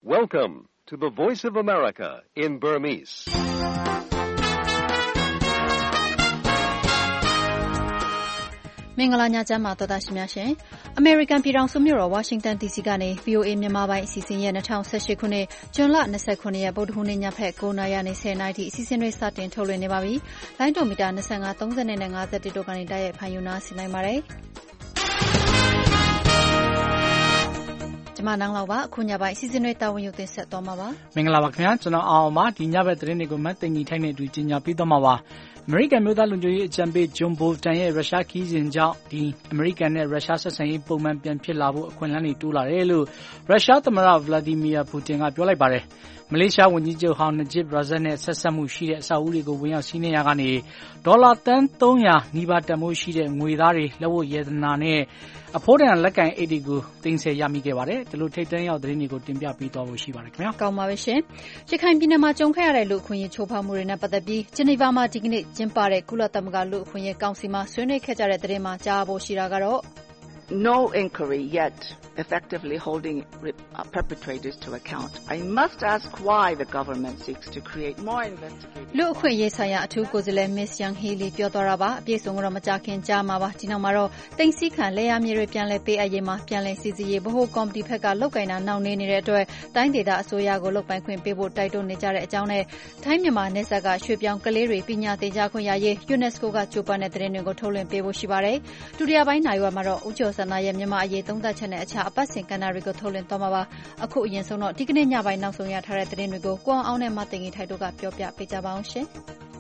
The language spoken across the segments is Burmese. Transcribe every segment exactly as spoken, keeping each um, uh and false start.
Welcome to the Voice of America in Burmese. ။မင်္ဂလာညချမ်းပါသောတာရှင်များရှင်။ American ပြည်ထောင်စုမြို့တော် Washington ဒီ စီ ကနေ ဗွီအိုအေ မြန်မာပိုင်းအစီအစဉ်ရဲ့၂၀၁၈ခုနှစ်ဇွန်လ၂၇ရက်ဗုဒ္ဓဟူးနေ့ညဖက်၉နာရီကနေ၁၀နာရီထိအစီအစဉ်တွေစတင်ထုတ်လွှင့်နေပါပြီ။လိုင်းဒိုမီတာ၂၅ ၃၀နဲ့၅၁တို့ကနေတိုက်ရိုက်ဖန်ယူနာဆင်နိုင်ပါတယ်။ကျွန်မနန်းလောက်ပါအခုညပိုင်းအစီအစဉ်တွေတာဝန်ယူတင်ဆက်သွားမှာပါ။မင်္ဂလာပါခင်ဗျာကျွန်တော်အောင်ပါဒီညဘက်သတင်းတွေကိုမတ်တင်ကြီးထိုက်နေတူကြီးညာပြီးသွားမှာပါ။အမေရိကန်မျိုးသားလူမျိုးရေးအကြံပေးဂျွန်ဘိုလ်တန်ရဲ့ရုရှားခီးစဉ်ကြောင့်ဒီအမေရိကန်နဲ့ရုရှားဆက်ဆံရေးပုံမှန်ပြန်ဖြစ်လာဖို့အခွင့်အလမ်းတွေတိုးလာတယ်လို့ရုရှားသမ္မတဗလာဒီမီယာပူတင်ကပြောလိုက်ပါတယ်။မလေးရှားဝန်ကြီးချုပ်ဟောင်းနဂျစ်ရာဇတ်နဲ့ဆက်ဆက်မှုရှိတဲ့အဆောက်အဦတွေကိုဝင်ရောက်စီးနင်းရာကနေဒေါ်လာတန်၃၀၀နီးပါးတန်ဖိုးရှိတဲ့ငွေသားတွေလက်ဝတ်ရတနာနဲ့အဖိုးတန်လက်ကင်အိတ်တွေကိုတင်ဆက်ရမိခဲ့ပါတယ်။ဒီလိုထိတ်တန့်ရောက်သတင်းတွေကိုတင်ပြပေးသွားဖို့ရှိပါတယ်ခင်ဗျာ။ကောင်းပါပြီရှင်။ရခိုင်ပြည်နယ်မှာကြုံခဲ့ရတဲ့လူအခွင့်အရေးချိုးဖောက်မှုတွေနဲ့ပတ်သက်ပြီးဂျနီဗာမှာဒီကနေ့ကျင်းပတဲ့ကုလသမဂ္ဂလူအခွင့်အရေးကောင်စီမှာဆွေးနွေးခဲ့ကြတဲ့သတင်းမှာကြားဖို့ရှိတာကတော့ No inquiry yet effectively holding perpetrators to account. I must ask why the government seeks to create more investigative. လူအခွင့်အရေးဆိုင်ရာအထူးကိုယ်စားလှယ် Miss Yang Healy ပြောသွားတာပါအပြည့်စုံကတော့မကြခင်ကြားမှာပါဒီနောက်မှာတော့တင်စီခံလဲရမြေတွေပြန်လဲပေးအပ်ရေးမှာပြန်လဲစီစီရေးဗဟိုကော်မတီဘက်ကလုတ်ကင်တာနှောင့်နှေးနေတဲ့အတွက်တိုင်းဒေသအစိုးရကိုလုတ်ပိုင်ခွင့်ပေးဖို့တိုက်တွန်းနေကြတဲ့အကြောင်းနဲ့ထိုင်းမြန်မာနယ်စပ်ကရွှေပြောင်းကလေးတွေပညာသင်ကြားခွင့်ရရေး UNESCO ကကြိုးပမ်းတဲ့သတင်းတွေကိုထုတ်လွှင့်ပေးဖို့ရှိပါတယ်ဒုတိယပိုင်းနိုင်ဝက်မှာတော့ဦးကျော်စန္ဒရဲ့မြန်မာအရေးသုံးသပ်ချက်နဲ့အခြားအပတ်စဉ်ကဏ္ဍတွေကိုထုတ်လွှင့်သွားမှာပါအခုအရင်ဆုံးတော့ဒီကနေ့ညပိုင်းနောက်ဆုံးရထားတဲ့သတင်းတွေကိုကိုအောင်အောင်နဲ့မသိငီထိုက်တို့ကပြောပြပေးကြပါအောင်ရှင်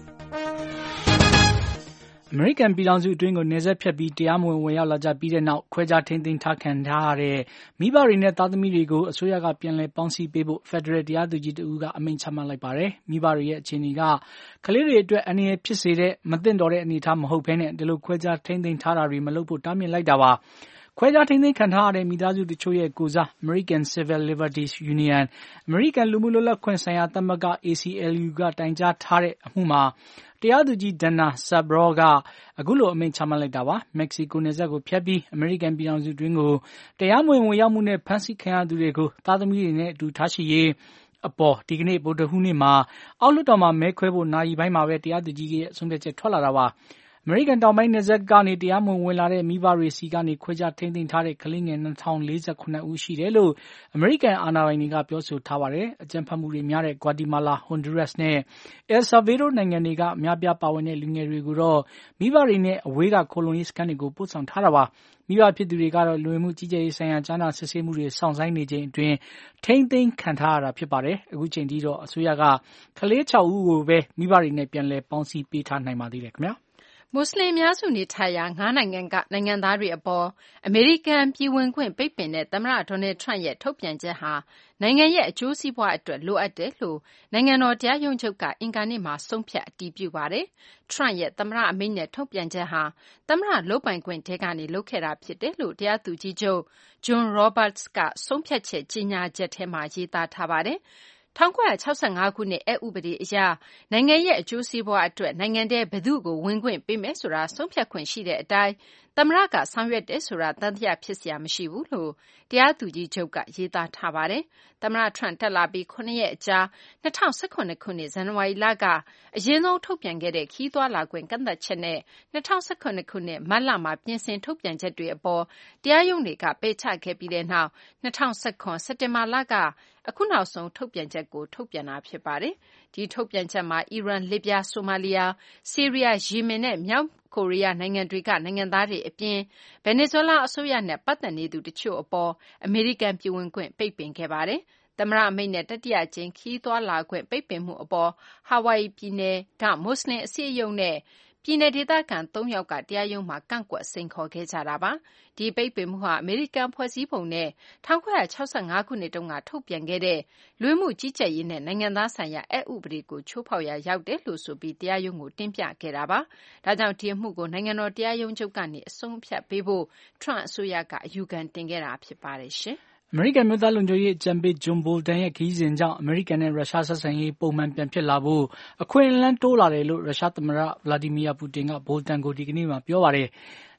အမေရိကန်ပြည်ထောင်စုအတွင်းကိုနေဆက်ဖြတ်ပြီးတရားမဝင်ဝင်ရောက်လာကြပြီးတဲ့နောက်ခွဲခြားထိန်းသိမ်းထားခံထားရတဲ့မိဘတွေနဲ့သားသမီးတွေကိုအစိုးရကပြန်လည်ပေါင်းစည်းပေးဖို့ဖက်ဒရယ်တရားသူကြီးတဦးကအမိန့်ချမှတ်လိုက်ပါတယ်။မိဘတွေရဲ့အခြေအနေကကလေးတွေအတွက်အန္တရာယ်ဖြစ်စေတဲ့မသင့်တော်တဲ့အနေအထားမဟုတ်ဘဲနဲ့ဒီလိုခွဲခြားထိန်းသိမ်းထားတာတွေမလုပ်ဖို့တားမြစ်လိုက်တာပါ။ခွဲခြားထိန်းသိမ်းခံထားရတဲ့မိသားစုတချို့ရဲ့ကိုယ်စား American Civil Liberties Union အမေရိကန်လူမှုလွတ်လပ်ခွင့်ဆိုင်ရာသမဂ္ဂ A C L U ကတိုင်ကြားထားတဲ့အမှုမှာတရားသူကြီး Dana Sabraw ကအခုလိုအမိန့်ချမှတ်လိုက်တာပါ။မက္ကဆီကိုနယ်စပ်ကိုဖြတ်ပြီးအမေရိကန်ပြည်ထောင်စုတွင်းကိုတရားမဝင်ဝင်ရောက်မှုနဲ့ဖမ်းဆီးခံရသူတွေကိုသားသမီးတွေနဲ့အတူထားရှိရေးအပေါ်ဒီကနေ့ဗုဒ္ဓဟူးနေ့မှာအောက်လွှတ်တော်မှာမဲခွဲဖို့နာရီပိုင်းမှာပဲတရားသူကြီးရဲ့အဆုံးဖြတ်ချက်ထွက်လာတာပါ။အမေရိကန်တောင်ပိုင်းနယ်စပ်ကနေတရားမဝင်ဝင်လာတဲ့မိဘတွေစီကနေခွဲခြားထိန်းသိမ်းထားတဲ့ကလေးငယ်၂ထောင်၄၇ဦးရှိတယ်လို့အမေရိကန်အာဏာပိုင်တွေကပြောဆိုထားပါတယ်။အကြမ်းဖက်မှုတွေများတဲ့ဂွါတီမာလာ၊ဟွန်ဒူရပ်စ်နဲ့အယ်ဆာဗေဒိုနိုင်ငံတွေကအများပြားပါဝင်တဲ့လူငယ်တွေကိုတော့မိဘတွေနဲ့အဝေးကခိုလှုံရေးစခန်းတွေကိုပို့ဆောင်ထားတာပါ။မိဘဖြစ်သူတွေကတော့လူဝင်မှုကြီးကြပ်ရေးဆိုင်ရာကြားနာစစ်ဆေးမှုတွေစောင့်ဆိုင်းနေချိန်အတွင်းထိန်းသိမ်းခံထားရတာဖြစ်ပါတယ်။အခုချိန်ထိတော့အစိုးရကကလေး၆ဦးကိုပဲမိဘတွေနဲ့ပြန်လည်ပေါင်းစည်းပေးထားနိုင်ပါသေးတယ်ခင်ဗျာ။မွတ်စလင်အများစုနေထိုင်ရာငါးနိုင်ငံကနိုင်ငံသားတွေအပေါ်အမေရိကန်ပြည်ဝင်ခွင့်ပိတ်ပင်တဲ့သမ္မတဒေါ်နယ်ထရန့်ရဲ့ထုတ်ပြန်ချက်ဟာနိုင်ငံရဲ့အကျိုးစီးပွားအတွက်လိုအပ်တယ်လို့နိုင်ငံတော်တရားရုံးချုပ်ကအင်္ဂါနေ့မှာဆုံးဖြတ်အတည်ပြုပါတယ်။ထရန့်ရဲ့သမ္မတအမိန့်နဲ့ထုတ်ပြန်ချက်ဟာသမ္မတလုပ်ပိုင်ခွင့်ထဲကနေလုပ်ခဲ့တာဖြစ်တယ်လို့တရားသူကြီးချုပ်ဂျွန်ရောဘတ်စ်ကဆုံးဖြတ်ချက်ကြေညာချက်ထဲမှာရေးသားထားပါတယ်။၁၉၆၅ခုနှစ်အက်ဥပဒေအရနိုင်ငံရဲ့အကျိုးစီးပွားအတွက်နိုင်ငံထဲဘယ်သူ့ကိုဝင်ခွင့်ပေးမယ်ဆိုတာဆုံးဖြတ်ခွင့်ရှိတဲ့အတိုင်းသမ္မတကဆောင်ရွက်တယ်ဆိုတာသံသယဖြစ်စရာမရှိဘူးလို့တရားသူကြီးချုပ်ကရေးသားထားပါတယ်။သမ္မတထရန့်တက်လာပြီးခုနှစ်ရက်အကြာ၂၀၁၇ခုနှစ်ဇန်နဝါရီလကအရင်ဆုံးထုတ်ပြန်ခဲ့တဲ့ခရီးသွားလာခွင့်ကန့်သတ်ချက်နဲ့၂၀၁၇ခုနှစ်မတ်လမှာပြင်ဆင်ထုတ်ပြန်ချက်တွေအပေါ်တရားရုံးတွေကပယ်ချခဲ့ပြီးတဲ့နောက်၂၀၁၇စက်တင်ဘာလကအခုနောက်ဆုံးထုတ်ပြန်ချက်ကိုထုတ်ပြန်တာဖြစ်ပါတယ်။ဒီထုတ်ပြန်ချက်မှာအီရန်၊လစ်ဗျား၊ဆိုမာလီယာ၊ဆီးရီးယား၊ယီမင်နဲ့မြောက်ကိုရီးယားနိုင်ငံတွေကနိုင်ငံသားတွေအပြင်ဗင်နီဇွဲလားအစိုးရနဲ့ပတ်သက်နေသူတချို့အပေါ်အမေရိကန်ပြည်ဝင်ခွင့်ပိတ်ပင်ခဲ့ပါတယ်။သမ္မတအမိန့်နဲ့တတိယကြိမ်ခရီးသွားလာခွင့်ပိတ်ပင်မှုအပေါ်ဟာဝိုင်ယီပြည်နယ်ကမွတ်စလင်အစည်းအရုံးနဲ့ပြည်နယ်ဒေသခံသုံးယောက်ကတရားရုံးမှာကန့်ကွက်စိန်ခေါ်ခဲ့ကြတာပါ။ဒီပိတ်ပင်မှုဟာအမေရိကန်ဖွဲ့စည်းပုံနဲ့၁၉၆၅ခုနှစ်တုန်းကထုတ်ပြန်ခဲ့တဲ့လူဝင်မှုကြီးကြပ်ရေးနဲ့နိုင်ငံသားဆိုင်ရာအက်ဥပဒေကိုချိုးဖောက်ရာရောက်တယ်လို့ဆိုပြီးတရားရုံးကိုတင်ပြခဲ့တာပါ။ဒါကြောင့်ဒီအမှုကိုနိုင်ငံတော်တရားရုံးချုပ်ကနေအဆုံးဖြတ်ပေးဖို့ထရန့်အစိုးရကအယူခံတင်ခဲ့တာဖြစ်ပါတယ်ရှင်။အမေရိကန်မျိုးသားလုံခြုံရေးအကြံပေးဂျွန်ဘိုလ်တန်ရဲ့ခရီးစဉ်ကြောင့်အမေရိကန်နဲ့ရုရှားဆက်ဆံရေးပုံမှန်ပြန်ဖြစ်လာဖို့အခွင့်အလမ်းတိုးလာတယ်လို့ရုရှားသမ္မတဗလာဒီမီယာပူတင်ကဘိုလ်တန်ကိုဒီကနေ့မှာပြောပါတယ်။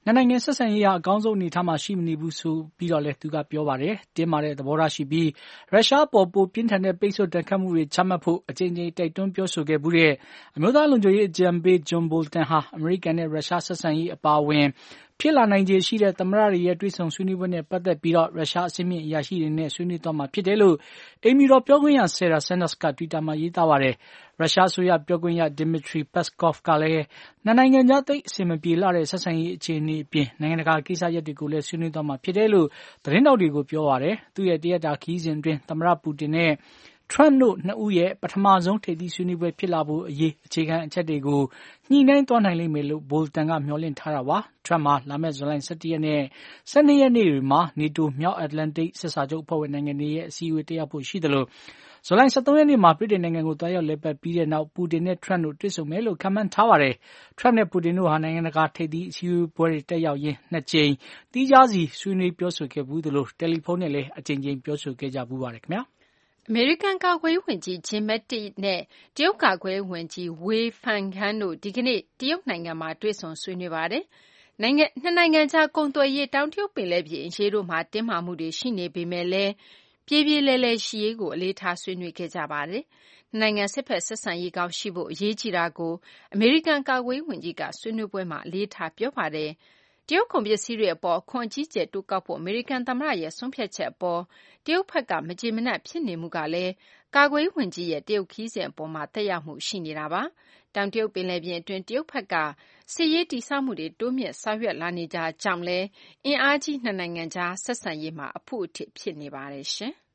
နှစ်နိုင်ငံဆက်ဆံရေးဟာအကောင်းဆုံးအနေအထားမှာရှိမနေဘူးဆိုပြီးတော့လည်းသူကပြောပါတယ်။တင်းမာတဲ့သဘောထားရှိပြီးရုရှားအပေါ်ပိုပြင်းထန်တဲ့ပိတ်ဆို့ဒဏ်ခတ်မှုတွေချမှတ်ဖို့အကြိမ်ကြိမ်တိုက်တွန်းပြောဆိုခဲ့မှုတဲ့အမျိုးသားလုံခြုံရေးအကြံပေးဂျွန်ဘိုလ်တန်ဟာအမေရိကန်နဲ့ရုရှားဆက်ဆံရေးအပါအဝင်ဖြစ်လာနိုင်ခြေရှိတဲ့သမ္မတတွေရဲ့တွေ့ဆုံဆွေးနွေးပွဲနဲ့ပတ်သက်ပြီးတော့ရုရှားအဆင့်မြင့်အရာရှိတွေနဲ့ဆွေးနွေးသွားမှာဖြစ်တယ်လို့အိမ်ဖြူတော်ပြောခွင့်ရ Sarah Sanders က Twitter မှာရေးသားပါတယ်။ရုရှားအစိုးရပြောခွင့်ရ Dmitry Peskov ကလည်းနှစ်နိုင်ငံကြားသိပ်အဆင်မပြေလှတဲ့ဆက်ဆံရေးအခြေအနေအပြင်နိုင်ငံတကာကိစ္စရပ်တွေကိုလည်းဆွေးနွေးသွားမှာဖြစ်တယ်လို့သတင်းတောက်တွေကိုပြောပါတယ်။သူ့ရဲ့တရက်တာခရီးစဉ်အတွင်းသမ္မတပူတင်နဲ့Trump တို့နှစ်ဦးရဲ့ပထမဆုံးထိပ်သီးဆွေးနွေးပွဲဖြစ်လာဖို့အရေးအခြေခံအချက်တွေကိုညှိနှိုင်းသွားနိုင်လိမ့်မယ်လို့ဘိုလ်တန်ကမျှော်လင့်ထားတာပါ။ Trump မှာလာမယ့်ဇူလိုင်၁၁ရက်နဲ့၁၂ရက်နေ့တွေမှာနေတိုမြောက်အတ္တလန်တိတ်စစ်စာချုပ်အဖွဲ့ဝင်နိုင်ငံတွေရဲ့အစည်းအဝေးတက်ရောက်ဖို့ရှိတယ်လို့ဇူလိုင်၁၃ရက်နေ့မှာဗြိတိန်နိုင်ငံကိုသွားရောက်လည်ပတ်ပြီးတဲ့နောက်ပူတင်နဲ့ထရန့်တို့တွေ့ဆုံမယ်လို့ခန့်မှန်းထားပါတယ်။ထရန့်နဲ့ပူတင်တို့ဟာနိုင်ငံတကာထိပ်သီးအစည်းအဝေးပွဲတွေတက်ရောက်ရင်းနှစ်ကြိမ်သီးခြားစီဆွေးနွေးပြောဆိုခဲ့ဘူးသလိုတယ်လီဖုန်းနဲ့လည်းအကြိမ်ကြိမ်ပြောဆိုခဲ့ကြဘူးပါတယ်ခင်ဗျာ။အမေရိကန်ကာကွယ်ရေးဝန်ကြီးဂျင်မက်တီနဲ့တရုတ်ကာကွယ်ရေးဝန်ကြီးဝေဖန်ဟန်တို့ဒီကနေ့တရုတ်နိုင်ငံမှာတွေ့ဆုံဆွေးနွေးပါတယ်။နိုင်ငံနှစ်နိုင်ငံကြားကုန်သွယ်ရေးတောင်တရုတ်ပင်လယ်ပြင်အရေးတို့မှာတင်းမာမှုတွေရှိနေပေမဲ့လည်းပြေးပြေးလဲလဲရှိရေးကိုအလေးထားဆွေးနွေးခဲ့ကြပါတယ်။နိုင်ငံစစ်ဖက်ဆက်ဆံရေးကောင်းရှိဖို့အရေးကြီးတာကိုအမေရိကန်ကာကွယ်ရေးဝန်ကြီးကဆွေးနွေးပွဲမှာအလေးထားပြောပါတယ်။တရုတ်ကုန်ပစ္စည်းတွေအပေါ်အခွန်အကြီးကျယ်တိုးကောက်ဖို့အမေရိကန်သမ္မတရဲ့ဆုံးဖြတ်ချက်အပေါ်တရုတ်ဘက်ကမကျေမနပ်ဖြစ်နေမှုကလည်းကာကွယ်ရေးဝန်ကြီးရဲ့တရုတ်ခီးစဉ်အပေါ်မှာသက်ရောက်မှုရှိနေတာပါ။တောင်တရုတ်ပင်လယ်ပြင်အတွင်းတရုတ်ဘက်ကစစ်ရေးတည်ဆောက်မှုတွေတိုးမြင့်ဆောင်ရွက်လာနေကြကြောင်းလည်းအင်အားကြီးနှစ်နိုင်ငံကြားဆက်ဆံရေးမှာအဖုအထစ်ဖြစ်နေပါတယ်ရှင်။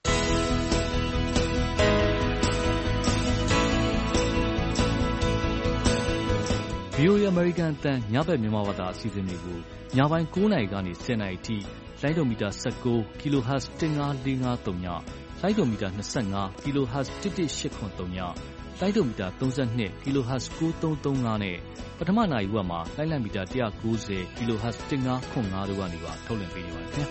ဗွီအိုအေ American အသံညဘက်မြန်မာဘာသာအစီအစဉ်တွေကိုညပိုင်း၉နာရီကနေ၁၀နာရီအထိလိုင်းဒိုမီတာ၁၉ kilohertz ၁၅၄၅၃ညလိုင်းဒိုမီတာ၂၅ kilohertz ၁၁၈၇၃ညလိုင်းဒိုမီတာ၃၂ kilohertz ၉၃၃၅နဲ့ပထမနာရီဝက်မှာလိုင်းလံမီတာ၁၉၀ kilohertz ၁၅၇၅တို့ကနေပါထုတ်လွှင့်ပေးနေပါတယ်ခင်ဗျာ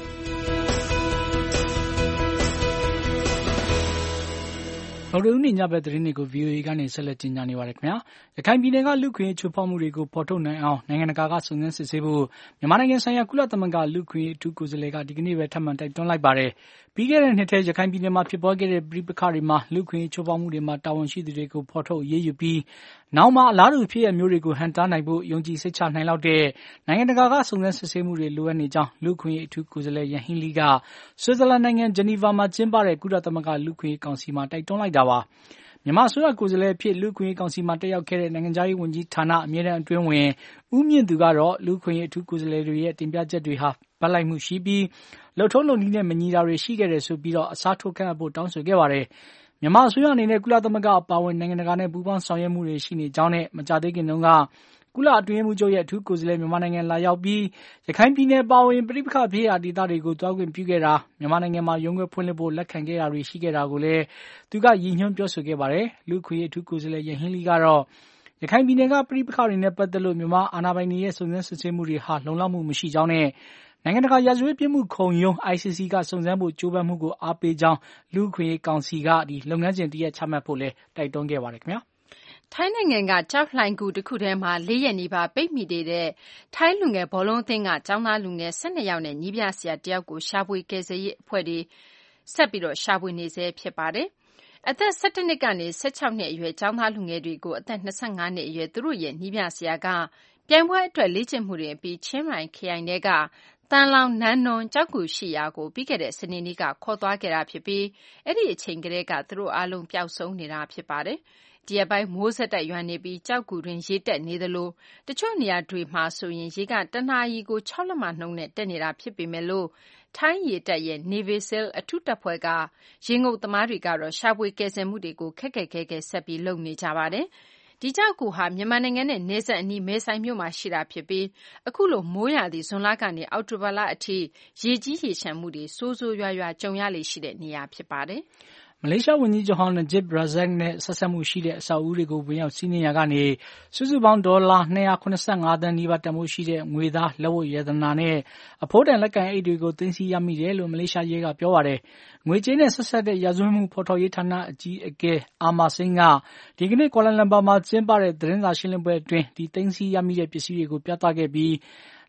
တော်တော်နေ့ညဘက်သတင်းတွေကို ဗီအိုအေ ကနေဆက်လက်တင်ပြနေပါတယ်ခင်ဗျာ။ရခိုင်ပြည်နယ်ကလူ့ခွင့်ချိုးဖောက်မှုတွေကိုဖော်ထုတ်နိုင်အောင်နိုင်ငံတကာကစုံစမ်းစစ်ဆေးဖို့မြန်မာနိုင်ငံဆိုင်ရာကုလသမဂ္ဂလူ့ခွင့်အထူးကိုယ်စားလှယ်ကဒီကနေ့ပဲထပ်မံတိုက်တွန်းလိုက်ပါတယ်။ပြီးခဲ့တဲ့နှစ်ထဲရခိုင်ပြည်နယ်မှာဖြစ်ပွားခဲ့တဲ့ပြည်ပခါတွေမှာလူ့ခွင့်ချိုးဖောက်မှုတွေမှာတာဝန်ရှိသူတွေကိုဖော်ထုတ်အရေးယူပြီးနောက်မှာအလားတူဖြစ်ရမျိုးတွေကိုဟန်တားနိုင်ဖို့ယုံကြည်စိတ်ချနိုင်လောက်တဲ့နိုင်ငံတကာကစုံစမ်းစစ်ဆေးမှုတွေလိုအပ်နေကြောင်းလူ့ခွင့်အထူးကိုယ်စားလှယ်ယန်ဟီလီကဆွစ်ဇာလန်နိုင်ငံဂျနီဗာမှာကျင်းပတဲ့ကုလသမဂ္ဂလူ့ခွင့်ကောင်စီမှာတိုက်တွန်းလိုက်တာပါ။မြန်မာအစိုးရကိုယ်စားလှယ်ဖြစ်လူ့ခွင့်ကောင်စီမှာတက်ရောက်ခဲ့တဲ့နိုင်ငံခြားရေးဝန်ကြီးဌာနအမြဲတမ်းအတွင်းဝင်ဦးမြင့်သူကတော့လူ့ခွင့်အထူးကိုယ်စားလှယ်တွေရဲ့တင်ပြချက်တွေဟာဗတ်လိုက်မှုရှိပြီးလှုပ်ထုံးလုံနည်းနဲ့မညီတာတွေရှိခဲ့တယ်ဆိုပြီးတော့အစားထိုးခန့်အပ်ဖို့တောင်းဆိုခဲ့ပါတယ်။မြန်မာအစိုးရအနေနဲ့ကုလသမဂ္ဂအပါအဝင်နိုင်ငံတကာနဲ့ပူးပေါင်းဆောင်ရွက်မှုတွေရှိနေကြောင်းနဲ့မကြသေးခင်တုန်းကကုလအတွင်းရေးမှူးချုပ်ရဲ့အထူးကိုယ်စားလှယ်မြန်မာနိုင်ငံလာရောက်ပြီးရခိုင်ပြည်နယ်ပါဝင်ပြည်ပခဖြစ်ရာဒေသတွေကိုတွားခွင့်ပြုခဲ့တာမြန်မာနိုင်ငံမှာရုံးခွဲဖွင့်လှစ်ဖို့လက်ခံခဲ့တာတွေရှိခဲ့တာကိုလည်းသူကရည်ညွှန်းပြောဆိုခဲ့ပါတယ်လူ့ခွင့်အထူးကိုယ်စားလှယ်ယဟင်းလီကတော့ရခိုင်ပြည်နယ်ကပြည်ပခတွေနဲ့ပတ်သက်လို့မြန်မာအာဏာပိုင်တွေရဲ့စုံစမ်းစစ်ဆေးမှုတွေဟာလုံလောက်မှုမရှိကြောင်းနဲ့နိုင်ငံတကာရာဇဝတ်ပြစ်မှုခုံရုံး I C C ကစုံစမ်းဖို့ကြိုးပမ်းမှုကိုအားပေးကြောင်းလူ့ခွင့်ကောင်စီကဒီလုပ်ငန်းစဉ်တရက်ချမှတ်ဖို့လည်းတိုက်တွန်းခဲ့ပါတယ်ခင်ဗျာထိုင်းနိုင်ငံကကျောက်လှိုင်ကူတခုထဲမှာလေးရက်နီးပါးပိတ်မိနေတဲ့ထိုင်းလူငယ်ဘောလုံးအသင်းကကျောင်းသားလူငယ်၁၂ယောက်နဲ့ညီပြဆရာတယောက်ကိုရှာဖွေကယ်ဆယ်ရေးအဖွဲ့တွေဆက်ပြီးရှာဖွေနေဆဲဖြစ်ပါတယ်။အသက်၁၁နှစ်ကနေ၁၆နှစ်အရွယ်ကျောင်းသားလူငယ်တွေကိုအသက်၂၅နှစ်အရွယ်သူတို့ရဲ့ညီပြဆရာကပြိုင်ပွဲအတွက်လေ့ကျင့်မှုတွေအပြီးချင်းရိုင်ခရိုင်ထဲကသံလောင်နန်းနွန်ကျောက်ကူရှိရာကိုပြီးခဲ့တဲ့စနေနေ့ကခေါ်သွားခဲ့တာဖြစ်ပြီးအဲ့ဒီအချိန်ကတည်းကသူတို့အားလုံးပျောက်ဆုံးနေတာဖြစ်ပါတယ်။ဒီရက်ပိုင်းမိုးဆက်တိုက်ရွာနေပြီးကြောက်ကူတွင်ရေတက်နေသလိုတချို့နေရာတွေမှာဆိုရင်ရေကတနာရီကို၆လက်မနှုန်းနဲ့တက်နေတာဖြစ်ပေမဲ့လို့ထိုင်းရေတပ်ရဲ့ Navy SEAL အထူးတပ်ဖွဲ့ကရေငုပ်သမားတွေကတော့ရှာဖွေကယ်ဆယ်မှုတွေကိုခက်ခက်ခဲခဲဆက်ပြီးလုပ်နေကြပါတယ်။ဒီကြောက်ကူဟာမြန်မာနိုင်ငံနဲ့နယ်စပ်အနီးမဲဆိုင်မြို့မှာရှိတာဖြစ်ပြီးအခုလိုမိုးရာသီဇွန်လကနေအောက်တိုဘာလအထိရေကြီးရေရှမ်းမှုတွေစိုးစိုးရွားရွားကြုံရလေရှိတဲ့နေရာဖြစ်ပါတယ်။မလေးရှားဝန်ကြီးချုပ်ဟောင်း Najib Razak နဲ့ဆက်စပ်မှုရှိတဲ့အဆောက်အဦတွေကိုဝင်ရောက်စီးနင်းရာကနေစုစုပေါင်းဒေါ်လာ၂၇၅သန်းနီးပါးတန်ဖိုးရှိတဲ့ငွေသားလက်ဝတ်ရတနာနဲ့အဖိုးတန်လက်ကန်အိတ်တွေကိုသိမ်းဆည်းရမိတယ်လို့မလေးရှားရဲကပြောပါတယ်။ငွေကြေးနဲ့ဆက်စပ်တဲ့ရာဇဝတ်မှုဖော်ထုတ်ရေးဌာနအကြီးအကဲအာမာစိန်ကဒီကနေ့ကွာလာလမ်ပါမှာကျင်းပတဲ့သတင်းစာရှင်းလင်းပွဲအတွင်းဒီသိမ်းဆည်းရမိတဲ့ပစ္စည်းတွေကိုပြသခဲ့ပြီး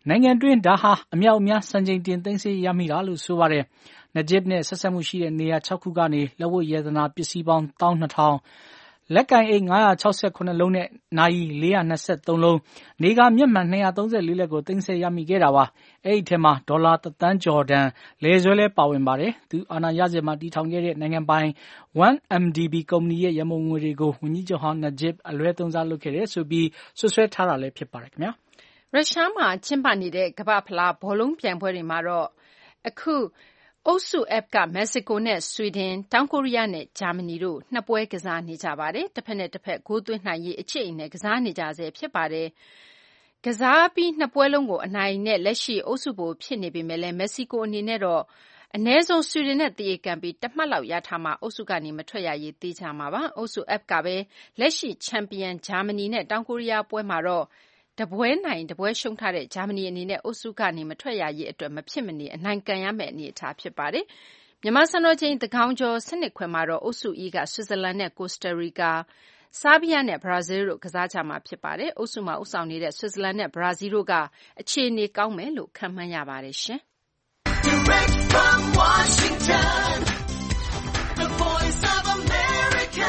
နိုင်ငံတွင်းဒါဟာအမြောက်အများစံချိန်တင်သိမ်းဆည်းရမိတာလို့ဆိုပါတယ်။ Najib နဲ့ဆက်ဆက်မှုရှိတဲ့နေရာ၆ခုကနေလက်ဝတ်ရတနာပစ္စည်းပေါင်း၁၂ထောင်လက်ကင်အိတ်၅၆၇လုံးနဲ့နာရီ၄၂၃လုံးနေကမျက်မှန်၂၃၄လက်ကိုသိမ်းဆည်းရမိခဲ့တာပါ။အဲဒီထဲမှာဒေါ်လာတစ်သန်းကျော်တန်လည်ဆွဲလဲပါဝင်ပါတယ်။သူအာဏာရစဉ်မှာတည်ထောင်ခဲ့တဲ့နိုင်ငံပိုင် one M D B ကုမ္ပဏီရဲ့ရမုံငွေတွေကိုဝန်ကြီးချုပ်ဟောင်း Najib အလွဲသုံးစားလုပ်ခဲ့တယ်ဆိုပြီးစွပ်စွဲထားတာလည်းဖြစ်ပါတယ်ခင်ဗျာ။ရုရှားမှာကျင်းပနေတဲ့ကမ္ဘာ့ဖလားဘောလုံးပြိုင်ပွဲတွေမှာတော့အခုအုပ်စု F ကမက္ကဆီကိုနဲ့ဆွီဒင်၊တောင်ကိုရီးယားနဲ့ဂျာမနီတို့နှစ်ပွဲကစားနေကြပါတယ်။တဖက်နဲ့တဖက်ဂိုးသွင်းနိုင်ရေးအကျိတ်အနယ်ကစားနေကြဆဲဖြစ်ပါတယ်။ကစားပြီးနှစ်ပွဲလုံးကိုအနိုင်နဲ့လက်ရှိအုပ်စုဗိုလ်ဖြစ်နေပေမဲ့လည်းမက္ကဆီကိုအနေနဲ့တော့အနည်းဆုံးဆွီဒင်နဲ့သရေကန်ပြီးတမှတ်လောက်ရထားမှအုပ်စုကနေမထွက်ရရေးသေချာမှာပါ။အုပ်စု F ကပဲလက်ရှိချန်ပီယံဂျာမနီနဲ့တောင်ကိုရီးယားပွဲမှာတော့တပွဲနိုင်တပွဲရှုံးထားတဲ့ဂျာမနီအနေနဲ့အုပ်စုကနေမထွက်ရရေးအတွက်မဖြစ်မနေအနိုင်ကန်ရမယ့်အနေအထားဖြစ်ပါတယ်။မြန်မာစံတော်ချိန်သန်းခေါင်ကျော်စနစ်ခွဲမှာတော့အုပ်စု E ကဆွစ်ဇာလန်နဲ့ကိုစတာရီကာ၊ဆားဘီးယားနဲ့ဘရာဇီးတို့ကစားကြမှာဖြစ်ပါတယ်။အုပ်စုမှာဦးဆောင်နေတဲ့ဆွစ်ဇာလန်နဲ့ဘရာဇီးတို့ကအခြေအနေကောင်းမယ်လို့ခန့်မှန်းရပါတယ်ရှင်။ Direct from Washington, the voice of America,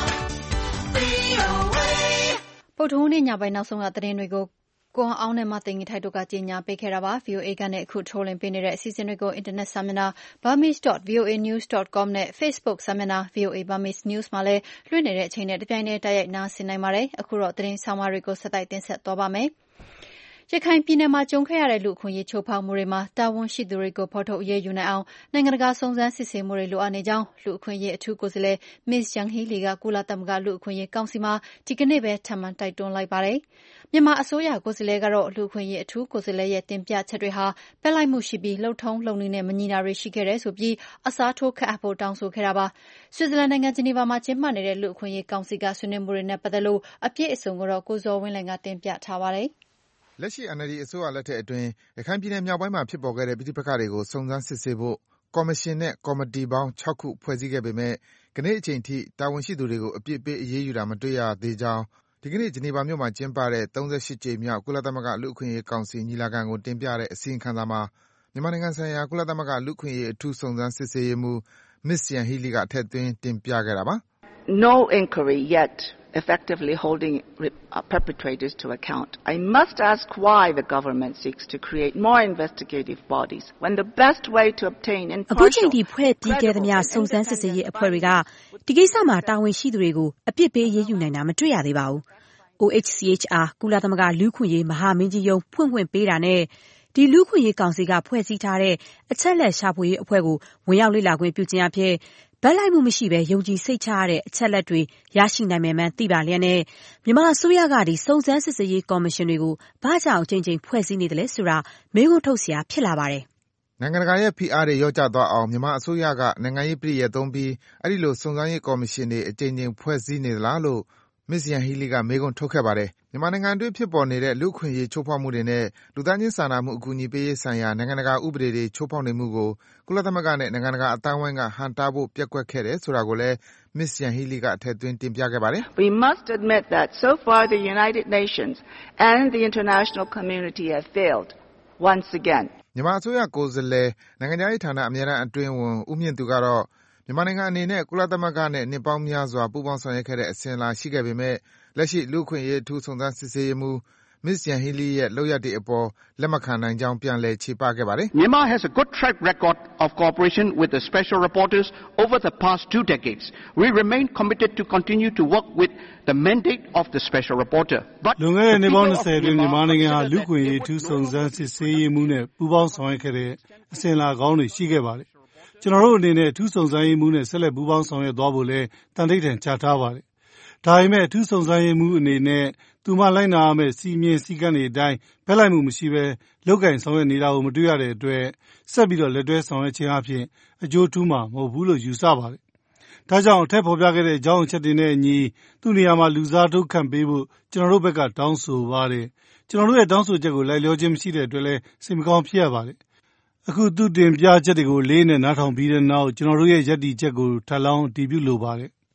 V O A ပုတ်ထုံးနေ့ညပိုင်းနောက်ဆုံးကသတင်းတွေကိုကိုအောင်နဲ့မသိင်္ဂီထိုက်တို့ကကြီးညာပေးခဲ့တာပါ V O A ကနေအခုထုတ်လွှင့်ပေးနေတဲ့အစီအစဉ်တွေကိုအင်တာနက်စာမျက်နှာ burmese dot v o a news dot com နဲ့ Facebook စာမျက်နှာ V O A Burmese News မှာလည်းလွှင့်နေတဲ့အချိန်နဲ့တပြိုင်တည်းတိုက်ရိုက်နားဆင်နိုင်ပါတယ်အခုတော့သတင်းဆောင်မတွေကိုဆက်တိုက်တင်ဆက်သွားပါမယ်ရခိုင်ပြည်နယ်မှာကြုံခဲ့ရတဲ့လူ့အခွင့်အရေးချိုးဖောက်မှုတွေမှာတာဝန်ရှိသူတွေကိုဖော်ထုတ်အရေးယူနိုင်အောင်နိုင်ငံတကာစုံစမ်းစစ်ဆေးမှုတွေလိုအပ်နေကြောင်းလူ့အခွင့်အရေးအထူးကိုယ်စားလှယ် Miss Yanghee Lee ကကုလသမဂ္ဂလူ့အခွင့်အရေးကောင်စီမှာဒီကနေ့ပဲထပ်မံတိုက်တွန်းလိုက်ပါတယ်။မြန်မာအစိုးရကိုယ်စားလှယ်ကတော့လူ့အခွင့်အရေးအထူးကိုယ်စားလှယ်ရဲ့တင်ပြချက်တွေဟာဘက်လိုက်မှုရှိပြီးလှုပ်ထုံးလုပ်နည်းနဲ့မညီတာတွေရှိခဲ့တယ်ဆိုပြီးအစားထိုးခန့်အပ်ဖို့တောင်းဆိုခဲ့တာပါ။ဆွစ်ဇာလန်နိုင်ငံဂျနီဗာမှာကျင်းပနေတဲ့လူ့အခွင့်အရေးကောင်စီကဆွေးနွေးမှုတွေနဲ့ပတ်သက်လို့အပြည့်အစုံကိုတော့ကိုဇော်ဝင်းလှိုင်ကတင်ပြထားပါတယ်။လက်ရှိ N L D အစိုးရလက်ထက်အတွင်းရခိုင်ပြည်နယ်မြောက်ပိုင်းမှာဖြစ်ပေါ်ခဲ့တဲ့ပဋိပက္ခတွေကိုစုံစမ်းစစ်ဆေးဖို့ကော်မရှင်နဲ့ကော်မတီပေါင်း၆ခုဖွဲ့စည်းခဲ့ပေမဲ့ကနေ့အချိန်ထိတာဝန်ရှိသူတွေကိုအပြစ်ပေးအရေးယူတာမတွေ့ရသေးကြောင်းဒီကနေ့ဂျနီဗာမြို့မှာကျင်းပတဲ့၃၈ကြိမ်မြောက်ကုလသမဂ္ဂလူ့အခွင့်အရေးကောင်စီညီလာခံကိုတင်ပြတဲ့အစီရင်ခံစာမှာမြန်မာနိုင်ငံဆိုင်ရာကုလသမဂ္ဂလူ့အခွင့်အရေးအထူးစုံစမ်းစစ်ဆေးရေးမှူး Miss Yanghee Lee ကထည့်သွင်းတင်ပြခဲ့တာပါ။ No inquiry yet effectively holding perpetrators to account. I must ask why the government seeks to create more investigative bodies when the best way to obtain impartial အခုချိန်ဒီဖွဲ့ပြီးခဲ့သမျှစုံစမ်းစစ်ဆေးရေးအဖွဲ့တွေကဒီကိစ္စမှာတာဝန်ရှိသူတွေကိုအပြစ်ပေးရေးယူနိုင်တာမတွေ့ရသေးပါဘူး။ O H C H R ကုလသမဂ္ဂလူ့ခွင့်ရေးမဟာမင်းကြီးရုံးဖွင့်ခွင့်ပေးတာနဲ့ဒီလူ့ခွင့်ရေးကောင်စီကဖွဲ့စည်းထားတဲ့အချက်လက်ရှာဖွေရေးအဖွဲ့ကိုဝင်ရောက်လေ့လာခွင့်ပြုခြင်းအဖြစ်ဘက်လိုက်မှုမရှိဘဲယုံကြည်စိတ်ချရတဲ့အချက်လက်တွေရရှိနိုင်မယ်မှန်းသိပါလျက်နဲ့မြန်မာအစိုးရကဒီစုံစမ်းစစ်ဆေးရေးကော်မရှင်တွေကိုဘာကြောင့်အချိန်ချင်းဖွဲ့စည်းနေတယ်လဲဆိုတာမေးခွန်းထုတ်စရာဖြစ်လာပါတယ်။နိုင်ငံတကာရဲ့ဖိအားတွေရော့ကျသွားအောင်မြန်မာအစိုးရကနိုင်ငံရေးပြည်ရသုံးပြီးအဲ့ဒီလိုစုံစမ်းရေးကော်မရှင်တွေအချိန်ချင်းဖွဲ့စည်းနေသလားလို့Miss Yanghee Lee ကမေးခွန်းထုတ်ခဲ့ပါတယ်။မြန်မာနိုင်ငံအတွင်းဖြစ်ပေါ်နေတဲ့လူ့အခွင့်အရေးချိုးဖောက်မှုတွေနဲ့လူသားချင်းစာနာမှုအကူအညီပေးရေးဆိုင်ရာနိုင်ငံတကာဥပဒေတွေချိုးဖောက်နေမှုကိုကုလသမဂ္ဂနဲ့နိုင်ငံတကာအသိုင်းအဝိုင်းကဟန့်တားဖို့ပျက်ကွက်ခဲ့တယ်ဆိုတာကိုလည်းMiss Yanghee Lee ကထည့်သွင်းတင်ပြခဲ့ပါတယ်။ We must admit that so far the United Nations and the international community have failed once again. မြန်မာအစိုးရကိုယ်စားလှယ်နိုင်ငံခြားရေးဌာနအမြဲတမ်းအတွင်းဝန်ဦးမြင့်သူကတော့မြန်မာနိုင်ငံအနေနဲ့ကုလသမဂ္ဂနဲ့နှစ်ပေါင်းများစွာပူးပေါင်းဆောင်ရွက်ခဲ့တဲ့အစဉ်အလာရှိခဲ့ပေမဲ့လက်ရှိလူ့အခွင့်အရေးအထူးစုံစမ်းစစ်ဆေးရေးမှူး Miss Yanghee Lee ရဲ့လုပ်ရပ်တွေအပေါ်လက်မခံနိုင်ကြောင်းပြန်လည်ချေပခဲ့ပါတယ်။ Myanmar has a good track record of cooperation with the special reporters over the past two decades. We remain committed to continue to work with the mandate of the special reporter. But လွန်ခဲ့တဲ့နှစ်ပေါင်း၂၀အတွင်းမြန်မာနိုင်ငံဟာလူ့အခွင့်အရေးအထူးစုံစမ်းစစ်ဆေးရေးမှူးနဲ့ပူးပေါင်းဆောင်ရွက်ခဲ့တဲ့အစဉ်အလာကောင်းတွေရှိခဲ့ပါတယ်။ကျွန်တော်တို့အနေနဲ့အထူးစုံစမ်းရေးမှူးနဲ့ဆက်လက်ပူးပေါင်းဆောင်ရွက်သွားဖို့လဲတန်ထိပ်ထန်ချထားပါတယ်။ဒါပေမဲ့အထူးစုံစမ်းရေးမှူးအနေနဲ့သူမလိုက်နာရမယ့်စီမင်းစည်းကမ်းတွေအတိုင်းဘက်လိုက်မှုမရှိဘဲလုပ်ကင်ဆောင်ရွက်နေတာကိုမတွေ့ရတဲ့အတွက်ဆက်ပြီးတော့လက်တွဲဆောင်ရွက်ခြင်းအပြင်အကျိုးထူးမှာမဟုတ်ဘူးလို့ယူဆပါတယ်။ဒါကြောင့်အထက်ဖော်ပြခဲ့တဲ့အကြောင်းအချက်တွေနဲ့အညီသူ့နေရာမှာလူစားထိုးခံပေးဖို့ကျွန်တော်တို့ဘက်ကတောင်းဆိုပါတယ်။ကျွန်တော်တို့ရဲ့တောင်းဆိုချက်ကိုလိုက်လျောခြင်းမရှိတဲ့အတွက်လဲစိတ်မကောင်းဖြစ်ရပါတယ်။အခုသူတင်ပြချက်တွေကိုလေးနဲ့နားထောင်ပြီးတဲ့နောက်ကျွန်တော်တို့ရဲ့ယက်တီချက်ကိုထပ်လောင်းတည်ပြုလိုပါတယ်။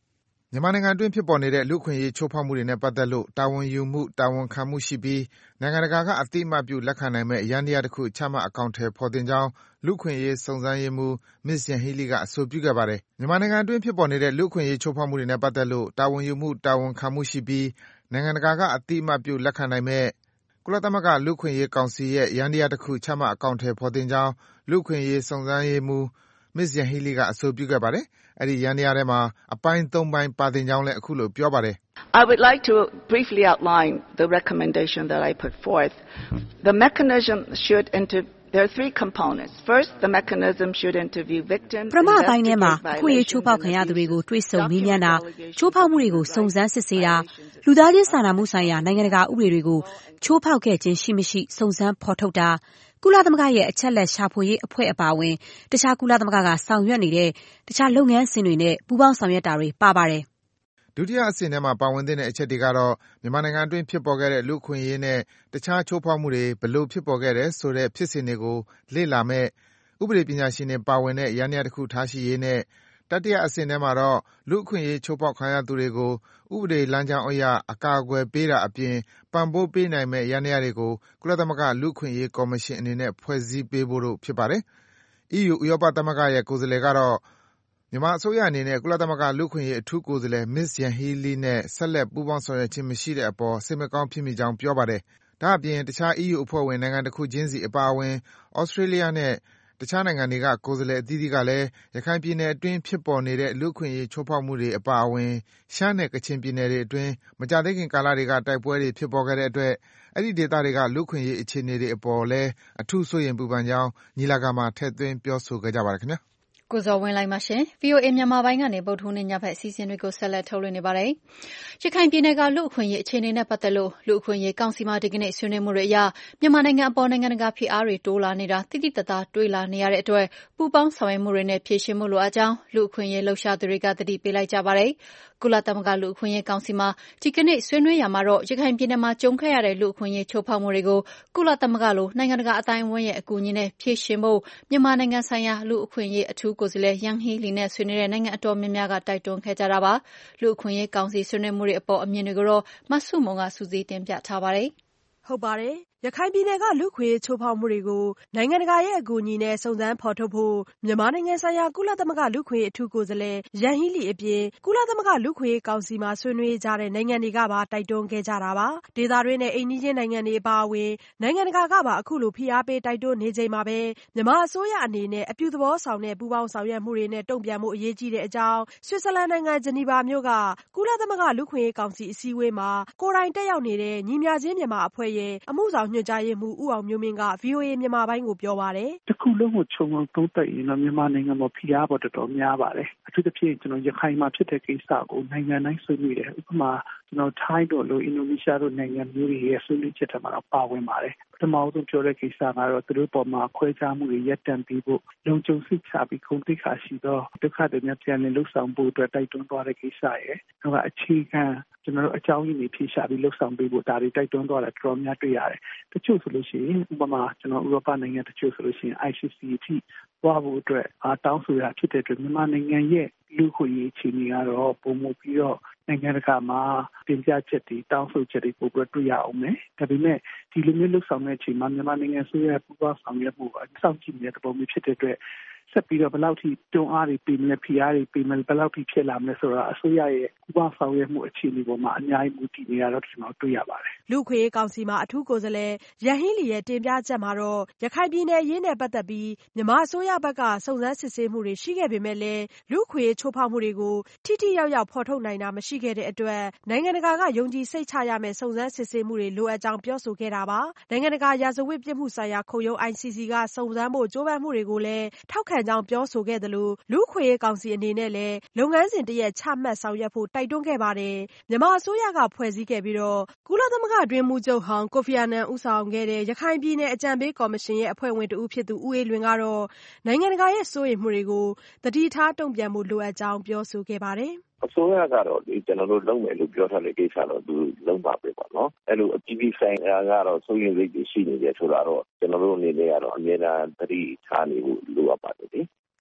မြန်မာနိုင်ငံအတွင်းဖြစ်ပေါ်နေတဲ့လူ့အခွင့်အရေးချိုးဖောက်မှုတွေနဲ့ပတ်သက်လို့တာဝန်ယူမှုတာဝန်ခံမှုရှိပြီးနိုင်ငံတကာကအသိအမှတ်ပြုလက်ခံနိုင်မဲ့ယန္တရားတစ်ခုချမှတ်အကောင့်ထဲပေါ်တင်ကြောင်းလူ့အခွင့်အရေးစုံစမ်းရေးမှူး Miss Yanghee Lee ကအဆိုပြုခဲ့ပါတယ်။မြန်မာနိုင်ငံအတွင်းဖြစ်ပေါ်နေတဲ့လူ့အခွင့်အရေးချိုးဖောက်မှုတွေနဲ့ပတ်သက်လို့တာဝန်ယူမှုတာဝန်ခံမှုရှိပြီးနိုင်ငံတကာကအသိအမှတ်ပြုလက်ခံနိုင်မဲ့ကုလသမဂ္ဂလူ့အခွင့်အရေးကောင်စီရဲ့ယန္တရားတစ်ခုချမှတ်အကောင့်ထဲပေါ်တင်ကြောင်းလူ့အခွင့်အရေးစုံစမ်းရေးမှူး Miss Yanghee Lee ကအဆိုပြုခဲ့ပါတယ်။အဲဒီယန္တရားထဲမှာအပိုင်းသုံးပိုင်းပါတင်ကြောင်းလည်းအခုလိုပြောပါတယ်။ I would like to briefly outline the recommendation that I put forth. The mechanism should inter There are three components. First, the mechanism should interview victims. ပထမအပိုင်းထဲမှာအခွင့်အရေးချိုးဖောက်ခံရသူတွေကိုတွေ့ဆုံမေးမြန်းတာချိုးဖောက်မှုတွေကိုစုံစမ်းစစ်ဆေးတာလူသားချင်းစာနာမှုဆိုင်ရာနိုင်ငံတကာဥပဒေတွေကိုချိုးဖောက်ခဲ့ခြင်းရှိမရှိစုံစမ်းဖော်ထုတ်တာကုလသမဂ္ဂရဲ့အချက်လက်ရှာဖွေရေးအဖွဲ့အပါအဝင်တခြားကုလသမဂ္ဂကဆောင်ရွက်နေတဲ့တခြားလုပ်ငန်းစဉ်တွေနဲ့ပူးပေါင်းဆောင်ရွက်တာတွေပါပါတယ်ဒုတိယအဆင့်ထဲမှာပါဝင်တဲ့အချက်တွေကတော့မြန်မာနိုင်ငံအတွင်းဖြစ်ပေါ်ခဲ့တဲ့လူ့အခွင့်အရေးနဲ့တခြားချိုးဖောက်မှုတွေဘယ်လိုဖြစ်ပေါ်ခဲ့တယ်ဆိုတဲ့ဖြစ်စဉ်တွေကိုလေ့လာမဲ့ဥပဒေပညာရှင်တွေပါဝင်တဲ့ယန္တရားတစ်ခုထားရှိရေးနဲ့တတိယအဆင့်ထဲမှာတော့လူ့အခွင့်အရေးချိုးဖောက်ခံရသူတွေကိုဥပဒေလမ်းကြောင်းအရအကာအကွယ်ပေးတာအပြင်ပံ့ပိုးပေးနိုင်မဲ့ယန္တရားတွေကိုကုလသမဂ္ဂလူ့အခွင့်အရေးကော်မရှင်အနေနဲ့ဖွဲ့စည်းပေးဖို့တို့ဖြစ်ပါတယ်။ အီးယူဥရောပသမဂ္ဂရဲ့ကိုယ်စားလှယ်ကတော့မြန်မာအစိုးရအနေနဲ့ကုလသမဂ္ဂလူ့အခွင့်အရေးအထူးကိုယ်စားလှယ် Miss Yanghee Lee နဲ့ဆက်လက်ပူးပေါင်းဆောင်ရွက်ခြင်းမရှိတဲ့အပေါ်စိတ်မကောင်းဖြစ်မိကြောင်းပြောပါတယ်။ဒါ့အပြင်တခြား အီးယူအဖွဲ့ဝင်နိုင်ငံတစ်ခုချင်းစီအပါအဝင်ဩစတြေးလျနဲ့တခြားနိုင်ငံတွေကကိုယ်စားလှယ်အသီးသီးကလည်းရခိုင်ပြည်နယ်အတွင်းဖြစ်ပေါ်နေတဲ့လူ့အခွင့်အရေးချိုးဖောက်မှုတွေအပါအဝင်ရှမ်းနဲ့ကချင်ပြည်နယ်တွေအတွင်းမကြာသေးခင်ကာလတွေကတိုက်ပွဲတွေဖြစ်ပေါ်ခဲ့တဲ့အတွက်အဲဒီဒေသတွေကလူ့အခွင့်အရေးအခြေအနေတွေအပေါ်လည်းအထူးစိုးရိမ်ပူပန်ကြောင်းညီလာခံမှာထည့်သွင်းပြောဆိုခဲ့ကြပါတယ်ခင်ဗျာကိုဇော်ဝင်းလိုက်ပါရှင် ဗီအိုအေ မြန်မာပိုင်းကနေဗုဒ္ဓဟူးနေ့ညဘက်အစီအစဉ်တွေကိုဆက်လက်ထုတ်လွှင့်နေပါတယ်။ရခိုင်ပြည်နယ်ကလူ့အခွင့်အရေးအခြေအနေနဲ့ပတ်သက်လို့လူ့အခွင့်အရေးကောင်စီမှဒီကနေ့ဆွေးနွေးမှုတွေအရမြန်မာနိုင်ငံအပေါ်နိုင်ငံတကာဖိအားတွေတိုးလာနေတာတိတိတသားတွေ့လာနေရတဲ့အတွက်ပူးပေါင်းဆောင်ရွက်မှုတွေနဲ့ဖြေရှင်းမှုလိုအပ်ကြောင်းလူ့အခွင့်အရေးလှုပ်ရှားသူတွေကသတိပေးလိုက်ကြပါတယ်။ကုလသမဂ္ဂလူ့အခွင့်အရေးကောင်စီမှဒီကနေ့ဆွေးနွေးရာမှာတော့ရခိုင်ပြည်နယ်မှာကြုံခဲ့ရတဲ့လူ့အခွင့်အရေးချိုးဖောက်မှုတွေကိုကုလသမဂ္ဂလိုနိုင်ငံတကာအတိုင်းအဝန်းရဲ့အကူအညီနဲ့ဖြေရှင်းဖို့မြန်မာနိုင်ငံဆိုင်ရာလူ့အခွင့်အရေးအထူးကိုယ်စားလှယ် Yanghee Lee နဲ့ဆွေးနွေးတဲ့နိုင်ငံအတော်များများကတိုက်တွန်းခဲ့ကြတာပါ။လူ့အခွင့်အရေးကောင်စီဆွေးနွေးမှုတွေအပေါ်အမြင်တွေကိုတော့မဆုမွန်ကစုစည်းတင်ပြထားပါတယ်။ဟုတ်ပါတယ်။ရခိုင်ပြည်နယ်ကလူ့အခွင့်အရေးချိုးဖောက်မှုတွေကိုနိုင်ငံတကာရဲ့အကူအညီနဲ့စုံစမ်းဖော်ထုတ်ဖို့မြန်မာနိုင်ငံဆိုင်ရာကုလသမဂ္ဂလူ့အခွင့်အရေးအထူးကိုယ်စားလှယ် Yanghee Lee အပြင်ကုလသမဂ္ဂလူ့အခွင့်အရေးကောင်စီမှာဆွေးနွေးကြတဲ့နိုင်ငံတွေကပါတိုက်တွန်းခဲ့ကြတာပါ။ဒေသတွင်းနဲ့အိမ်နီးချင်းနိုင်ငံတွေအပါအဝင်နိုင်ငံတကာကပါအခုလိုဖိအားပေးတိုက်တွန်းနေချိန်မှာပဲမြန်မာအစိုးရအနေနဲ့အပြုသဘောဆောင်တဲ့ပူးပေါင်းဆောင်ရွက်မှုတွေနဲ့တုံ့ပြန်မှုအရေးကြီးတဲ့အကြောင်းဆွစ်ဇာလန်နိုင်ငံဂျနီဗာမြို့ကကုလသမဂ္ဂလူ့အခွင့်အရေးကောင်စီအစည်းအဝေးမှာကိုယ်တိုင်တက်ရောက်နေတဲ့ညီမျှခြင်းမြန်မာအဖွဲ့ရဲ့အမှုဆောင်ညွှန်ကြားရေးမှူးဦးအောင်မျိုးမင်းက ဗွီအိုအေမြန်မာပိုင်းကိုပြောပါတယ်။တစ်ခုလုံးကိုခြုံငုံသုံးသပ်ရင်တော့မြန်မာနိုင်ငံမှာဖိအားပေါ်တော်တော်များပါတယ်။အထူးသဖြင့်ကျွန်တော်ရခိုင်မှာဖြစ်တဲ့ကိစ္စကိုနိုင်ငံတိုင်းဆွေးနွေးတယ်။ဥပမာကျွန်တော်ထိုင်းတို့လိုအင်ဒိုနီးရှားတို့နိုင်ငံမျိုးတွေရဲ့ဆွေးနွေးချက်တွေမှာတော့ပါဝင်ပါတယ်။ပထမဆုံးပြောတဲ့ကိစ္စကတော့သူတို့ပေါ်မှာခွဲခြားမှုတွေရပ်တန့်ပြီးဖို့လုံခြုံစိတ်ချပြီးဂုဏ်သိက္ခာရှိသောဒုက္ခတွေများပြန်လည်လှုပ်ဆောင်ဖို့အတွက်တိုက်တွန်းသွားတဲ့ကိစ္စရဲ့နောက်ကအခြေခံကျွန်တော်တို့အကြောင်းရင်းတွေဖြေရှာပြီးလှုပ်ဆောင်ပေးဖို့ဒါတွေတိုက်တွန်းသွားတာတော်တော်များတွေ့ရတယ်။တချို့ဆိုလို့ရှိရင်ဥပမာကျွန်တော်ဥရောပနိုင်ငံတချို့ဆိုလို့ရှိရင် I C C အထိသွားဖို့အတွက်အားတောင်းဆိုတာဖြစ်တဲ့အတွက်မြန်မာနိုင်ငံရဲ့လူ့ခွင့်ရေးအခြေအနေကတော့ပုံမှုပြီးတော့နိုင်ငံတကာမှာတင်ပြချက်တွေတောင်းဆိုချက်တွေပို့ပြီးတွေ့ရအောင်မယ်။ဒါပေမဲ့ဒီလိုမျိုးလှုပ်ဆောင်တဲ့အချိန်မှာမြန်မာနိုင်ငံဆိုရပူးပေါင်းဆောင်ရွက်မှုအစောင့်ကြည့်နေတဲ့ပုံမျိုးဖြစ်တဲ့အတွက်ဆက်ပြီးတော့ဘယ်လောက်ထိတွန်းအားတွေပေးမလဲဖိအားတွေပေးမလဲဘယ်လောက်ထိဖြစ်လာမလဲဆိုတာအစိုးရရဲ့ပူးပေါင်းဆောင်ရွက်မှုအခြေအနေပေါ်မှာအများကြီးမူတည်နေရတော့ကျွန်တော်တွေ့ရပါတယ်။လူ့အခွင့်အရေးကောင်စီမှာအထူးကိုယ်စားလှယ်Yanghee Leeရဲ့တင်ပြချက်မှာတော့ရခိုင်ပြည်နယ်အရေးနဲ့ပတ်သက်ပြီးမြန်မာအစိုးရဘက်ကစုံစမ်းစစ်ဆေးမှုတွေရှိခဲ့ပေမဲ့လည်းလူ့အခွင့်အရေးချိုးဖောက်မှုတွေကိုထိထိရောက်ရောက်ဖော်ထုတ်နိုင်တာမရှိခဲ့တဲ့အတွက်နိုင်ငံတကာကယုံကြည်စိတ်ချရမယ့်စုံစမ်းစစ်ဆေးမှုတွေလိုအပ်ကြောင်းပြောဆိုခဲ့တာပါ။နိုင်ငံတကာရာဇဝတ်ပြစ်မှုဆိုင်ရာခုံရုံး I C C ကစုံစမ်းဖို့ကြိုးပမ်းမှုတွေကိုလည်းထောက်ခံကြောင်းပြောဆိုခဲ့သလိုလူ့အခွင့်အရေးကောင်စီအနေနဲ့လည်းလုပ်ငန်းစဉ်တရက်ချမှတ်ဆောင်ရွက်ဖို့တိုက်တွန်းခဲ့ပါတယ်။မြန်မာအစိုးရကဖွဲ့စည်းခဲ့ပြီးတော့ကုလသမဂ္ဂအတွင်းမှုချုပ်ဟောင်းကိုဖီအာနန်ဦးဆောင်ခဲ့တဲ့ရခိုင်ပြည်နယ်အကြံပေးကော်မရှင်ရဲ့အဖွဲ့ဝင်တဦးဖြစ်သူဦးအေးလွင်ကတော့နိုင်ငံတကာရဲ့စိုးရိမ်မှုတွေကိုသတိထားတုံ့ပြန်ဖို့လိုအပ်ကြောင်းပြောဆိုခဲ့ပါတယ်။အစိုးရကတော့ဒီကျွန်တော်တို့လုပ်မယ်လို့ပြောထားတဲ့ကိစ္စတော့သူလုံးပါပဲပေါ့နော်အဲ့လိုအပြည်ပြည်ဆိုင်ရာကတော့စိုးရိမ်စိတ်တွေရှိနေတယ်ဆိုတာတော့ကျွန်တော်တို့အနေနဲ့ကတော့အမြဲတမ်းသတိထားနေဖို့လိုအပ်ပါတယ်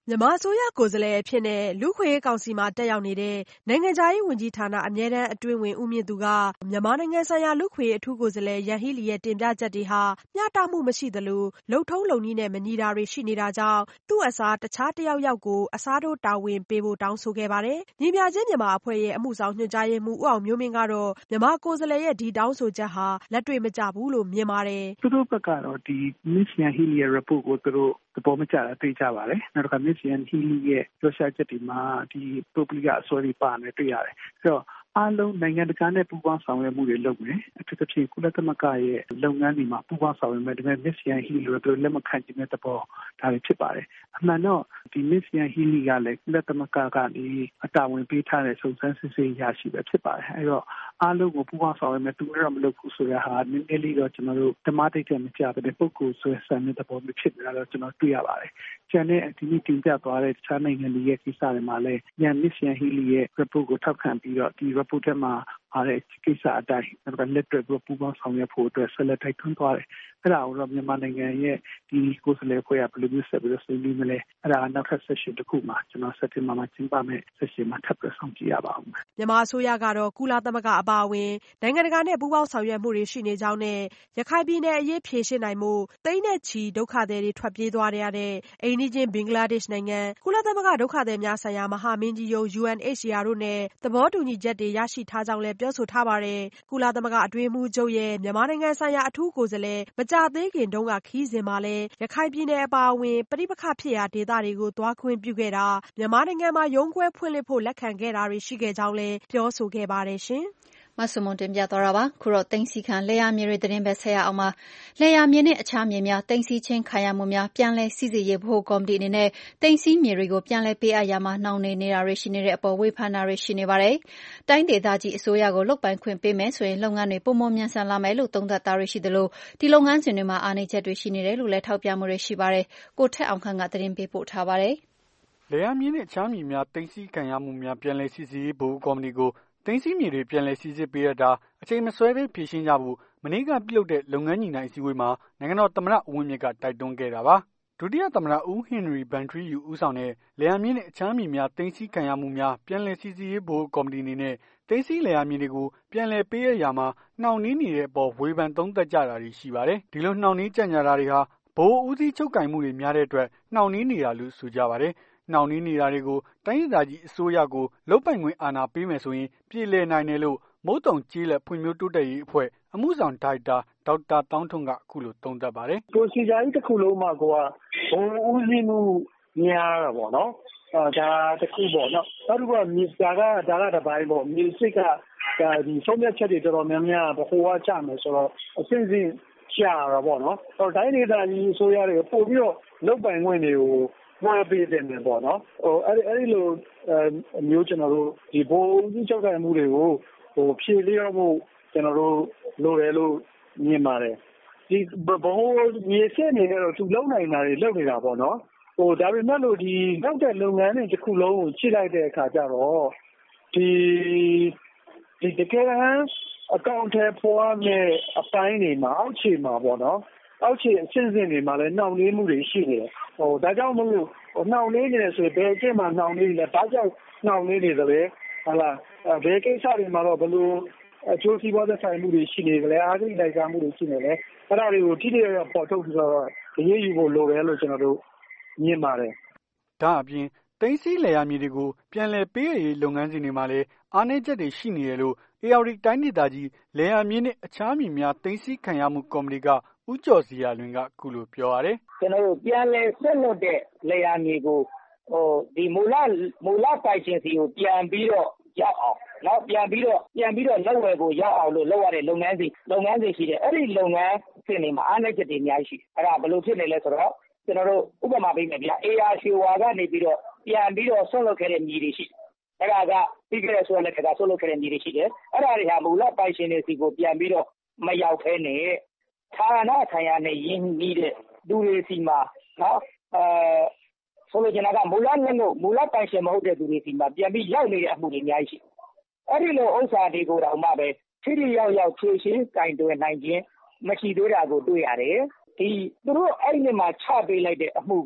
မြန်မာအစိုးရကိုယ်စားလှယ်အဖြစ်နဲ့လူ့အခွင့်အရေးကောင်စီမှာတက်ရောက်နေတဲ့နိုင်ငံခြားရေးဝန်ကြီးဌာနအမြဲတမ်းအတွင်းဝန်ဦးမြင့်သူကမြန်မာနိုင်ငံဆိုင်ရာလူ့အခွင့်အရေးအထူးကိုယ်စားလှယ်ယန်ဟီးလီရဲ့တင်ပြချက်တွေဟာမျှတမှုမရှိသလိုလုပ်ထုံးလုပ်နည်းနဲ့မညီတာတွေရှိနေတာကြောင့်သူ့အစားတခြားတယောက်ယောက်ကိုအစားထိုးတာဝန်ပေးဖို့တောင်းဆိုခဲ့ပါတယ်။ညီမျှခြင်းမြန်မာအဖွဲ့ရဲ့အမှုဆောင်ညွှန်ကြားရေးမှူးဦးအောင်မျိုးမင်းကတော့မြန်မာကိုယ်စားလှယ်ရဲ့ဒီတောင်းဆိုချက်ဟာလက်တွေ့မကျဘူးလို့မြင်ပါတယ်။သူတို့ဘက်ကတော့ဒီ Miss Yan Healy ရဲ့ report ကိုသူတို့သဘောမကျတာသိကြပါတယ်။နောက်တစ်ခါ Miss Yan Healy ရဲ့ပြောရှာချက်တွေမှာဒီပုဂ္ဂလိကအစွဲတွေပါနေတွေ့ရတယ်။ဆိုတော့အားလုံးနိုင်ငံတကာနဲ့ပူးပေါင်းဆောင်ရွက်မှုတွေလုပ်မယ်။အထူးသဖြင့်ကုလသမဂ္ဂရဲ့လုပ်ငန်းတွေမှာပူးပေါင်းဆောင်ရွက်မယ်။ဒါပေမဲ့ Miss Yan Healy တို့တို့လက်မခံခြင်းတဲ့သဘောဒါတွေဖြစ်ပါတယ်။အမှန်တော့ဒီ Miss Yan Healy ကလည်းကုလသမဂ္ဂကနေအတာဝန်ပေးထားတဲ့စုံစမ်းစစ်ဆေးရရှိပဲဖြစ်ပါတယ်။အဲတော့အားလုံးကိုပူးပေါင်းဆောင်ရွက်မယ်သူတို့မလုပ်ဘူးဆိုရဟာနည်းနည်းလေးတော့ကျွန်တော်တို့ဓမ္မတိတ်ကမကြတဲ့ပုဂ္ဂိုလ်ဆွဲဆန်တဲ့သဘောမျိုးဖြစ်နေတာတော့ကျွန်တော်တွေ့ရပါတယ်။ကျန်တဲ့ဒီနေ့တင်ပြသွားတဲ့တခြားနိုင်ငံတွေရဲ့ကိစ္စတွေမှာလည်းည Miss Yan Healy ရဲ့ report ကိုထောက်ခံပြီးတော့ဒီ report ထဲမှာအားတဲ့ကိစ္စအတိုင်းတော့လက်တွေ့ပူးပေါင်းဆောင်ရွက်ဖို့အတွက်ဆက်လက်တိုက်တွန်းသွားတယ်။အဲ့ဒါကိုတော့မြန်မာနိုင်ငံရဲ့ဒီကိုယ်စားလှယ်ဖွဲ့ရဘယ်လိုမျိုးဆက်ပြီးတော့ဆွေးနွေးမလဲအဲ့ဒါကနောက်ထပ် session တစ်ခုမှာကျွန်တော်စက်တင်ဘာမှာကျင်းပမယ် session မှာထပ်ပြီးဆောင်ကြည့်ရပါဦးမယ်။မြန်မာအစိုးရကတော့ကုလသမဂ္ဂအပါအဝင်နိုင်ငံတကာနဲ့ပူးပေါင်းဆောင်ရွက်မှုတွေရှိနေကြောင်းနဲ့ရခိုင်ပြည်နယ်အရေးဖြေရှင်းနိုင်မှုသိန်းနဲ့ချီဒုက္ခသည်တွေထွက်ပြေးသွားရတဲ့အိမ်နီးချင်းဘင်္ဂလားဒေ့ရှ်နိုင်ငံကုလသမဂ္ဂဒုက္ခသည်များဆိုင်ရာမဟာမင်းကြီးရုံး U N H C R တို့နဲ့သဘောတူညီချက်တွေရရှိထားကြောင်းလည်းပြောဆိုထားပါတယ်။ကုလသမဂ္ဂအတွင်းမှုချုပ်ရဲ့မြန်မာနိုင်ငံဆိုင်ရာအထူးကိုယ်စားလှယ်မကြသေးခင်တုန်းကခီးစဉ်မှာလည်းရခိုင်ပြည်နယ်အပါအဝင်ပဋိပက္ခဖြစ်ရာဒေသတွေကိုသွားခွင့်ပြုခဲ့တာမြန်မာနိုင်ငံမှာရုံးခွဲဖွင့်လှစ်ဖို့လက်ခံခဲ့တာတွေရှိခဲ့ကြောင်းလည်းပြောဆိုခဲ့ပါတယ်ရှင်။မဆုမွန်တင်ပြသွားတာပါခုတော့သိန်းစီခံလေယာမြေတွေသတင်းပဲဆက်ရအောင်ပါလေယာမြေနဲ့အခြားမြေများသိန်းစီချင်းခံရမှုများပြန်လည်စီစစ်ရေးဗဟိုကော်မတီအနေနဲ့သိန်းစီမြေတွေကိုပြန်လည်ပေးအပ်ရမှာနှောင့်နှေးနေတာတွေရှိနေတဲ့အပေါ်ဝေဖန်တာတွေရှိနေပါတယ်တိုင်းဒေသကြီးအစိုးရကိုလုပ်ပိုင်ခွင့်ပေးမယ်ဆိုရင်လုပ်ငန်းတွေပုံမမြန်ဆန်လာမယ်လို့သုံးသပ်တာတွေရှိသလိုဒီလုပ်ငန်းစဉ်တွေမှာအားနည်းချက်တွေရှိနေတယ်လို့လည်းထောက်ပြမှုတွေရှိပါတယ်ကိုထက်အောင်ခန့်ကသတင်းပေးပို့ထားပါတယ်လေယာမြေနဲ့အခြားမြေများသိန်းစီခံရမှုများပြန်လည်စီစစ်ရေးဗဟိုကော်မတီကိုသိန်းစီမြေတွေပြန်လည်စီစစ်ပေးရတာအချိန်မဆွဲဘဲဖြေရှင်းကြဖို့မနေ့ကပြုလုပ်တဲ့လုပ်ငန်းညီနိုင်အစည်းအဝေးမှာနိုင်ငံတော်သမ္မတဦးဝင်းမြင့်ကတိုက်တွန်းခဲ့တာပါဒုတိယသမ္မတဦးဟင်နရီဘန်ထရီယူဦးဆောင်တဲ့လေယာမြေနဲ့အခြားမြေများသိန်းစီခံရမှုများပြန်လည်စီစစ်ရေးဗဟိုကော်မတီအနေနဲ့သိန်းစီလေယာမြေတွေကိုပြန်လည်ပေးရရာမှာနှောင့်နှေးနေတဲ့အပေါ်ဝေဖန်သုံးသပ်ကြတာတွေရှိပါတယ်ဒီလိုနှောင့်နှေးကြံ့ကြာတာတွေဟာဗဟိုဦးစီးချုပ်ကိုင်မှုတွေများတဲ့အတွက်နှောင့်နှေးနေတာလို့ဆိုကြပါတယ်နှောင့်နှေးနေတာတွေကိုတိုင်းဒေသကြီးအစိုးရကိုလုပ်ပိုင်ခွင့်အာဏာပေးမယ်ဆိုရင်ပြည်လည်နိုင်တယ်လို့မုတ်တုံကျေးလက်ဖွံ့ဖြိုးတိုးတက်ရေးအဖွဲ့အမှုဆောင်ဒါရိုက်တာဒေါက်တာတောင်းထွန်းကအခုလိုသုံးသပ်ပါတယ်။ procedure ကြီးတစ်ခုလုံးမှာကိုကဘုံဦးစီးမှုများတာပေါ့နော်။အဲဒါတစ်ခုပေါ့နော်။နောက်တစ်ခုကမြေစာကဒါကတစ်ပိုင်းပေါ့မြေစစ်ကဒါဒီဆုံးဖြတ်ချက်တွေတော်တော်များများဘိုးကကြမယ်ဆိုတော့အစဉ်စဉ်ရှားတာပေါ့နော်။ဟိုတိုင်းဒေသကြီးအစိုးရတွေပို့ပြီးတော့လုပ်ပိုင်ခွင့်တွေကိုမှားပေးတယ်မယ်ပေါ့နော်ဟိုအဲ့အဲ့ဒီလိုအမျိုးကျွန်တော်တို့ဒီဘိုးကြီးချုပ်တဲ့မှုတွေကိုဟိုဖြည့်လျော့ဖို့ကျွန်တော်တို့လိုတယ်လို့မြင်ပါတယ်ဒီဘိုးမြေစစ်အနေနဲ့တော့သူလုံနိုင်တာတွေလုပ်နေတာပေါ့နော်ဟိုဒါပေမဲ့လို့ဒီနောက်တဲ့လုပ်ငန်းတွေတစ်ခုလုံးကိုချိန်လိုက်တဲ့အခါကျတော့ဒီဒီတကယ်တမ်းအကောင့်ထဲပေါ်ရမယ့်အပိုင်းတွေမှာအောက်ခြေမှာပေါ့နော်အောက်ခြေအဆင့်ဆင့်တွေမှာလည်းနှောင့်နှေးမှုတွေရှိနေတယ်ဟိုဒါကြောင့်မလို့နှောင့်နှေးနေတယ်ဆိုရင်ဘယ်အကျင့်မှာနှောင့်နှေးနေလဲဘာကြောင့်နှောင့်နှေးနေသလဲဟုတ်လားဘယ်ကိစ္စတွေမှာတော့ဘယ်လိုအကျိုးစီးပွားသက်ဆိုင်မှုတွေရှိနေကြလဲအားကြီးလိုက်စားမှုတွေရှိနေလဲအဲ့ဒါတွေကိုထိထိရောက်ရောက်ပေါ်ထုတ်ပြီးတော့အရေးယူဖို့လိုတယ်လို့ကျွန်တော်တို့မြင်ပါတယ်ဒါအပြင်သိန်းစီလေယာမြေတွေကိုပြန်လည်ပေးရည်လုပ်ငန်းစဉ်တွေမှာလည်းအားနည်းချက်တွေရှိနေတယ်လို့အေရဝတီတိုင်းဒေသကြီးလေယာမြေနဲ့အခြားမြေများသိန်းစီခံရမှုကော်မတီကဦးကျော်စီရလွင်ကအခုလိုပြောရတယ်ကျွန်တော်တို့ပြန်လည်ဆက်လွတ်တဲ့လေယာမြေကိုဟိုဒီမူလမူလပိုင်ရှင်စီကိုပြန်ပြီးတော့ရောက်အောင်နောက်ပြန်ပြီးတော့ပြန်ပြီးတော့လက်ဝယ်ကိုရောက်အောင်လို့လုပ်ရတဲ့လုပ်ငန်းစီလုပ်ငန်းစီရှိတယ်အဲ့ဒီလုပ်ငန်းစဉ်တွေမှာအားနည်းချက်တွေအများကြီးရှိတယ်အဲ့ဒါဘယ်လိုဖြစ်နေလဲဆိုတော့ကျွန်တော်တို့ဥပမာပေးမယ်ဗျာ အေ အာ ရွှေဝါကနေပြီးတော့ပြန်ပြီးတော့ဆွတ်လွတ်ခဲ့တဲ့မြေတွေရှိတယ်အဲ့ဒါကပြီးခဲ့တဲ့ဆွတ်လွတ်ခဲ့တာဆွတ်လွတ်ခဲ့တဲ့မြေတွေရှိတယ်အဲ့ဒါတွေဟာမူလပိုင်ရှင်တွေစီကိုပြန်ပြီးတော့မရောက်ခဲနဲ့ဌာနဆိုင်ရာနဲ့ရင်းနှီးတဲ့လူတွေစီမှာနော်အဲဆိုလိုချင်တာကမူလနဲ့လို့မူလပိုင်ရှင်မဟုတ်တဲ့သူတွေစီမှာပြန်ပြီးရောက်နေတဲ့အမှုတွေအများကြီးရှိအဲ့ဒီလိုဥစ္စာတွေကိုတော့မှပဲထိထိရောက်ရောက်ဖြည့်ရှင်းကင်တွယ်နိုင်ခြင်းမရှိသေးတာကိုတွေ့ရတယ်ဒီသူတို့အဲ့ဒီမှာချပေးလိုက်တဲ့အမှုကို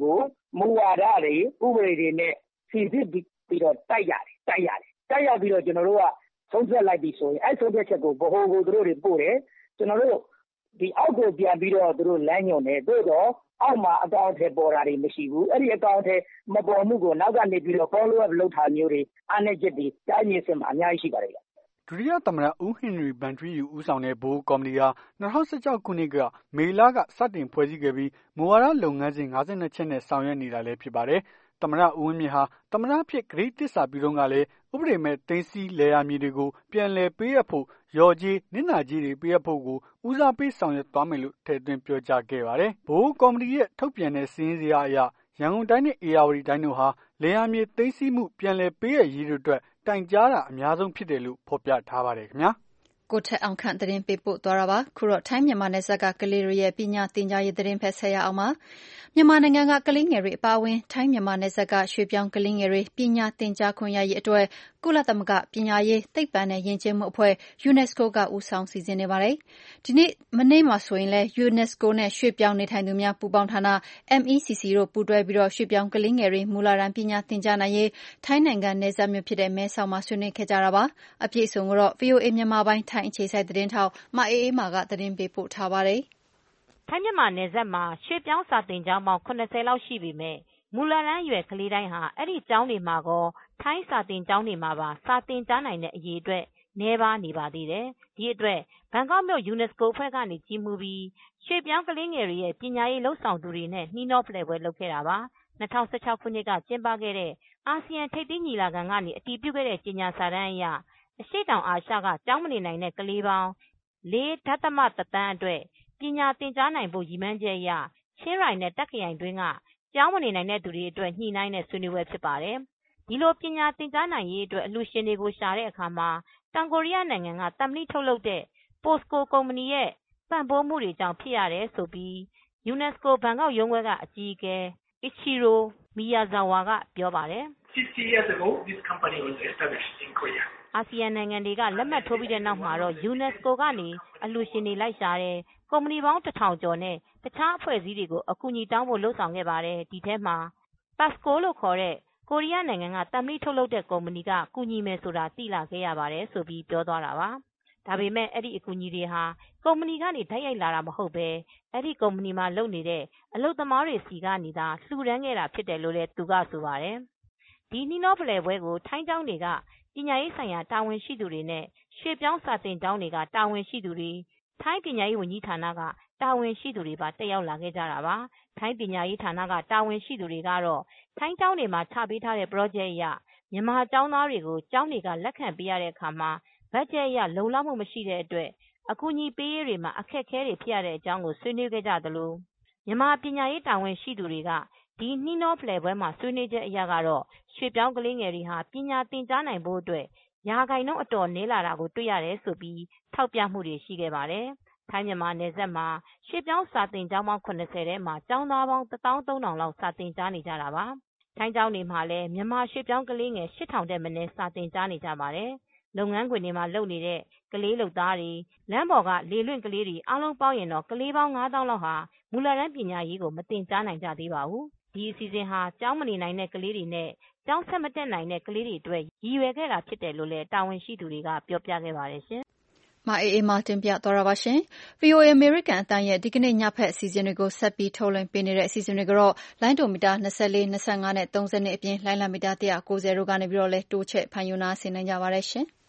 မူဝါဒတွေဥပဒေတွေနဲ့စီစစ်ပြီးတော့တိုက်ရတယ်တိုက်ရတယ်တိုက်ရပြီးတော့ကျွန်တော်တို့ကဆုံးဖြတ်လိုက်ပြီးဆိုရင်အဲ့ဆုံးဖြတ်ချက်ကိုဗဟိုကိုသူတို့တွေပို့တယ်ကျွန်တော်တို့ဒီအောက်ကိုပြန်ပြီးတော့သူတို့လမ်းညွှန်တယ်သို့တော့အောက်မှာအကောင့်ထဲပေါ်တာတွေမရှိဘူးအဲ့ဒီအကောင့်ထဲမပေါ်မှုကိုနောက်ကနေပြီးတော့ follow up လုပ်ထားမျိုးတွေအားနည်းချက်တွေတိုင်းပြည်စင်မှာအများကြီးရှိပါတယ်ဒုတိယသမ္မတဦးဟင်နရီဘန်ထရီယူဦးဆောင်တဲ့ဗဟိုကော်မတီဟာ၂၀၁၆ခုနှစ်ကမေလကစတင်ဖွဲ့စည်းခဲ့ပြီးမူဝါဒလုပ်ငန်းစဉ်၅၂ချက်နဲ့ဆောင်ရွက်နေတာလည်းဖြစ်ပါတယ်။သမ္မတဦးဝင်းမြင့်ဟာသမ္မတဖြစ်ဂရိတစ္ဆာပြုတော့ကလည်းဥပဒေမဲ့သိမ်းဆည်းလယ်ယာမြေတွေကိုပြန်လည်ပေးအပ်ဖို့ရော်ကြီးနစ်နာကြီးတွေပေးအပ်ဖို့ကိုဦးစားပေးဆောင်ရွက်သွားမယ်လို့ထည့်သွင်းပြောကြားခဲ့ပါတယ်။ဗဟိုကော်မတီရဲ့ထုတ်ပြန်တဲ့စာရင်းဇယားအရရန်ကုန်တိုင်းနဲ့ဧရာဝတီတိုင်းတို့ဟာလယ်ယာမြေသိမ်းဆည်းမှုပြန်လည်ပေးအပ်ရေးတို့အတွက်တိုင်ကြားတာအများဆုံးဖြစ်တယ်လို့ဖော်ပြထားပါတယ်ခင်ဗျာကိုထက်အောင်ခန့်သတင်းပေးပို့သွားတာပါခုတော့ထိုင်းမြန်မာနယ်စပ်ကကလေးတွေရဲ့ပညာသင်ကြားရေးသတင်းဖက်ဆက်ရအောင်ပါမြန်မာနိုင်ငံကကလေးငယ်တွေအပါအဝင်ထိုင်းမြန်မာနယ်စပ်ကရွှေပြောင်းကလေးငယ်တွေပညာသင်ကြားခွင့်ရရေးအတွက်ကုလသမဂ္ဂပညာရေးသိပ္ပံနဲ့ယဉ်ကျေးမှုအဖွဲ့ UNESCO ကဦးဆောင်စီစဉ်နေပါတယ်ဒီနေ့မနေ့မှာဆိုရင်လဲ UNESCO နဲ့ရွှေပြောင်းနေထိုင်သူများပူးပေါင်းဌာန M E C C တို့ပူးတွဲပြီးတော့ရွှေပြောင်းကလေးငယ်တွေမူလတန်းပညာသင်ကြားနိုင်ရေးထိုင်းနိုင်ငံနယ်စပ်မြို့ဖြစ်တဲ့မဲဆောက်မှာဆွေးနွေးခဲ့ကြတာပါအပြည့်အစုံကိုတော့ V O A မြန်မာပိုင်းထိုင်းအခြေစိုက်သတင်းထောက်မအေးအေးမာကသတင်းပေးပို့ထားပါတယ်ထိုင်းမြန်မာနယ်စပ်မှာရွှေပြောင်းစာသင်ကျောင်းပေါင်း၇၀လောက်ရှိပေမဲ့မူလတန်းရွယ်ကလေးတိုင်းဟာအဲ့ဒီကျောင်းတွေမှာကောထိုင်းစာသင်ကျောင်းတွေမှာပါစာသင်ကြားနိုင်တဲ့အရေးအတွက်နည်းပါးနေပါသေးတယ်ဒီအတွက်ဘန်ကောက်မြို့ UNESCO အဖွဲ့ကနေကြီးမှုပြီးရွှေပြောင်းကလေးငယ်တွေရဲ့ပညာရေးလှုပ်ဆောင်သူတွေနဲ့နှီးနှောဖလှယ်ပွဲလုပ်ခဲ့တာပါ၂၀၁၆ခုနှစ်ကကျင်းပခဲ့တဲ့အာဆီယံထိပ်သီးညီလာခံကနေအတည်ပြုခဲ့တဲ့ကြေညာစာတမ်းအရအရှေ့တောင်အာရှကကျောင်းမနေနိုင်တဲ့ကလေးပေါင်း၄ဒသမ တသန်းအတွက်ပညာသင်ကြားနိုင်ဖို့ရည်မှန်းချက်အရချင်းရိုင်နဲ့တက်ခရိုင်တွင်းကကျောင်းမနေနိုင်တဲ့သူတွေအတွက်ညှိနှိုင်းတဲ့ဆွေးနွေးပွဲဖြစ်ပါတယ်ဒီလိုပညာသင်ကြားနိုင်ရေးအတွက်အလှူရှင်တွေကိုရှာတဲ့အခါမှာတောင်ကိုရီးယားနိုင်ငံကသံမဏိထုတ်လုပ်တဲ့ Posco ကုမ္ပဏီရဲ့ပံ့ပိုးမှုတွေကြောင့်ဖြစ်ရတယ်ဆိုပြီး UNESCO ဘန်ကောက်ရုံးခွဲကအကြီးအကဲ Ichiro Miyazawa ကပြောပါတယ် sixty years ago this company was established in Korea အာဆီယံနိုင်ငံတွေကလက်မှတ်ထိုးပြီးတဲ့နောက်မှာတော့ UNESCO ကနေအလှူရှင်တွေလိုက်ရှာတယ်ကုမ္ပဏီပေါင်းတစ်ထောင်ကျော်နဲ့တခြားအဖွဲ့အစည်းတွေကိုအကူအညီတောင်းဖို့လှုံ့ဆော်ခဲ့ပါတယ်ဒီထဲမှာ Pasco လို့ခေါ်တဲ့ကိုရီးယားနိုင်ငံကသံမဏိထုတ်လုပ်တဲ့ကုမ္ပဏီကကူညီမယ်ဆိုတာသိလာခဲ့ရပါတယ်ဆိုပြီးပြောသွားတာပါဒါပေမဲ့အဲ့ဒီအကူအညီတွေဟာကုမ္ပဏီကနေဓာတ်ရိုက်လာတာမဟုတ်ပဲအဲ့ဒီကုမ္ပဏီမှာလုပ်နေတဲ့အလုပ်သမားတွေစီကနေသာလှူဒန်းခဲ့တာဖြစ်တယ်လို့လည်းသူကဆိုပါတယ်ဒီနီနောဖလှယ်ပွဲကိုထိုင်းကျောင်းတွေကပညာရေးဆိုင်ရာတာဝန်ရှိသူတွေနဲ့ရွှေပြောင်းစာသင်ကျောင်းတွေကတာဝန်ရှိသူတွေထိုင်းပညာရေးဝန်ကြီးဌာနကတာဝန်ရှိသူတွေပါတက်ရောက်လာခဲ့ကြတာပါထိုင်းပညာရေးဌာနကတာဝန်ရှိသူတွေကတော့ထိုင်းကျောင်းတွေမှာချပေးထားတဲ့ project အရမြန်မာကျောင်းသားတွေကိုကျောင်းတွေကလက်ခံပေးရတဲ့အခါမှာဘတ်ဂျက်အရလုံလောက်မှုမရှိတဲ့အတွက်အကူအညီပေးရေးတွေမှာအခက်အခဲတွေဖြစ်ရတဲ့အကြောင်းကိုဆွေးနွေးခဲ့ကြသလိုမြန်မာပညာရေးတာဝန်ရှိသူတွေကဒီနှီးနှောဖလှယ်ပွဲမှာဆွေးနွေးချက်အရကတော့ရွှေပြောင်းကလေးငယ်တွေဟာပညာသင်ကြားနိုင်ဖို့အတွက်ရာဂိုင်နှုန်းအတော်နည်းလာတာကိုတွေ့ရတယ်ဆိုပြီးထောက်ပြမှုတွေရှိခဲ့ပါတယ်။ထိုင်းမြန်မာနယ်စပ်မှာရွှေပြောင်းစာသင်ကျောင်းပေါင်း၇၀ထဲမှာကျောင်းသားပေါင်းတစ်သောင်းသုံးထောင်လောက်စာသင်ကြားနေကြတာပါ။ထိုင်းကျောင်းတွေမှာလည်းမြန်မာရွှေပြောင်းကလေးငယ်၈ထောင်တဲ့မနည်းစာသင်ကြားနေကြပါတယ်။လုပ်ငန်းခွင်တွေမှာလုပ်နေတဲ့ကလေးလုပ်သားတွေလမ်းပေါ်ကလေလွင့်ကလေးတွေအားလုံးပေါင်းရင်တော့ကလေးပေါင်း၅သောင်းလောက်ဟာမူလတန်းပညာရေးကိုမသင်ကြားနိုင်ကြသေးပါဘူး။ဒီအစီအစဉ်ဟာကျောင်းမနေနိုင်တဲ့ကလေးတွေနဲ့ကျောင်းဆက်မတက်နိုင်တဲ့ကလေးတွေအတွက်ရည်ရွယ်ခဲ့တာဖြစ်တယ်လို့လည်းတာဝန်ရှိသူတွေကပြောပြခဲ့ပါတယ်ရှင်။မအေးအေးမာတင်ပြသွားတာပါရှင်။ V O A အမေရိကန်အသံရဲ့ဒီကနေ့ညဖက်အစီအစဉ်တွေကိုဆက်ပြီးထုတ်လွှင့်ပေးနေတဲ့အစီအစဉ်တွေကတော့လိုင်းဒိုမီတာ၂၄, ၂၅နဲ့၃၀အပြင်လိုင်းလံမီတာ၁၉၀တို့ကနေပြီးတော့လဲတိုးချဲ့ဖန်ယူနာဆင်နိုင်ကြပါတယ်ရှင်။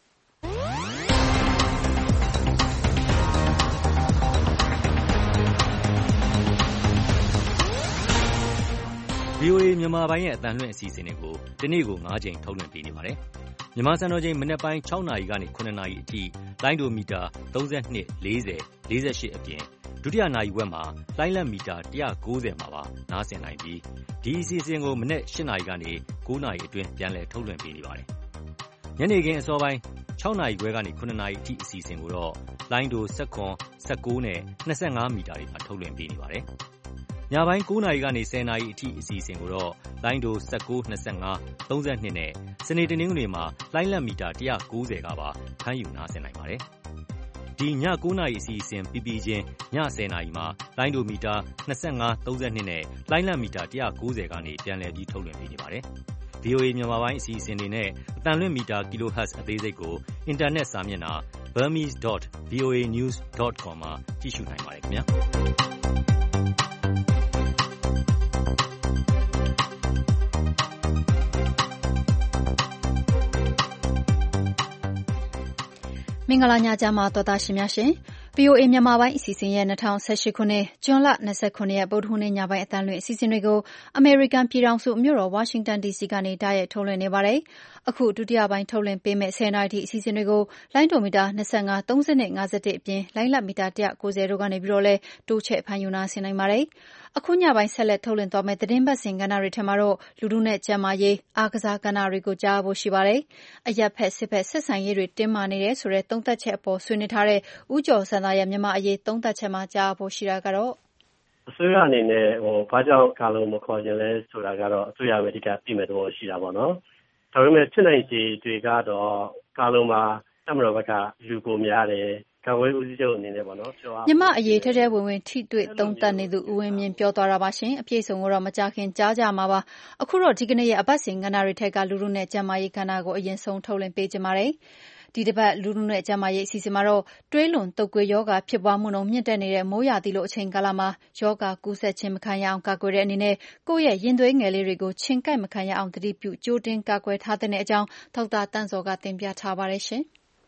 V O A မြန်မာပိုင်းရဲ့အသံလွှင့်အစီအစဉ်တွေကိုဒီနေ့ကို၅ချိန်ထုတ်လွှင့်ပေးနေပါတယ်။မြန်မာစံတော်ချိန်မနက်ပိုင်း၆နာရီကနေ၇နာရီအထိလိုင်းဒိုမီတာ၃၂, ၄၀, ၄၈အပြင်ဒုတိယနာရီဝက်မှာလိုင်းလံမီတာ၁၉၀မှာပါနားဆင်နိုင်ပြီးဒီအစီအစဉ်ကိုမနက်၈နာရီကနေ၉နာရီအတွင်းပြန်လည်ထုတ်လွှင့်ပေးနေပါတယ်။ညနေခင်းအစောပိုင်း၆နာရီခွဲကနေ၇နာရီအထိအစီအစဉ်ကိုတော့လိုင်းဒို၁၇, ၁၉နဲ့၂၅မီတာတွေမှာထုတ်လွှင့်ပေးနေပါတယ်။ညပိုင်း၉နာရီကနေ၁၀နာရီအထိအစီအစဉ်ကိုတော့လိုင်းဒို၁၉, ၂၅, ၃၂နဲ့စနေတနင်္ဂနွေမှာလိုင်းလံမီတာ၁၉၀ကပါဖမ်းယူနားဆင်နိုင်ပါတယ်။ဒီညကိုးနာရီအစီအစဉ်ပြီးပြီးချင်းညဆယ်နာရီမှာလိုင်းဒိုမီတာ၂၅ ၃၂နဲ့လိုင်းလံမီတာ၁၉၀ကနေပြန်လည်ပြီးထုတ်လွှင့်ပေးနေပါတယ်။ ဗွီအိုအေ မြန်မာပိုင်းအစီအစဉ်တွေနဲ့အသံလွှင့်မီတာ kilohertz အသေးစိတ်ကိုအင်တာနက်စာမျက်နှာ burmese dot voa news dot com မှာကြည့်ရှုနိုင်ပါတယ်ခင်ဗျာ။မင်္ဂလာညချမ်းပါတော်သားရှင်များရှင် ဗွီအိုအေ မြန်မာပိုင်းအစီအစဉ်ရဲ့၂၀၁၈ခုနှစ်ဇွန်လ၂၇ရက်ဗုဒ္ဓဟူးနေ့ညပိုင်းအသံလွှင့်အစီအစဉ်တွေကိုအမေရိကန်ပြည်ထောင်စုမြို့တော်ဝါရှင်တန်ဒီစီကနေတိုက်ရိုက်ထုတ်လွှင့်နေပါတယ်။အခုဒုတိယပိုင်းထုတ်လွှင့်ပေးမယ့်ဆယ်နာရီထိအစီအစဉ်တွေကိုလိုင်းဒိုမီတာ၂၅ ၃၂ ၅၁အပြင်လိုင်းလတ်မီတာ၁၉၀တို့ကနေပြီးတော့လည်းတိုးချဲ့ဖမ်းယူနာဆင်နိုင်ပါတယ်။အခုညပိုင်းဆက်လက်ထုတ်လွှင့်သွားမယ့်သတင်းပတ်စဉ်ကဏ္ဍတွေထဲမှာတော့လူထုနဲ့ကျန်းမာရေးအားကစားကဏ္ဍတွေကိုကြားဖို့ရှိပါတယ်။အရပ်ဖက်စစ်ဖက်ဆက်ဆံရေးတွေတင်းမာနေတယ်ဆိုတဲ့သုံးသပ်ချက်အပေါ်ဆွေးနွေးထားတဲ့ဦးကျော်စံသားရဲ့မြန်မာအရေးသုံးသပ်ချက်မှာကြားဖို့ရှိတာကတော့အစိုးရအနေနဲ့ဟိုဘာကြောင့်ကာလုံမခေါ်ခြင်းလဲဆိုတာကတော့အစိုးရပဲအဓိကသိမဲ့တော့ရှိတာပေါ့နော်။ဒါပေမဲ့ဖြစ်နိုင်ခြေတွေကတော့ကာလုံမှာတမတော်ဘက်ကလူကိုများတယ်ကာဝေးဦးစီးချုပ်အနေနဲ့ပေါ့နော်ပြောအောင်မြန်မာအရေးထဲထဲဝင်ဝင်ထိတွေ့သုံးသပ်နေသူဦးဝင်းမြင့်ပြောသွားတာပါရှင်အပြည့်စုံကိုတော့မကြခင်ကြားကြမှာပါအခုတော့ဒီကနေ့ရဲ့အပတ်စဉ်ကဏ္ဍတွေထက်ကလူလူနဲ့ကျန်းမာရေးကဏ္ဍကိုအရင်ဆုံးထုတ်လွှင့်ပေးကြပါမယ်ဒီတစ်ပတ်လူလူနဲ့ကျန်းမာရေးအစီအစဉ်မှာတော့တွေးလွန်တုပ်ကွေးရောဂါဖြစ်ပွားမှုနှုန်းမြင့်တက်နေတဲ့မိုးရာသီလိုအချိန်ကာလမှာရောဂါကူးစက်ခြင်းမခံရအောင်ကာကွယ်တဲ့အနေနဲ့ကိုယ့်ရဲ့ရင်သွေးငယ်လေးတွေကိုချင်းကိုက်မခံရအောင်တတိပြုကြိုတင်ကာကွယ်ထားတဲ့အကြောင်းဒေါက်တာတန့်စောကတင်ပြထားပါတယ်ရှင်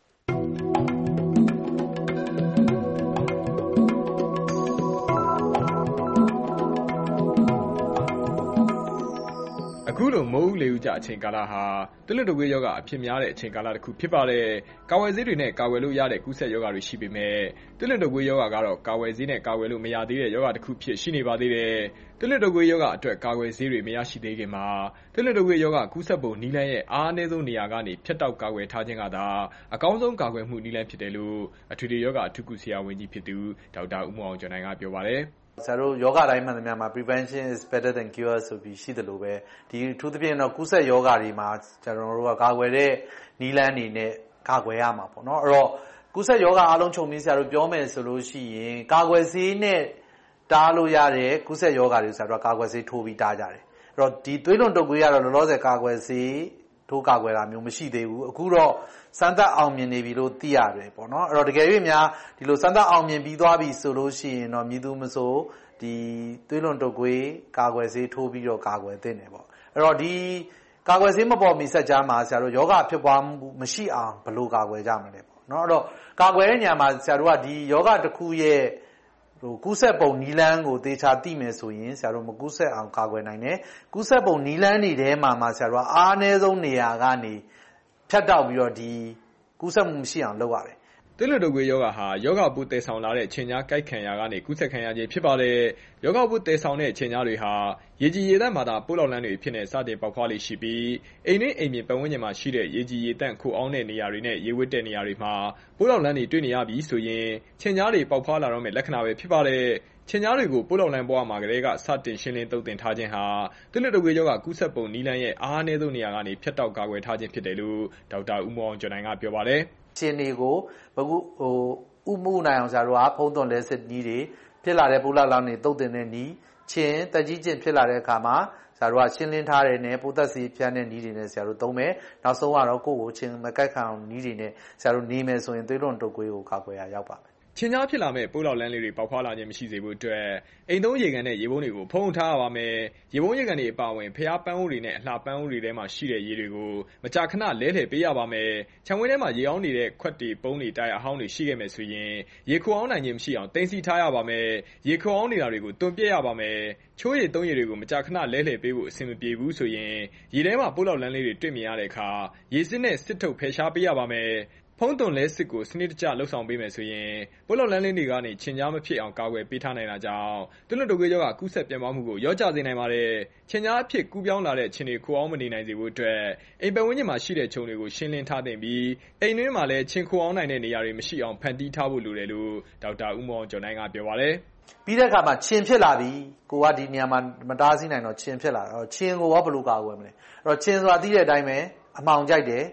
အခုလိုမိုးဦးလေဦးကြအချိန်ကာလဟာတလွတ်တကွေးရောဂါအဖြစ်များတဲ့အချိန်ကာလတစ်ခုဖြစ်ပါတယ်။ကာဝယ်ဆေးတွေနဲ့ကာဝယ်လို့ရတဲ့ကူးစက်ရောဂါတွေရှိပေမဲ့တလွတ်တကွေးရောဂါကတော့ကာဝယ်ဆေးနဲ့ကာဝယ်လို့မရသေးတဲ့ရောဂါတစ်ခုဖြစ်ရှိနေပါသေးတယ်။တလွတ်တကွေးရောဂါအတွက်ကာဝယ်ဆေးတွေမရရှိသေးခင်မှာတလွတ်တကွေးရောဂါကူးစက်ပုံနည်းလမ်းရဲ့အားအနည်းဆုံးနေရာကနေဖြတ်တောက်ကာဝယ်ထားခြင်းကသာအကောင်းဆုံးကာကွယ်မှုနည်းလမ်းဖြစ်တယ်လို့အထွေထွေရောဂါအထူးကုဆရာဝန်ကြီးဖြစ်သူဒေါက်တာဦးမောင်ကျော်နိုင်ကပြောပါတယ်။ဆရာတို့ယောဂတိုင်းမှန်သမျှမှာ prevention is better than cure ဆိုပြီးရှိတယ်လို့ပဲဒီအထူးသဖြင့်တော့ကူးစက်ယောဂတွေမှာကျွန်တော်တို့ကကာကွယ်တဲ့နည်းလမ်းတွေနဲ့ကာကွယ်ရမှာပေါ့နော်အဲ့တော့ကူးစက်ယောဂအားလုံးချုပ်ပြီးဆရာတို့ပြောမယ်ဆိုလို့ရှိရင်ကာကွယ်ဆေးနဲ့တားလို့ရတဲ့ကူးစက်ယောဂတွေဆရာတို့ကာကွယ်ဆေးထိုးပြီးတားကြတယ်အဲ့တော့ဒီသွေးလွန်တုပ်ကွေးကတော့လောလောဆယ်ကာကွယ်ဆေးထိုးကာကွယ်တာမျိုးမရှိသေးဘူးအခုတော့စမ်းသပ်အောင်မြင်နေပြီလို့သိရတယ်ပေါ့နော်အဲ့တော့တကယ်၍များဒီလိုစမ်းသပ်အောင်မြင်ပြီးသွားပြီဆိုလို့ရှိရင်တော့မြည်သူမဆိုဒီသွေးလွန်တုပ်ကွေးကာကွယ်ဆေးထိုးပြီးတော့ကာကွယ်သင့်တယ်ပေါ့အဲ့တော့ဒီကာကွယ်ဆေးမပေါ်မီဆက်ကြားမှာဆရာတို့ယောဂဖြစ်ပွားမှုမရှိအောင်ဘယ်လိုကာကွယ်ကြမလဲပေါ့နော်အဲ့တော့ကာကွယ်တဲ့ညမှာဆရာတို့ကဒီယောဂတစ်ခုရဲ့ဟိုကူးစက်ပုံနီလန်းကိုသေချာသိမယ်ဆိုရင်ဆရာတို့မကူးစက်အောင်ကာကွယ်နိုင်တယ်ကူးစက်ပုံနီလန်းတွေထဲမှာမှာဆရာတို့ကအားအနည်းဆုံးနေရာကနေဖြတ်တောက်ပြီးတော့ဒီကူးစက်မှုမရှိအောင်လုပ်ရတယ်တလွတ်တုပ်ကွေးရောဂါဟာယောဂပူတည်ဆောင်လာတဲ့ခြေညာကိုက်ခံရာကနေကူးစက်ခံရခြင်းဖြစ်ပါတယ်။ယောဂပူတည်ဆောင်တဲ့ခြေညာတွေဟာရေကြည်ရေသန့်မှာသာပိုးလောင်လန်းတွေဖြစ်နေစတင်ပေါက်ဖွားလေးရှိပြီးအိမ်တွင်းအိမ်ပြင်ပတ်ဝန်းကျင်မှာရှိတဲ့ရေကြည်ရေသန့်ခိုအောင်းတဲ့နေရာတွေနဲ့ရေဝတ်တဲ့နေရာတွေမှာပိုးလောင်လန်းတွေတွေ့နေရပြီးဆိုရင်ခြေညာတွေပေါက်ဖွားလာတော့မယ့်လက္ခဏာပဲဖြစ်ပါတယ်။ခြေညာတွေကိုပိုးလောင်လန်းပွားမှာကလေးကစတင်ရှင်းလင်းတုတ်တင်ထားခြင်းဟာတလွတ်တုပ်ကွေးရောဂါကူးစက်ပုံနီလန်းရဲ့အားအနည်းဆုံးနေရာကနေဖြတ်တောက်ကာကွယ်ထားခြင်းဖြစ်တယ်လို့ဒေါက်တာဦးမောင်ကျော်နိုင်ကပြောပါတယ်။ခြေနေကိုဘကူဟိုဥမှုနိုင်အောင်ဆရာတို့ကဖုံးသွန်လဲစစ်နီးတွေဖြစ်လာတဲ့ပိုးလောင်လန်းတွေတုတ်တင်တဲ့နီးချင်းတက်ကြီးချင်းဖြစ်လာတဲ့အခါမှာဆရာတို့ကရှင်းလင်းထားတဲ့နဲ့ပိုးသက်စီဖြန်းတဲ့နီးတွေနဲ့ဆရာတို့သုံးမယ်နောက်ဆုံးကတော့ကိုယ့်ကိုချင်းမကိုက်ခံအောင်နီးတွေနဲ့ဆရာတို့နေမယ်ဆိုရင်သွေးလွန်တုပ်ကွေးကိုကာကွယ်ရရောက်ပါမယ်ခြေညာဖြစ်လာမဲ့ပိုးလောင်လန်းလေးတွေပေါက်ဖွားလာခြင်းမရှိစေဖို့အတွက်အိမ်သုံးရေကန်နဲ့ရေပုံးတွေကိုဖုံးထားရပါမယ်။ရေပုံးရေကန်တွေအပါအဝင်ဖျားပန်းဦးတွေနဲ့အလှပန်းဦးတွေထဲမှာရှိတဲ့ရေတွေကိုမကြာခဏလဲလှယ်ပေးရပါမယ်။ခြံဝင်းထဲမှာရေအောင်နေတဲ့ခွက်တွေပုံးတွေတိုင်အဟောင်းတွေရှိခဲ့မယ်ဆိုရင်ရေခိုအောင်နိုင်ခြင်းမရှိအောင်တင်စီထားရပါမယ်။ရေခိုအောင်နေတာတွေကိုတွန်းပြက်ရပါမယ်။ချိုးရည်သုံးရည်တွေကိုမကြာခဏလဲလှယ်ပေးဖို့အဆင်မပြေဘူးဆိုရင်ရေထဲမှာပိုးလောင်လန်းလေးတွေတွေ့မြင်ရတဲ့အခါရေစစ်နဲ့စစ်ထုတ်ဖယ်ရှားပေးရပါမယ်။ဖုံးသွန်လဲစစ်ကိုစနစ်တကျလှုပ်ဆောင်ပေးမယ်ဆိုရင်ပိုးလောင်လန်းလေးတွေကနေခြင်ကြားမဖြစ်အောင်ကာကွယ်ပေးထားနိုင်တာကြောင့်တလွတ်တုပ်ကွေးရောဂါကူးစက်ပြန့်ပွားမှုကိုရော့ကျစေနိုင်ပါတယ်။ခြင်ကြားအဖြစ်ကူးပြောင်းလာတဲ့ခြင်တွေခိုအောင်မနေနိုင်စေဖို့အတွက်အိမ်ပတ်ဝန်းကျင်မှာရှိတဲ့ခြုံတွေကိုရှင်းလင်းထားသင့်ပြီးအိမ်တွင်းမှာလည်းခြင်ခိုအောင်နိုင်တဲ့နေရာတွေမရှိအောင်ဖန်တီးထားဖို့လိုတယ်လို့ဒေါက်တာဦးမောင်ကျော်နိုင်ကပြောပါတယ်။ပြီးတဲ့အခါမှာခြင်ဖြစ်လာပြီကိုကဒီနေရာမှာမတားဆီးနိုင်တော့ခြင်ဖြစ်လာတော့ခြင်ကိုရောဘယ်လိုကာကွယ်မလဲ။အဲ့တော့ခြင်ဆိုတာသိတဲ့အတိုင်းပဲအမှောင်ကြိုက်တယ်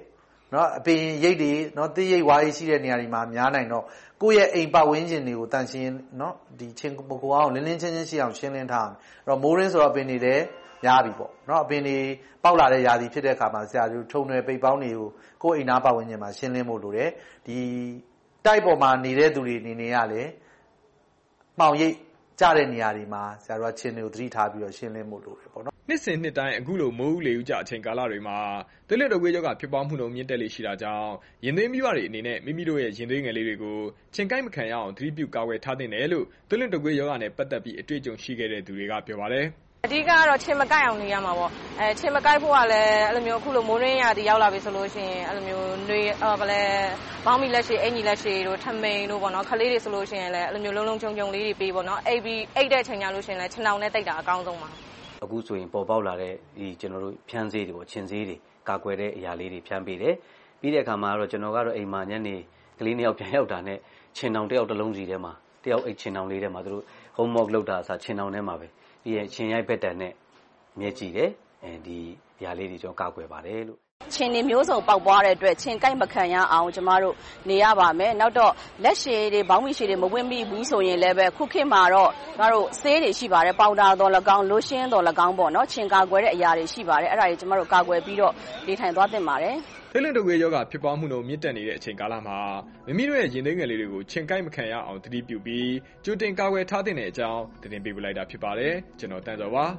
နော်အပင်ရိပ်တွေနော်တိရိပ်ဝါးရိပ်ရှိတဲ့နေရာတွေမှာများနိုင်တော့ကိုယ့်ရဲ့အိမ်ပတ်ဝန်းကျင်တွေကိုတန်ရှင်းနော်ဒီချင်းပကိုအောင်လင်းလင်းချင်းချင်းရှိအောင်ရှင်းလင်းထားအောင်အဲ့တော့မိုးရင်းဆိုတော့အပင်တွေလည်းများပြီပေါ့နော်အပင်တွေပေါက်လာတဲ့ຢာစီဖြစ်တဲ့အခါမှာဆရာတို့ထုံနယ်ပိတ်ပေါင်းတွေကိုကိုယ့်အိမ်သားပတ်ဝန်းကျင်မှာရှင်းလင်းဖို့လိုတယ်ဒီတိုက်ပေါ်မှာနေတဲ့သူတွေအနေနဲ့ကလည်းမှောင်ရိပ်ကြတဲ့နေရာတွေမှာဆရာတို့ကချင်းတွေကိုသတိထားပြီးတော့ရှင်းလင်းဖို့လိုတယ်ပေါ့နော်နှစ်စဉ်နှစ်တိုင်းအခုလိုမိုးဦးလေဦးကြအချိန်ကာလတွေမှာသွေးလွှတ်တော်ကွေးရောဂါဖြစ်ပွားမှုနှုန်းမြင့်တက်လေရှိတာကြောင့်ရင်သွေးမိဘတွေအနေနဲ့မိမိတို့ရဲ့ရင်သွေးငယ်လေးတွေကိုချင်းကိုက်မခံရအောင်သတိပြုကာကွယ်ထားသင့်တယ်လို့သွေးလွှတ်တော်ကွေးရောဂါနဲ့ပတ်သက်ပြီးအတွေ့အကြုံရှိခဲ့တဲ့သူတွေကပြောပါတယ်အဓိကကတော့ချင်းမကိုက်အောင်နေရမှာပေါ့အဲချင်းမကိုက်ဖို့ကလည်းအဲ့လိုမျိုးအခုလိုမိုးရင်းရာတီရောက်လာပြီဆိုလို့ရှိရင်အဲ့လိုမျိုးနှွေဟောဗလဲဘောင်းမီလက်ရှိအင်ကြီးလက်ရှိတို့ထမိန်တို့ပေါ့နော်ခလေးတွေဆိုလို့ရှိရင်လည်းအဲ့လိုမျိုးလုံးလုံးချုံချုံလေးတွေပေးပေါ့နော်အိပ်ပြီးအိပ်တဲ့ချိန်ကြလို့ရှိရင်လည်းခြေနှောင်နဲ့တိတ်တာအကောင်းဆုံးပါအခုဆိုရင်ပေါ်ပေါက်လာတဲ့ဒီကျွန်တော်တို့ဖြန်းဆေးတွေပေါ့ချင်းဆေးတွေကာကွယ်တဲ့အရာလေးတွေဖြန်းပေးတယ်ပြီးတဲ့အခါမှာတော့ကျွန်တော်ကတော့အိမ်မှာညနေကလေးနှစ်ယောက်ပြန်ရောက်တာနဲ့ခြေနှောင်တစ်ယောက်တစ်လုံးစီထဲမှာတစ်ယောက်အိတ်ခြေနှောင်လေးထဲမှာသူတို့ homework လုပ်တာအစားခြေနှောင်ထဲမှာပဲပြီးရင်ချင်းရိုက်ဘက်တန်နဲ့မြဲကြည့်တယ်အဲဒီຢာလေးတွေကျွန်တော်ကာကွယ်ပါတယ်လို့ချင်းနေမျိုးစုံပေါက်ပွားတဲ့အတွက်ချင်းကိုက်မခံရအောင်ကျမတို့နေရပါမယ်နောက်တော့လက်ရှည်တွေဘောင်းမီရှည်တွေမဝင်မိဘူးဆိုရင်လည်းပဲခုခေတ်မှာတော့ကျမတို့ဆေးတွေရှိပါတယ်ပေါင်တာတော်၎င်းလိုရှင်းတော်၎င်းပေါ့နော်ချင်းကာကွယ်တဲ့အရာတွေရှိပါတယ်အဲ့ဒါတွေကျမတို့ကာကွယ်ပြီးတော့နေထိုင်သွားသင့်ပါတယ်သွေးလွှတ်တော်ကွေးရောဂါဖြစ်ပွားမှုနှုန်းမြင့်တက်နေတဲ့အချိန်ကာလမှာမိမိတို့ရဲ့ရင်သွေးငယ်လေးတွေကိုချင်းကိုက်မခံရအောင်သတိပြုပြီးကြိုတင်ကာကွယ်ထားသင့်တဲ့အကြောင်းတင်ပြပေးလိုက်တာဖြစ်ပါတယ်ကျွန်တော်တန်းစောပါ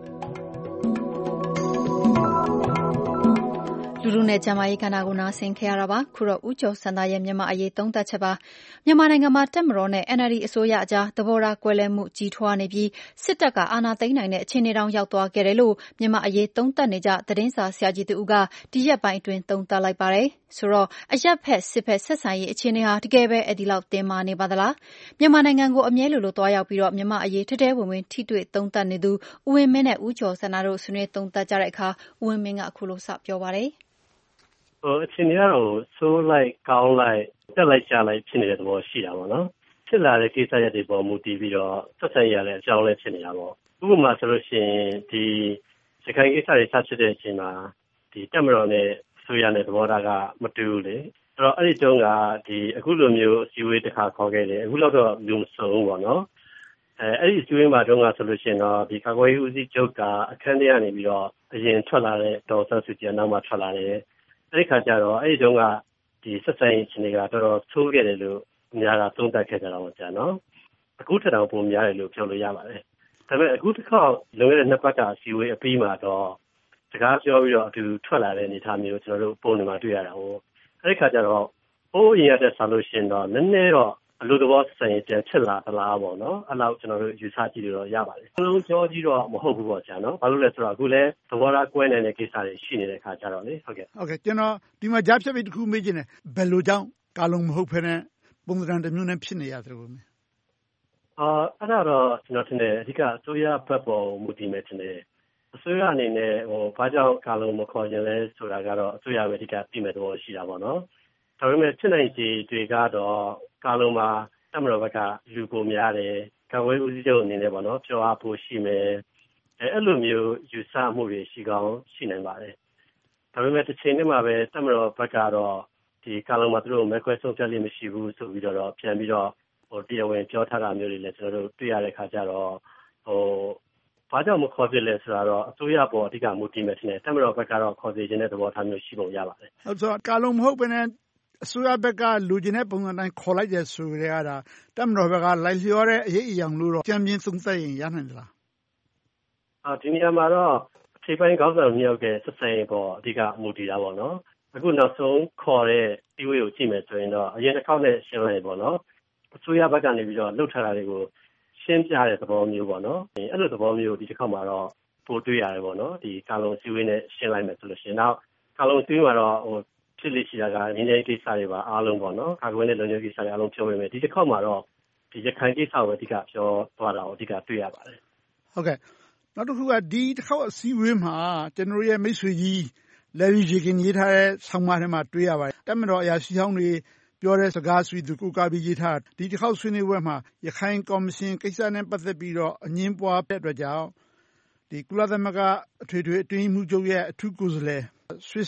လူလူနဲ့ကျမရေးခန္ဓာကိုနားဆင်ခဲ့ရတာပါခုတော့ဦးကျော်စန္ဒရဲ့မြန်မာအရေးသုံးသပ်ချက်ပါမြန်မာနိုင်ငံမှာတက်မတော်နဲ့ N L D အစိုးရအကြားသဘောထားကွဲလွဲမှုကြီးထွားနေပြီးစစ်တပ်ကအာဏာသိမ်းနိုင်တဲ့အခြေအနေတောင်ရောက်သွားခဲ့တယ်လို့မြန်မာအရေးသုံးသပ်နေကြသတင်းစာဆရာကြီးတူကဒီရက်ပိုင်းအတွင်းသုံးသပ်လိုက်ပါတယ်ဆိုတော့အရက်ဖက်စစ်ဖက်ဆက်ဆံရေးအခြေအနေဟာတကယ်ပဲအဲ့ဒီလောက်တင်းမာနေပါသလားမြန်မာနိုင်ငံကိုအမြဲလိုလိုသွားရောက်ပြီးတော့မြန်မာအရေးထဲထဲဝင်ဝင်ထိတွေ့သုံးသပ်နေသူဦးဝင်းမင်းနဲ့ဦးကျော်စန္ဒတို့ဆွေးနွေးသုံးသပ်ကြတဲ့အခါဦးဝင်းမင်းကအခုလိုစပြောပါတယ်ဟိုအချိန်ကြီးကတော့ဆိုးလိုက်ကောင်းလိုက်တက်လိုက်ကျလိုက်ဖြစ်နေတဲ့သဘောရှိတာပေါ့နော်ဖြစ်လာတဲ့ကိစ္စရပ်တွေပေါ်မူတည်ပြီးတော့ဆက်ဆံရတဲ့အကြောင်းလည်းဖြစ်နေတာပေါ့ဥပမာဆိုလို့ရှိရင်ဒီစကိုင်းကိစ္စတွေဆက်ဖြစ်တဲ့အချိန်မှာဒီတက်မတော်နဲ့ဆိုရတဲ့သဘောထားကမတူဘူးလေအဲ့တော့အဲ့ဒီတုန်းကဒီအခုလိုမျိုးအစည်းအဝေးတစ်ခါခေါ်ခဲ့တယ်အခုတော့လူမစုံဘူးပေါ့နော်အဲအဲ့ဒီအစည်းအဝေးမှာတုန်းကဆိုလို့ရှိရင်တော့ဒီကာကွယ်ရေးဦးစီးချုပ်ကအခန်းထဲကနေပြီးတော့အရင်ထွက်လာတဲ့ဒေါ်ဆန်းစုကြည်နောက်မှထွက်လာတယ်အဲ့ဒီခါကျတော့အဲ့ဒီတုန်းကဒီဆက်ဆံရေးရှင်တွေကတော်တော်ဆိုးခဲ့တယ်လို့အများကသုံးသပ်ခဲ့ကြတာပေါ့ကြာနော်အခုထက်တောင်ပိုများတယ်လို့ပြောလို့ရပါတယ်ဒါပေမဲ့အခုတစ်ခါလုံခဲ့တဲ့နှစ်ပတ်ကအစည်းအဝေးအပြီးမှာတော့စကားပြောပြီးတော့အတူထွက်လာတဲ့အနေအထားမျိုးကျွန်တော်တို့ပုံနေမှာတွေ့ရတာဟုတ်အဲ့ဒီခါကျတော့ဟိုးရင်ရတဲ့ဆာလို့ရှင်တော့နည်းနည်းတော့အလိုတော်ဆက်ဆံရေးတည်းဖြစ်လာသလားပေါ့နော်အဲ့လောက်ကျွန်တော်တို့ယူဆကြည့်လို့ရပါတယ်အလုံးကြောကြီးတော့မဟုတ်ဘူးပေါ့ကြာနော်ဘာလို့လဲဆိုတော့အခုလဲသဘောထားကွဲနေတဲ့ကိစ္စတွေရှိနေတဲ့ခါကျတော့လေဟုတ်ကဲ့ဟုတ်ကဲ့ကျွန်တော်ဒီမှာကြားဖြတ်ပြီးတစ်ခုမေးချင်တယ်ဘယ်လိုကြောင့်ကာလုံးမဟုတ်ဖ ೇನೆ ပုံစံတစ်မျိုးနဲ့ဖြစ်နေရတယ်လို့မြင်အာအဲ့ဒါတော့ကျွန်တော်ထင်တယ်အဓိကအစိုးရဘက်ပေါ်မူတည်မယ်ထင်တယ်အစိုးရအနေနဲ့ဟိုဘာကြောင့်ကာလုံးမခေါ်ရင်လဲဆိုတာကတော့အစိုးရပဲအဓိကပြင်မဲ့သဘောရှိတာပေါ့နော်ဒါပေမဲ့ဖြစ်နိုင်ခြေတွေကတော့ကာလုံးမှာတမတော်ဘက်ကလူကိုများတယ်ကာဝေးဦးစီးချုပ်အနေနဲ့ပေါ့နော်ပြောအားဖို့ရှိမယ်အဲအဲ့လိုမျိုးယူဆမှုတွေရှိကောင်းရှိနိုင်ပါတယ်ဒါပေမဲ့တစ်ချိန်တည်းမှာပဲတမတော်ဘက်ကတော့ဒီကာလုံးမှာသူတို့မဲခွဲဆုံးဖြတ်လို့မရှိဘူးဆိုပြီးတော့ပြန်ပြီးတော့ဟိုတရားဝင်ပြောထားတာမျိုးတွေလည်းကျွန်တော်တို့တွေ့ရတဲ့ခါကျတော့ဟိုဘာကြောင့်မခေါ်ပြလဲဆိုတော့အစိုးရပေါ်အဓိကမူတည်မယ်ထင်တယ်တမတော်ဘက်ကတော့ခေါ်စီခြင်းတဲ့သဘောထားမျိုးရှိပုံရပါတယ်ဟုတ်ဆိုကာလုံးမဟုတ်ဘဲနဲ့အစိုးရဘက်ကလူကျင်တဲ့ပုံစံတိုင်းခေါ်လိုက်တယ်ဆိုရဲအဲ့ဒါတက်မတော်ဘက်ကလိုက်လျောတဲ့အရေးအယံလို့တော့ကြံပြင်းသုံးသပ်ရင်ရနိုင်သလားအာဒီနေရာမှာတော့အခြေပိုင်းခေါင်းဆောင်မျိုးရဲ့ဆက်ဆံရေးပေါ်အဓိကမူတည်တာပေါ့နော်အခုနောက်ဆုံးခေါ်တဲ့ဒီဝေးကိုကြည့်မယ်ဆိုရင်တော့အရင်တစ်ခေါက်နဲ့ရှင်းလိုက်ပေါ့နော်အစိုးရဘက်ကနေပြီးတော့လှုပ်ထားတာတွေကိုရှင်းပြတဲ့သဘောမျိုးပေါ့နော်အဲ့လိုသဘောမျိုးဒီတစ်ခေါက်မှာတော့ပို့တွေ့ရတယ်ပေါ့နော်ဒီကာလုံစီဝေးနဲ့ရှင်းလိုက်မယ်ဆိုလို့ရှိရင်တော့ကာလုံစီဝေးမှာတော့ဟိုဖြစ်လိရှိတာကငင်းတဲ့ကိစ္စတွေပါအားလုံးပေါ့နော်ကာကွယ်တဲ့လုံခြုံရေးကိစ္စတွေအားလုံးပြောပေးမယ်ဒီတစ်ခေါက်မှာတော့ဒီရခိုင်ကိစ္စကိုအဓိကပြောသွားတာကိုအဓိကတွေ့ရပါတယ်ဟုတ်ကဲ့နောက်တစ်ခုကဒီတစ်ခေါက်အစည်းအဝေးမှာကျွန်တော်ရဲ့မိတ်ဆွေကြီးLarry Jekin ရေးထားတဲ့ဆောင်းပါးထဲမှာတွေ့ရပါတယ်တက်မတော်အရာရှိဟောင်းတွေပြောတဲ့စကားဆွေသူကိုကာပြီးရေးထားဒီတစ်ခေါက်ဆွေးနွေးပွဲမှာရခိုင်ကော်မရှင်ကိစ္စနဲ့ပတ်သက်ပြီးတော့အငင်းပွားတဲ့အတွက်ကြောင့်ဒီကုလသမဂ္ဂအထွေထွေအတွင်းမှုချုပ်ရဲ့အထူးကိုယ်စားလှယ် Swiss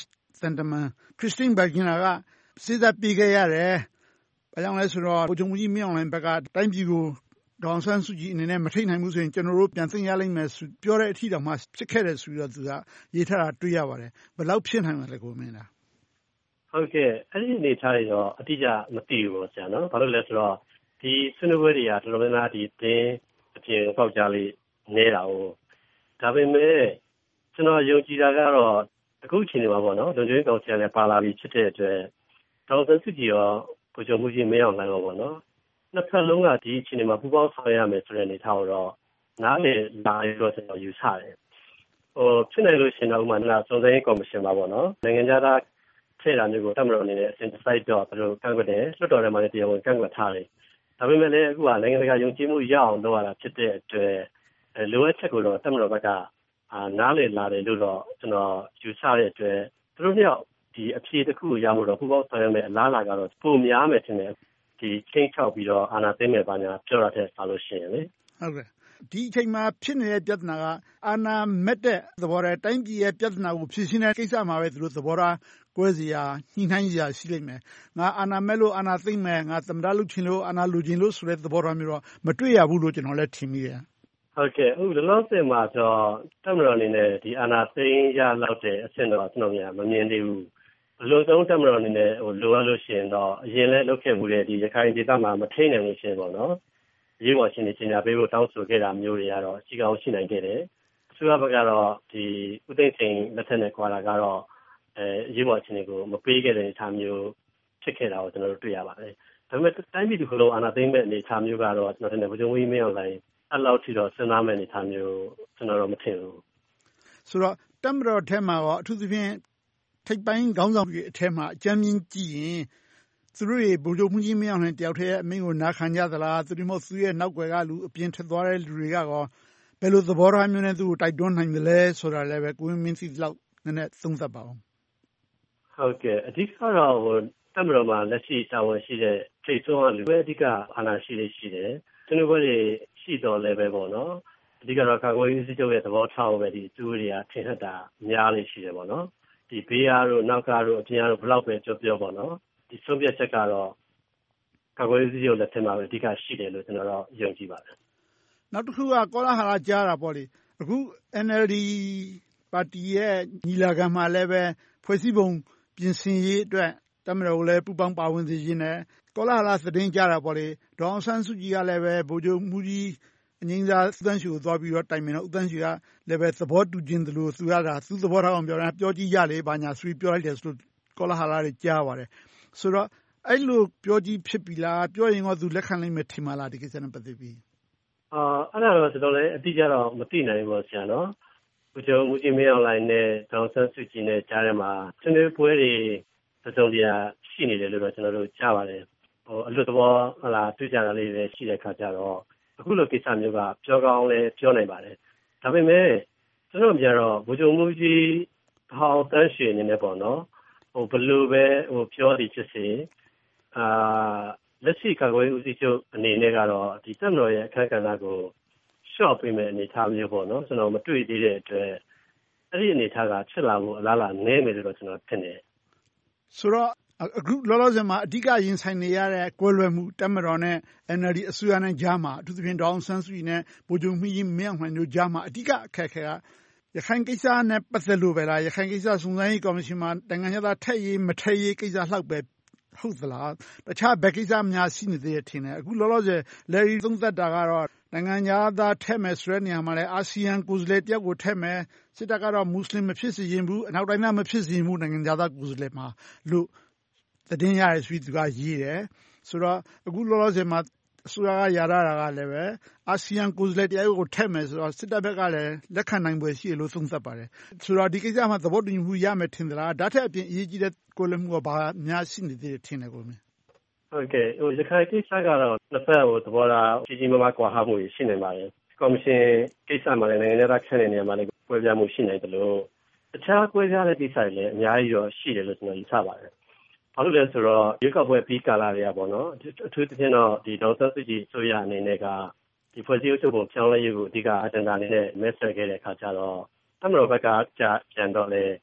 တန်တမန်ခရစ်စတင်းဘယ်ဂင်နာကစေတပေးခဲ့ရတယ်။ဘာကြောင့်လဲဆိုတော့ဗိုလ်ချုပ်မှူးကြီးမင်းအောင်လှိုင်ဘက်ကတိုင်းပြည်ကိုဒေါအောင်ဆန်းစုကြည်အနေနဲ့မထိနိုင်ဘူးဆိုရင်ကျွန်တော်တို့ပြန်သိမ်းရလိမ့်မယ်ဆိုပြောတဲ့အထီတောင်မှဖြစ်ခဲ့တယ်ဆိုတော့သူကရေးထားတာတွေ့ရပါတယ်။ဘယ်လောက်ဖြစ်နိုင်မှာလဲကိုမင်းလား။ဟုတ်ကဲ့အဲ့ဒီအနေထားတွေတော့အတိအကျမသိဘူးပေါ့ဆရာနော်။ဘာလို့လဲဆိုတော့ဒီဆွေးနွေးပွဲတွေကတော်တော်များများဒီတင်းအပြင်ပေါက်ကြလေးနေတာကိုဒါပေမဲ့ကျွန်တော်ယုံကြည်တာကတော့အခုချိန်နေမှာပေါ့နော်လုံခြုံရေးကောင်စီနဲ့ပါလာပြီးဖြစ်တဲ့အတွက်ဒေါက်တာစုကြည်ရောဗိုလ်ချုပ်မှူးကြီးမင်းအောင်လှိုင်ရောပေါ့နော်နှစ်ဖက်လုံးကဒီချိန်နေမှာပူးပေါင်းဆောင်ရမယ်ဆိုတဲ့အနေထားကိုတော့နားလည်လာရတော့ကျွန်တော်ယူဆတယ်ဟိုဖြစ်နိုင်လို့ရှင်တော့ဥမာနာစုံစမ်းရေးကော်မရှင်ပါပေါ့နော်နိုင်ငံသားထည့်တာမျိုးကိုတမတော်အနေနဲ့အစဉ်တစိုက်တော့ဘယ်လိုကန့်ကွက်တယ်လွှတ်တော်ထဲမှာလည်းတရားဝင်ကန့်ကွက်ထားတယ်ဒါပေမဲ့လည်းအခုကနိုင်ငံတကာယုံကြည်မှုရအောင်လုပ်ရတာဖြစ်တဲ့အတွက်လိုအပ်ချက်ကိုတော့တမတော်ဘက်ကအာနားလည်လာတယ်လို့တော့ကျွန်တော်ယူဆတဲ့အတွက်သူတို့မြောက်ဒီအဖြေတစ်ခုကိုရမှုတော့ပူပေါင်းဆောင်ရွက်မယ်အလားအလာကတော့ပုံများမယ်ထင်တယ်ဒီချင်းချောက်ပြီးတော့အာဏာသိမ်းမယ်ပါညာပြောရတဲ့ဆိုလို့ရှိရင်လေဟုတ်ကဲ့ဒီအချိန်မှာဖြစ်နေတဲ့ပြဿနာကအာဏာမက်တဲ့သဘောနဲ့တိုင်းပြည်ရဲ့ပြဿနာကိုဖြေရှင်းတဲ့ကိစ္စမှာပဲသူတို့သဘောထားကွဲစရာညှိနှိုင်းစရာရှိလိမ့်မယ်ငါအာဏာမက်လို့အာဏာသိမ်းမယ်ငါသမ္မတလုပ်ချင်လို့အာဏာလိုချင်လို့ဆိုတဲ့သဘောထားမျိုးတော့မတွေ့ရဘူးလို့ကျွန်တော်လည်းထင်မိတယ်ဟုတ်ကဲ့အခုလောလောဆယ်မှာတော့တမတော်အနေနဲ့ဒီအာဏာသိမ်းရလောက်တဲ့အဆင့်တော့ကျွန်တော်များမမြင်သေးဘူးအလို့ဆုံးတမတော်အနေနဲ့ဟိုလိုအပ်လို့ရှိရင်တော့အရင်လည်းလုပ်ခဲ့မှုတဲ့ဒီရခိုင်ဒေသမှာမထိနိုင်လို့ရှိရင်ပေါ့နော်ရေးပေါ်ရှင်နေချင်တာပေးဖို့တောင်းဆိုခဲ့တာမျိုးတွေကတော့ရှိကောင်းရှိနိုင်ခဲ့တယ်အစိုးရဘက်ကတော့ဒီဥသိမ်းစိန်လက်ထက်နဲ့ကွာတာကတော့အဲရေးပေါ်ရှင်တွေကိုမပေးခဲ့တဲ့အနေအထားမျိုးဖြစ်ခဲ့တာကိုကျွန်တော်တို့တွေ့ရပါတယ်ဒါပေမဲ့တိုင်းပြည်တစ်ခုလုံးအာဏာသိမ်းမဲ့အနေအထားမျိုးကတော့ကျွန်တော်တို့ဗိုလ်ချုပ်မှူးကြီးမင်းအောင်လှိုင်အဲ့လောက်ထိတော့စဉ်းစားမဲ့အနေအထားမျိုးကျွန်တော်တို့မထင်ဘူးဆိုတော့တမတော်ထဲမှာရောအထူးသဖြင့်ထိပ်ပိုင်းခေါင်းဆောင်တွေအထက်မှာအကြမ်းမြင့်ကြည့်ရင်သူတို့ရေဗိုလ်ချုပ်မှူးကြီးမင်းအောင်လှိုင်တယောက်တည်းအမိန့်ကိုနားခံကြသလားသူတို့မဟုတ်သူရဲ့နောက်ွယ်ကလူအပြင်ထွက်သွားတဲ့လူတွေကရောဘယ်လိုသဘောထားမျိုးနဲ့သူ့ကိုတိုက်တွန်းနိုင်တယ်လဲဆိုတာလည်းပဲကိုင်းမင်းစီလောက်နည်းနည်းသုံးသပ်ပါအောင်ဟုတ်ကဲ့အဓိကတော့ဟိုတမတော်မှာလက်ရှိတာဝန်ရှိတဲ့ထိပ်ဆုံးကလူပဲအဓိကအာဏာရှိလေးရှိတယ်ကျွန်တော်တို့တွေရှိတော်လည်းပဲပေါ့နော်အဓိကတော့ကာကွယ်ရေးစစ်ချုပ်ရဲ့သဘောထားပဲဒီသူတွေကထင်ဟပ်တာများလေးရှိတယ်ပေါ့နော်ဒီဘေးအားတို့နောက်ကားတို့အပြင်အားတို့ဘလောက်ပဲပြောပြောပေါ့နော်ဒီဆုံးဖြတ်ချက်ကတော့ကာကွယ်ရေးစစ်ချုပ်လက်ထက်မှာပဲအဓိကရှိတယ်လို့ကျွန်တော်တို့ယုံကြည်ပါတယ်နောက်တစ်ခုကကောလာဟလကြားတာပေါ့လေအခု N L D ပါတီရဲ့ညီလာခံမှာလည်းပဲဖွဲ့စည်းပုံပြင်ဆင်ရေးအတွက်တမတော်ကိုလည်းပူပေါင်းပါဝင်စေခြင်းနဲ့ကောလာဟလသတင်းကြတာပေါ့လေဒေါအောင်ဆန်းစုကြည်ကလည်းပဲဗိုလ်ချုပ်မှူးကြီးအငိမ့်စားဦးသန်းရွှေကိုသွားပြီးတော့တိုင်ပင်တော့ဦးသန်းရွှေကလည်းပဲသဘောတူခြင်းသလိုသူကတာသူသဘောထားအောင်ပြောတာပြောကြည့်ရလေဘာညာဆွေးပြောလိုက်တယ်ဆိုလို့ကောလာဟလတွေကြားပါတယ်ဆိုတော့အဲ့လိုပြောကြည့်ဖြစ်ပြီလားပြောရင်တော့သူလက်ခံနိုင်မယ်ထင်ပါလားဒီကိစ္စနဲ့ပတ်သက်ပြီးအာအဲ့ဒါတော့ကျွန်တော်လည်းအတိအကျတော့မသိနိုင်ဘူးပေါ့ဆရာနော်ဗိုလ်ချုပ်မှူးကြီးမင်းအောင်လှိုင်နဲ့ဒေါအောင်ဆန်းစုကြည်နဲ့ကြားထဲမှာဆွေးနွေးပွဲတွေတုံ့ပြန်ရှိနေတယ်လို့တော့ကျွန်တော်တို့ကြားပါတယ်ဟိုအလွတ်သဘောဟလာတွေ့ကြတာလေးတွေရှိတဲ့ခါကျတော့အခုလိုကိစ္စမျိုးကပြောကောင်းလဲပြောနိုင်ပါတယ်ဒါပေမဲ့ကျွန်တော်ပြန်တော့ဗိုလ်ချုပ်မှူးကြီးဟောင်းတန်းရွှေနေနေပေါ့နော်ဟိုဘလို့ပဲဟိုပြောသည်ဖြစ်စေအာလက်ရှိကာကွယ်ရေးဦးစီးချုပ်အနေနဲ့ကတော့ဒီတပ်မတော်ရဲ့အခမ်းကဏ္ဍကိုရှော့ပေးမဲ့အနေအထားမျိုးပေါ့နော်ကျွန်တော်မတွေ့သေးတဲ့အတွက်အဲ့ဒီအနေအထားကဖြစ်လာဖို့အလားအလာနည်းမယ်လို့တော့ကျွန်တော်ထင်တယ်ဆိုတော့အခုလောလောဆယ်မှာအဓိကရင်ဆိုင်နေရတဲ့ကွဲလွဲမှုတပ်မတော်နဲ့ N L D အစိုးရနဲ့ကြားမှာအထူးသဖြင့်ဒေါအောင်ဆန်းစုကြည်နဲ့ဗိုလ်ချုပ်မှူးကြီးမင်းအောင်လှိုင်တို့ကြားမှာအဓိကအခက်အခဲကရခိုင်ကိစ္စနဲ့ပတ်သက်လို့ပဲလားရခိုင်ကိစ္စစုံစမ်းရေးကော်မရှင်မှာနိုင်ငံသားထက်ရေးမထက်ရေးကိစ္စလောက်ပဲဟုတ်သလားတခြားဘယ်ကိစ္စများရှိနေသေးတယ်ထင်တယ်အခုလောလောဆယ် Larry သုံးသက်တာကတော့နိုင်ငံသားထက်မယ်ဆိုတဲ့နေရာမှာလဲအာဆီယံကိုယ်စားလှယ်တယောက်ကိုထက်မယ်စစ်တပ်ကတော့မွတ်စလင်မဖြစ်စေရင်ဘူးအနောက်တိုင်းသားမဖြစ်စေဘူးနိုင်ငံသားကိုယ်စားလှယ်မှာလို့သတင်းရရရှိသူကရေးတယ်ဆိုတော့အခုလောလောဆယ်မှာအစိုးရကယာရတာကလည်းပဲအာဆီယံကိုယ်စားလှယ်တရားကိုထည့်မယ်ဆိုတော့စစ်တပ်ဘက်ကလည်းလက်ခံနိုင်ပွဲရှိတယ်လို့သုံးသပ်ပါတယ်ဆိုတော့ဒီကိစ္စမှာသဘောတူညီမှုရမယ်ထင်သလားဒါထက်အပြင်အရေးကြီးတဲ့ကိုယ်လည်းမှုကဘာများရှိနေသေးတယ်ထင်တယ်ကိုမင်းဟုတ်ကဲ့ဟိုရခိုင်ကိစ္စကတော့နှစ်ဖက်ဟိုသဘောထားကြီးကြီးမားမားကွာဟမှုရှိနေပါတယ်ကော်မရှင်ကိစ္စမှာလည်းနိုင်ငံသားခန့်တဲ့နေရာမှာလည်းကွဲပြားမှုရှိနေတယ်လို့တခြားကွဲပြားတဲ့ကိစ္စတွေလည်းအများကြီးတော့ရှိတယ်လို့ကျွန်တော်ယူဆပါတယ်ဘာလို့လဲဆိုတော့ရွေးကောက်ပွဲပြီးကာလတွေကပေါ့နော်အထူးသဖြင့်တော့ဒီဒေါက်တာစုကြည်ဆိုရအနေနဲ့ကဒီဖွဲ့စည်းအုပ်ချုပ်ပုံပြောင်းလဲရေးကိုအဓိကအဂျန်ဒါနဲ့မဲဆွယ်ခဲ့တဲ့အခါကျတော့တမတော်ဘက်ကကြာပြန်တော့လေ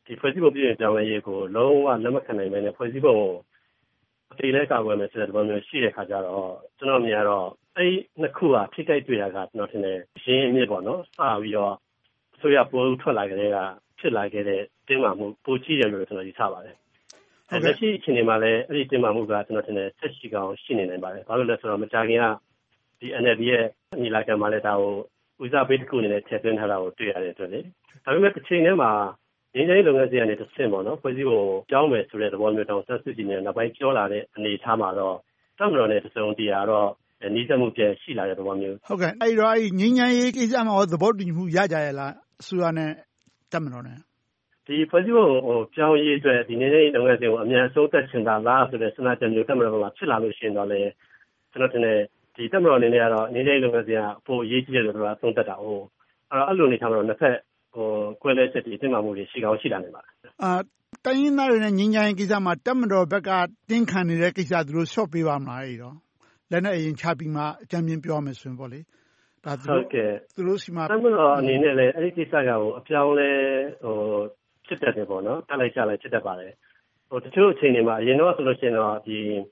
ဒီဖွဲ့စည်းပုံပြည်ပြင်ပြောင်းလဲရေးကိုလုံးဝလက်မခံနိုင်ဘဲနဲ့ဖွဲ့စည်းပုံကိုအတိအလဲကာကွယ်မယ်ဆိုတဲ့သဘောမျိုးရှိတဲ့ခါကျတော့ကျွန်တော်မြင်ရတော့အဲ့နှစ်ခုကထိခိုက်တွေ့တာကကျွန်တော်ထင်တယ်ရင်းအမြစ်ပေါ့နော်စပြီးတော့အစိုးရပိုးထွက်လာကြတဲ့ကဖြစ်လာခဲ့တဲ့တင်းမာမှုပိုကြီးတယ်လို့ကျွန်တော်ယူဆပါတယ်အဲ့လက်ရှိအချိန်မှာလည်းအဲ့ဒီတင်းမာမှုကကျွန်တော်ထင်တယ်ဆက်ရှိကောင်ရှိနေနိုင်ပါတယ်ဘာလို့လဲဆိုတော့မကြာခင်ကဒီ N L D ရဲ့ညီလာခံမှာလည်းဒါကိုဦးစားပေးတစ်ခုအနေနဲ့ထည့်သွင်းထားတာကိုတွေ့ရတဲ့အတွက်လေဒါပေမဲ့တစ်ချိန်တည်းမှာရင်းနှီးလုပ်ငန်းစဉ်ကနေတစ်ဆင့်ပေါ့နော်ဖွဲ့စည်းပုံကြောင်းမယ်ဆိုတဲ့သဘောမျိုးတောင်ဆက်စုကြည့်နေနောက်ပိုင်းပြောလာတဲ့အနေအထားမှာတော့တပ်မတော်နဲ့တစုံတရာတော့နှီးစပ်မှုပြည့်ရှိလာတဲ့သဘောမျိုးဟုတ်ကဲ့အဲ့တော့အဲ့ငင်းငန်းရေးကိစ္စမှာသဘောတူညီမှုရကြရလားအစိုးရနဲ့တပ်မတော်နဲ့ဒီဖွဲ့စည်းပုံဟိုကြောင်းရေးအတွက်ဒီနေ့နေ့လုပ်ငန်းစဉ်ကိုအများဆုံးသက်ချင်တာလားဆိုတဲ့စဉ်းစားချက်မျိုးတပ်မတော်ကဖြစ်လာလို့ရှိရင်တော့လေကျွန်တော်ထင်တယ်ဒီတပ်မတော်အနေနဲ့ကတော့နေ့နေ့လုပ်ငန်းစဉ်ကအဖို့အရေးကြီးတယ်လို့ပြောသုံးသပ်တာဟုတ်အဲ့တော့အဲ့လိုနေထားတော့နှစ်ဖက်ဟိုကွဲလဲချက်ဒီအသိမှမှုတွေရှိကောင်းရှိလာနေပါတယ်အာတိုင်းရင်းသားတွေနဲ့ငင်းငန်းရေးကိစ္စမှာတပ်မတော်ဘက်ကတင်းခံနေတဲ့ကိစ္စသူတို့ဆော့ပေးပါမလားအဲ့တော့လက်နဲ့အရင်ချပြီးမှအကြံပြင်းပြောမယ်ဆိုရင်ပေါ့လေဒါသူတို့သူတို့စီမှာတပ်မတော်အနေနဲ့လည်းအဲ့ဒီကိစ္စကဟိုအပြောင်းလဲဟိုဖြစ်တတ်တယ်ပေါ့နော်တက်လိုက်ကြလိုက်ဖြစ်တတ်ပါတယ်ဟိုတချို့အချိန်တွေမှာအရင်တော့ဆိုလို့ရှိရင်တော့ဒီ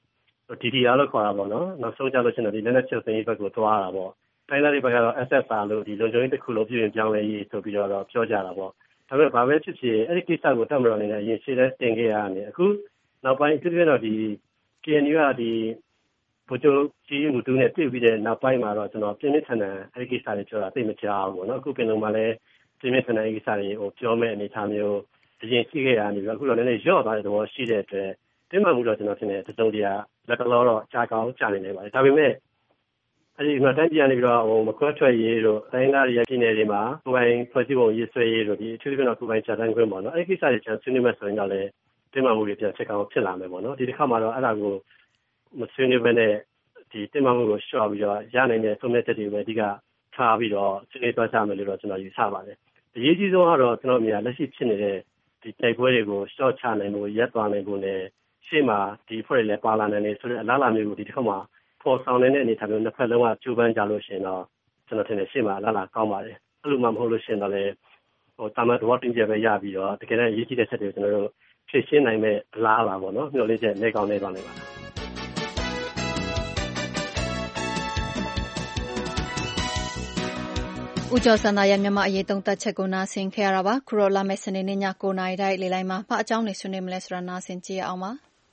D D R လို့ခေါ်တာပေါ့နော်နောက်ဆုံးကြလို့ရှိရင်တော့ဒီလက်နဲ့ချုပ်သိမ်းရေးဘက်ကိုသွားတာပေါ့တိုင်းသားတွေဘက်ကတော့ S S R လို့ဒီလုံခြုံရေးတစ်ခုလုံးပြည်ပြင်ပြောင်းလဲရေးဆိုပြီးတော့ပြောကြတာပေါ့ဒါပေမဲ့ဘာပဲဖြစ်ဖြစ်အဲ့ဒီကိစ္စကိုတပ်မတော်အနေနဲ့အရင်ရှေ့ထဲတင်ခဲ့ရတယ်အခုနောက်ပိုင်းသူတို့ကတော့ဒီ K N U ကဒီဗိုလ်ချုပ်ကြီးမှုတူနဲ့တွေ့ပြီးတဲ့နောက်ပိုင်းမှာတော့ကျွန်တော်ပြင်းပြထန်ထန်အဲ့ဒီကိစ္စတွေပြောတာသိမကြောက်ဘူးပေါ့နော်အခုပင်လုံးမှာလည်းပြင်းပြထန်ထန်ကိစ္စတွေကိုပြောမဲ့အနေအထားမျိုးအရင်ရှိခဲ့ရနေပြီးအခုတော့လည်းရော့သွားတဲ့သဘောရှိတဲ့အတွက်တင်းမှန်မှုတော့ကျွန်တော်ထင်တယ်တစုံတရာလက်တလောတော့ကြားကောင်းကြားနေနေပါတယ်ဒါပေမဲ့အဲ့ဒီမှာတိုင်းပြည်ကနေပြီးတော့ဟိုမခွဲထွက်ရေးတို့တိုင်းသားတွေရဲ့ပြည်နယ်တွေမှာကိုယ်ပိုင်ဖွဲ့စည်းပုံရေးဆွဲရေးတို့ဒီအထူးသဖြင့်တော့ကိုယ်ပိုင်ချက်တန်းခွင့်ပေါ့နော်အဲ့ဒီကိစ္စတွေကျွန်တော်ဆွေးနွေးမယ်ဆိုရင်တော့လည်းတင်းမှန်မှုတွေပြန်ချက်ကောင်းဖြစ်လာမယ်ပေါ့နော်ဒီတစ်ခါမှာတော့အဲ့ဒါကိုမဆွေးနွေးဘဲနဲ့ဒီတင်းမှန်မှုကိုရှော့ပြီးတော့ရနိုင်တဲ့ဆုံးဖြတ်ချက်တွေပဲအဓိကထားပြီးတော့ဆွေးနွေးသွားကြမယ်လို့တော့ကျွန်တော်ယူဆပါတယ်အရေးကြီးဆုံးကတော့ကျွန်တော်အမြင်လက်ရှိဖြစ်နေတဲ့ဒီတိုက်ပွဲတွေကိုရှော့ချနိုင်ဖို့ရပ်သွားနိုင်ဖို့နဲ့ရှေ့မှာဒီဖွဲ့တွေလည်းပါလာနိုင်တယ်ဆိုတဲ့အလားအလာမျိုးကိုဒီတစ်ခါမှာပေါ်ဆောင်နေတဲ့အနေအထားမျိုးနှစ်ဖက်လုံးကကြိုးပမ်းကြလို့ရှိရင်တော့ကျွန်တော်ထင်တယ်ရှေ့မှာအလားအလာကောင်းပါတယ်အဲ့လိုမှမဟုတ်လို့ရှိရင်တော့လေဟိုတာမန်တော့တင်ပြပဲရပြီးတော့တကယ်တမ်းရေးကြည့်တဲ့ချက်တွေကိုကျွန်တော်တို့ဖြည့်ရှင်းနိုင်မဲ့အလားအလာပေါ့နော်မျှော်လင့်ချက်နေကောင်းနေသွားနိုင်ပါတယ်ဦးကျော်စံသာရဲ့မြန်မာအရေးသုံးသပ်ချက်ကိုနားဆင်ခဲ့ရတာပါခုတော့လာမယ့်စနေနေ့ည၉နာရီတိုင်းလေလိုင်းမှာဘာအကြောင်းတွေဆွေးနွေးမလဲဆိုတာနားဆင်ကြည့်ရအောင်ပါ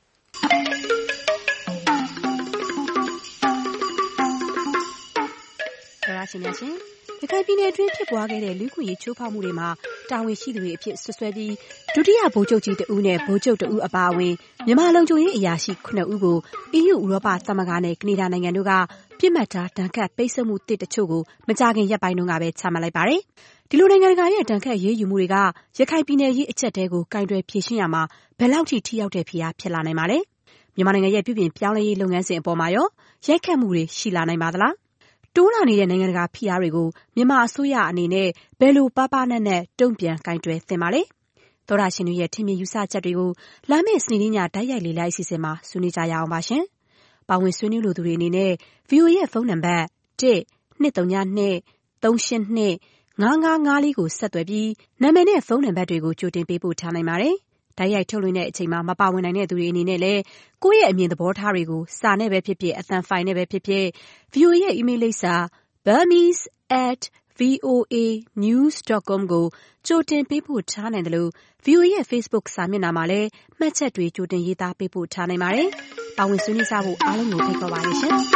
ဒေါ်လာရှင်များရှင်ရခိုင်ပြည်နယ်အတွင်းဖြစ်ပွားခဲ့တဲ့လူ့ခွင့်ရေးချိုးဖောက်မှုတွေမှာတာဝန်ရှိသူတွေအဖြစ်ဆွဆွဲပြီးဒုတိယဗိုလ်ချုပ်ကြီးတဦးနဲ့ဗိုလ်ချုပ်တဦးအပါအဝင်မြန်မာလုံခြုံရေးအရာရှိခုနှစ်ဦးကို E U ဥရောပသမဂ္ဂနဲ့ကနေဒါနိုင်ငံတို့ကပြစ်မှတ်ထားဒဏ်ခတ်ပိတ်ဆို့မှုတစ်တချို့ကိုမကြာခင်ရက်ပိုင်းတုန်းကပဲချမှတ်လိုက်ပါတယ်။ဒီလိုနိုင်ငံတကာရဲ့ဒဏ်ခတ်ရေးယူမှုတွေကရခိုင်ပြည်နယ်ရေးအချက်တဲကိုကင်တွယ်ဖြေရှင်းရမှာဘယ်လောက်ထိထိရောက်တဲ့ဖိအားဖြစ်လာနိုင်ပါလဲ။မြန်မာနိုင်ငံရဲ့ပြည်ပြင်ပြောင်းလဲရေးလုပ်ငန်းစဉ်အပေါ်မှာရောရိုက်ခတ်မှုတွေရှိလာနိုင်ပါသလား။တိုးလာနေတဲ့နိုင်ငံတကာဖိအားတွေကိုမြန်မာအစိုးရအနေနဲ့ဘယ်လိုပါးပါးနက်နက်တုံ့ပြန်ကင်တွယ်သင့်ပါလဲ။သောတာရှင်တွေရဲ့ထင်မြင်ယူဆချက်တွေကိုလာမယ့်စနေနေ့ညတိုက်ရိုက်လေ့လာအစီအစဉ်မှာဆွေးနွေးကြရအောင်ပါရှင်။ပါဝင်ဆွေးနွေးလိုသူတွေအနေနဲ့ ဗွီအိုအေ ရဲ့ဖုန်းနံပါတ်၁ ၂၃၂ ၃၈၂ ၅၅၅၄ကိုဆက်သွယ်ပြီးနာမည်နဲ့ဖုန်းနံပါတ်တွေကိုကြိုတင်ပေးပို့ထားနိုင်ပါတယ်။တိုက်ရိုက်ထုတ်လွှင့်တဲ့အချိန်မှာမပါဝင်နိုင်တဲ့သူတွေအနေနဲ့လည်းကိုယ့်ရဲ့အမြင်သဘောထားတွေကိုစာနဲ့ပဲဖြစ်ဖြစ်အသံဖိုင်နဲ့ပဲဖြစ်ဖြစ် ဗွီအိုအေ ရဲ့ email လိပ်စာ burmese at voa news dot com ကိုကြိုတင်ပေးပို့ထားနိုင်တယ်လို့ ဗွီအိုအေ ရဲ့ Facebook စာမျက်နှာမှာလည်းမှတ်ချက်တွေကြိုတင်ရေးသားပေးပို့ထားနိုင်ပါတယ်။ပါဝင်ဆွေးနွေးကြဖို့အားလုံးကိုဖိတ်ခေါ်ပါရရှင်။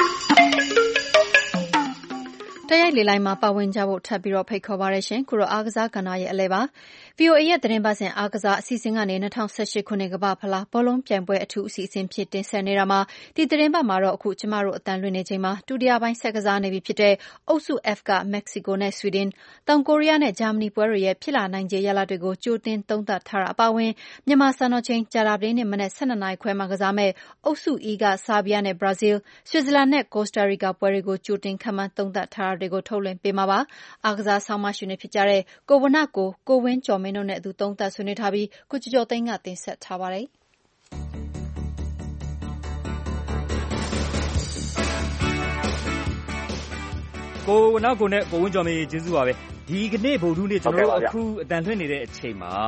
တိုက်ရိုက်လေလိုင်းမှာပါဝင်ကြဖို့ထပ်ပြီးတော့ဖိတ်ခေါ်ပါရရှင်ခုတော့အားကစားကဏ္ဍရဲ့အလဲပါ ဗွီအိုအေ ရဲ့သတင်းပတ်စဉ်အားကစားအစီအစဉ်ကနေ၂၀၁၈ခုနှစ်ကမ္ဘာဖလားဘောလုံးပြိုင်ပွဲအထူးအစီအစဉ်ဖြစ်တင်ဆက်နေတာမှာဒီသတင်းပတ်မှာတော့အခုကျမတို့အတန်လွှင့်နေချိန်မှာဒုတိယပိုင်းဆက်ကစားနေပြီဖြစ်တဲ့အုပ်စု F ကမက္ကဆီကိုနဲ့ဆွီဒင်တောင်ကိုရီးယားနဲ့ဂျာမနီပွဲတွေရဲ့ဖြစ်လာနိုင်ခြေရလဒ်တွေကိုကြိုတင်သုံးသပ်ထားတာအပါအဝင်မြန်မာစံတော်ချိန်ကြာသပတေးနေ့မနက်၁၂နာရီခွဲမှာကစားမဲ့အုပ်စု E ကဆာဘီယာနဲ့ဘရာဇီးဆွစ်ဇာလန်နဲ့ကော်စတာရီကာပွဲတွေကိုကြိုတင်ခန့်မှန်းသုံးသပ်ထားတာတွေကိုထုတ်လွှင့်ပေးမှာပါအားကစားဆောင်းပါးရှင်တွေဖြစ်ကြတဲ့ကိုဝဏ္ဏကိုကိုဝင်းကျော်မင်းတို့နဲ့အတူသုံးသပ်ဆွေးနွေးထားပြီးကိုကျော်ကျော်သိန်းကတင်ဆက်ထားပါတယ်ကိုဝဏ္ဏကိုနဲ့ကိုဝင်းကျော်မင်းကျေးဇူးပါပဲဒီကနေ့ဗုဒ္ဓနေ့ကျွန်တော်တို့အခုအတန်လွှင့်နေတဲ့အချိန်မှာ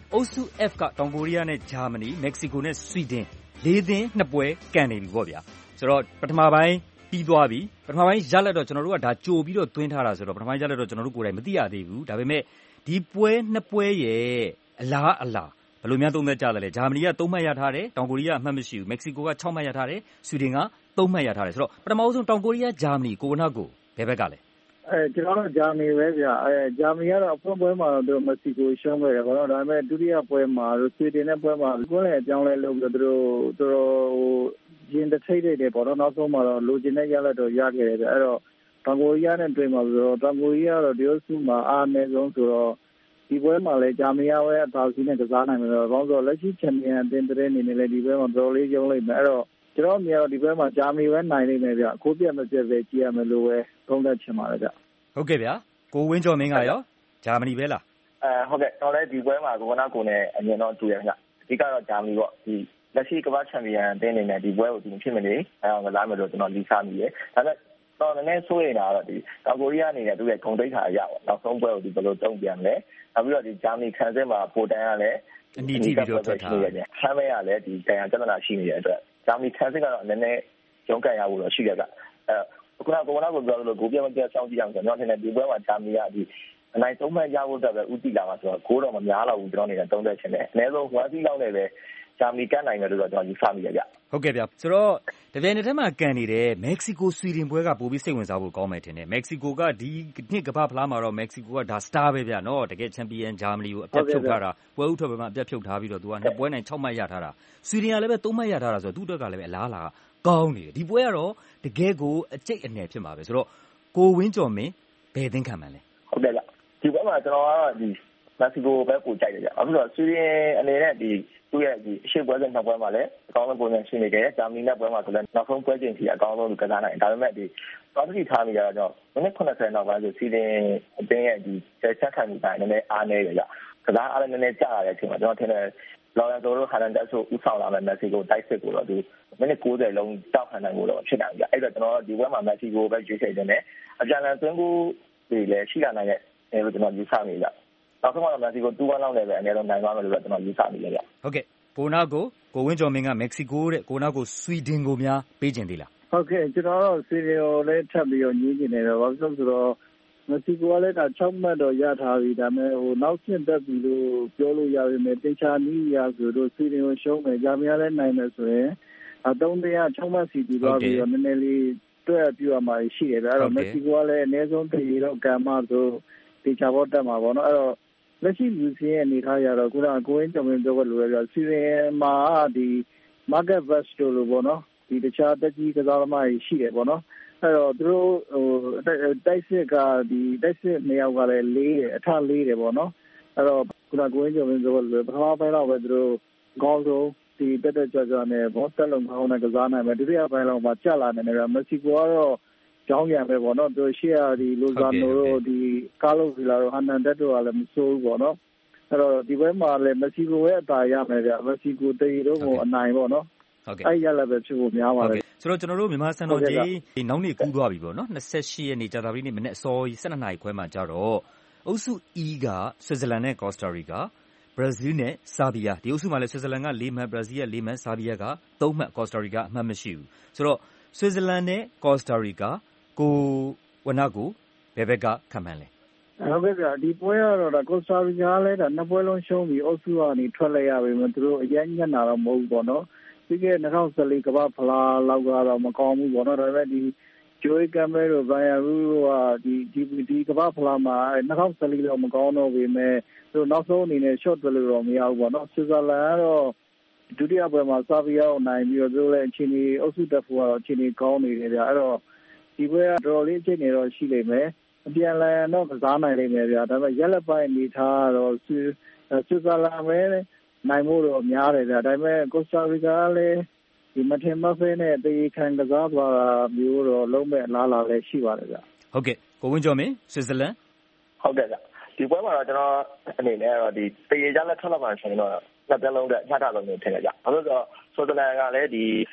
အုပ်စု F ကတောင်ကိုရီးယားနဲ့ဂျာမနီမက္ကဆီကိုနဲ့ဆွီဒင်လေးသင်းနှစ်ပွဲကန်နေပြီပေါ့ဗျာဆိုတော့ပထမပိုင်းပြီးသွားပြီပထမပိုင်းရလက်တော့ကျွန်တော်တို့ကဒါကြိုပြီးတော့သွင်းထားတာဆိုတော့ပထမပိုင်းရလက်တော့ကျွန်တော်တို့ကိုယ်တိုင်မသိရသေးဘူးဒါပေမဲ့ဒီပွဲနှစ်ပွဲရဲ့အလားအလားဘယ်လိုများသုံးသပ်ကြလဲဂျာမနီကသုံးမှတ်ရထားတယ်တောင်ကိုရီးယားအမှတ်မရှိဘူးမက္ကဆီကိုက၆မှတ်ရထားတယ်ဆွီဒင်ကသုံးမှတ်ရထားတယ်ဆိုတော့ပထမဆုံးတောင်ကိုရီးယားဂျာမနီကိုကနာကိုဘယ်ဘက်ကလဲအဲကျွန်တော်တို့ဂျာမနီပဲဗျာအဲဂျာမနီကတော့အဖွင့်ပွဲမှာတော့မက္ကဆီကိုရှုံးခဲ့တယ်ဘာလို့ဒါပေမဲ့ဒုတိယပွဲမှာဆွီဒင်နဲ့ပွဲမှာကိုယ်လည်းအကြောင်းလဲလုပ်ပြီးတော့သူတို့ဟိုရင်တစ်ထိတ်တယ်ပေါ့နော်နောက်ဆုံးမှာတော့လိုချင်တဲ့ရလဒ်တော့ရခဲ့တယ်ဗျအဲ့တော့တောင်ကိုရီးယားနဲ့တွေ့မှာဆိုတော့တောင်ကိုရီးယားကတော့ဒီလိုစုမှာအားအနည်းဆုံးဆိုတော့ဒီပွဲမှာလည်းဂျာမနီရဲ့အသာစီးနဲ့ကစားနိုင်မယ်တော့ဘာလို့လဲလက်ရှိချန်ပီယံအသင်းတဲ့အနေနဲ့လည်းဒီပွဲမှာတော်တော်လေးရုံးလိုက်မယ်အဲ့တော့ကျွန်တော်မြင်တော့ဒီပွဲမှာဂျာမနီပဲနိုင်နိုင်မယ်ဗျကိုပြတ်မပြတ်ပဲကြည့်ရမယ်လို့ပဲသုံးသပ်ချင်ပါတယ်ဗျဟုတ်ကဲ့ဗျာကိုဝင်းကျော်မင်းကရောဂျာမနီပဲလားအဲဟုတ်ကဲ့ကျွန်တော်လည်းဒီပွဲမှာကိုကနာကိုနဲ့အမြင်တော့တူရဗျအဓိကတော့ဂျာမနီပေါ့ဒီလက်ရှိကမ္ဘာချန်ပီယံအသင်းအနေနဲ့ဒီပွဲကိုဒီဖြစ်မနေအဲအောင်ကစားမယ်လို့ကျွန်တော်လီဆာမိတယ်ဒါပေမဲ့တော့နည်းနည်းစိုးရိမ်တာတော့ဒီတောင်ကိုရီးယားအနေနဲ့သူ့ရဲ့ဂုဏ်သိက္ခာအရပေါ့နောက်ဆုံးပွဲကိုဒီဘယ်လိုတုံ့ပြန်မလဲနောက်ပြီးတော့ဒီဂျာမနီခံစစ်မှာပိုတန်းရလဲအနီးတီးပြီးတော့ထွက်ထားတယ်ဆမ်းမဲရလဲဒီတန်ရပြဿနာရှိနေတဲ့အတွက်ဂျာမနီခံစစ်ကတော့နည်းနည်းရုန်းကန်ရဖို့တော့ရှိရကြအဲခုနကကိုကနာကိုပြောလို့ကိုပြတ်မပြတ်စောင့်ကြည့်အောင်ကျွန်တော်ထင်တယ်ဒီပွဲမှာဂျာမနီကဒီအနိုင်သုံးမှတ်ရဖို့အတွက်ပဲဥတီလာမှာဆိုတော့ဂိုးတော့မများတော့ဘူးကျွန်တော်အနေနဲ့သုံးသက်ချင်တယ်အနည်းဆုံးဝမ်းစီးလောက်နဲ့ပဲဂျာမနီကနိုင်မယ်လို့တော့ကျွန်တော်ယူဆမိရကြဟုတ်ကဲ့ဗျဆိုတော့တပြိုင်နက်တည်းမှာကန်နေတဲ့မက္ကဆီကိုဆွီဒင်ပွဲကပိုပြီးစိတ်ဝင်စားဖို့ကောင်းမယ်ထင်တယ်မက္ကဆီကိုကဒီနှစ်ကမ္ဘာဖလားမှာတော့မက္ကဆီကိုကဒါစတာပဲဗျနော်တကယ်ချန်ပီယံဂျာမနီကိုအပြတ်ဖြုတ်ထားတာပွဲဥထွက်ပွဲမှာအပြတ်ဖြုတ်ထားပြီးတော့သူကနှစ်ပွဲနိုင်၆မှတ်ရထားတာဆွီဒင်ကလည်းပဲသုံးမှတ်ရထားတာဆိုတော့သူ့အတွက်ကလည်းပဲအလားအလာကောင်းနေတယ်ဒီပွဲကတော့တကယ်ကိုအကျိတ်အနယ်ဖြစ်မှာပဲဆိုတော့ကိုဝင်းကျော်မင်းဘယ်သင်းခံမှန်းလဲဟုတ်ကဲ့ဗျဒီပွဲမှာကျွန်တော်ကတော့ဒီမက္ကဆီကိုပဲပိုကြိုက်တယ်ဗျအခုတော့ဆွီဒင်အနေနဲ့ဒီသူ့ရဲ့ဒီအရှိပွဲစဉ်နှစ်ပွဲမှာလည်းအကောင်းဆုံးပုံစံရှိနေတယ်ဂျာမနီနဲ့ပွဲမှာဆိုလည်းနောက်ဆုံးပွဲချိန်ထိအကောင်းဆုံးကစားနိုင်တယ်ဒါပေမဲ့ဒီသွားတိထားမိကြတော့မိနစ်၇၀နောက်ပိုင်းဆိုဆွီဒင်အသင်းရဲ့ဒီချက်ခံမှုတိုင်းနည်းနည်းအားနည်းတယ်ဗျကစားအားလည်းနည်းနည်းကျလာတဲ့အချိန်မှာကျွန်တော်ထင်တယ်လော်ရန်တိုတို့ဟာရန်တက်ဆိုဥဆောင်လာမဲ့မက္ကဆီကိုတိုက်စစ်ကိုတော့ဒီမိနစ်၉၀လုံးတောက်ခံနိုင်ဖို့တော့ဖြစ်နိုင်ကြအဲ့တော့ကျွန်တော်ဒီပွဲမှာမက္ကဆီကိုပဲရွေးချယ်တယ်အပြန်လန်သွင်းကိုတွေလည်းရှိလာနိုင်တဲ့လို့ကျွန်တော်ယူဆနေကြနောက်ဆုံးတော့မက္ကဆီကိုတူဝမ်းလောက်နဲ့ပဲအနည်းဆုံးနိုင်သွားမယ်လို့ကျွန်တော်ယူဆနေကြဟုတ်ကဲ့ကိုနာကိုကိုဝင်းကျော်မင်းကမက္ကဆီကိုတဲ့ကိုနာကိုဆွီဒင်ကိုများပေးကျင်သေးလားဟုတ်ကဲ့ကျွန်တော်တို့ဆွီဒင်ကိုလည်းထပ်ပြီးတော့ညှင်းကျင်နေတယ်ဘာလို့ဆိုတော့မက္ကဆီကိုကလည်းဒါ၆မှတ်တော့ရထားပြီဒါပေမဲ့ဟိုနောက်ကျင့်တက်ပြီလို့ပြောလို့ရပါမယ်တင်ချာနီးရဆိုတော့ဆွီဒင်ကိုရှုံးမယ်ဂျာမနီလည်းနိုင်မယ်ဆိုရင်အသုံးတရ၆မှတ်စီပြီးသွားပြီးတော့နည်းနည်းလေးတွဲပြရမှာရှိတယ်ဗျအဲ့တော့မက္ကဆီကိုကလည်းအနည်းဆုံးတည်တော့ကံမဆိုတင်ချာပေါ်တက်မှာပေါ့နော်အဲ့တော့လက်ရှိလူစင်းရဲ့အနေထားရတော့ခုနကကိုင်းကျော်မင်းပြောလို့ရပြစီရင်မှာဒီ market vest လို့ပေါ့နော်ဒီတခြားတက်ကြီးကစားသမားကြီးရှိတယ်ပေါ့နော်အဲ့တော့သူတို့ဟိုတိုက်စစ်ကဒီတိုက်စစ်နှစ်ယောက်ကလည်းလေးတယ်အထလေးတယ်ပေါ့နော်အဲ့တော့ခုနကိုင်းကျော်မင်းပြောလို့ပထမပိုင်းတော့ပဲသူတို့ကောင်းဆုံးဒီတက်တက်ကြွကြွနဲ့ဘောတက်လုံးကောင်းတဲ့ကစားနိုင်မယ်ဒုတိယပိုင်းတော့မှကျလာနေတယ်မက္ကဆီကိုကတော့ကြောင်းရံပဲပေါ့နော်သူရှေ့ရဒီလိုဇာနိုတို့ဒီကာလိုဗီလာတို့ဟန်နန်ဒက်တို့ကလည်းမစိုးဘူးပေါ့နော်အဲ့တော့ဒီဘက်မှာလည်းမက္ကဆီကိုရဲ့အသာရမယ်ဗျမက္ကဆီကိုတေးတို့ကိုအနိုင်ပေါ့နော်ဟုတ်ကဲ့အဲ့ရလည်းပဲဖြစ်ဖို့များပါတယ်ဆိုတော့ကျွန်တော်တို့မြန်မာစံတော်ကြီးနောက်နေ့ကူးသွားပြီပေါ့နော်၂၈ရက်နေ့ကြာသပတေးနေ့မနေ့အစောကြီး၁၂နာရီခွဲမှာကြာတော့အုပ်စု E ကဆွစ်ဇာလန်နဲ့ကော့စတာရီကာဘရာဇီးနဲ့ဆာဘီယာဒီအုပ်စုမှာလည်းဆွစ်ဇာလန်က၄မှတ်ဘရာဇီးက၄မှတ်ဆာဘီယာက၃မှတ်ကော့စတာရီကာအမှတ်မရှိဘူးဆိုတော့ဆွစ်ဇာလန်နဲ့ကော့စတာရီကာကိုဝနကိုဘယ်ဘက်ကခံမှန်းလဲဟုတ်ကဲ့ဗျာဒီပွဲကတော့ဒါကော့စတာရီကာလည်းဒါနှစ်ပွဲလုံးရှုံးပြီးအုပ်စုကနေထွက်လိုက်ရပြီမသူတို့အရင်ညံ့တာတော့မဟုတ်ဘူးပေါ့နော်ပြီးခဲ့၂၀၁၄ကမ္ဘာဖလားလောက်ကတော့မကောင်းဘူးပေါ့နော်ဒါပေမဲ့ဒီဂျိုးကမ်မဲတို့ဘိုင်ယာရူကဒီဒီဒီကမ္ဘာဖလားမှာ၂၀၁၄လောက်မကောင်းတော့ပေမဲ့သူတို့နောက်ဆုံးအနေနဲ့ short ပြလို့တော့မရဘူးပေါ့နော်ဆွစ်ဇာလန်ကတော့ဒုတိယပွဲမှာဆာဘီယာကိုနိုင်ပြီးတော့သူတို့လည်းအချိန်ကြီးအုပ်စုတက်ဖို့ကတော့အချိန်ကြီးကောင်းနေတယ်ဗျာအဲ့တော့ဒီပွဲကတော်တော်လေးအချိန်နေတော့ရှိလိမ့်မယ်အပြန်လန်တော့ကစားနိုင်လိမ့်မယ်ဗျာဒါပေမဲ့ရက်လက်ပိုင်းအနေထားတော့ဆွစ်ဇာလန်ပဲနိုင်ဖို့တော့များတယ်ဗျာဒါပေမဲ့ကော့စတာရီကာလည်းဒီမထင်မှတ်ဖဲနဲ့တေခံကစားသွားတာမျိုးတော့လုံးမဲ့အလားအလာလည်းရှိပါတယ်ဗျာဟုတ်ကဲ့ကိုဝင်းကျော်မင်းဆွစ်ဇာလန်ဟုတ်ကဲ့ဗျာဒီပွဲမှာတော့ကျွန်တော်အနေနဲ့တော့ဒီတေရကြလက်ထွက်လာမှဆိုရင်တော့နှစ်ပြလုံးတဲ့ညှတာလုံးမျိုးထင်ကြကြဘာလို့ဆိုတော့ဆွစ်ဇာလန်ကလည်းဒီ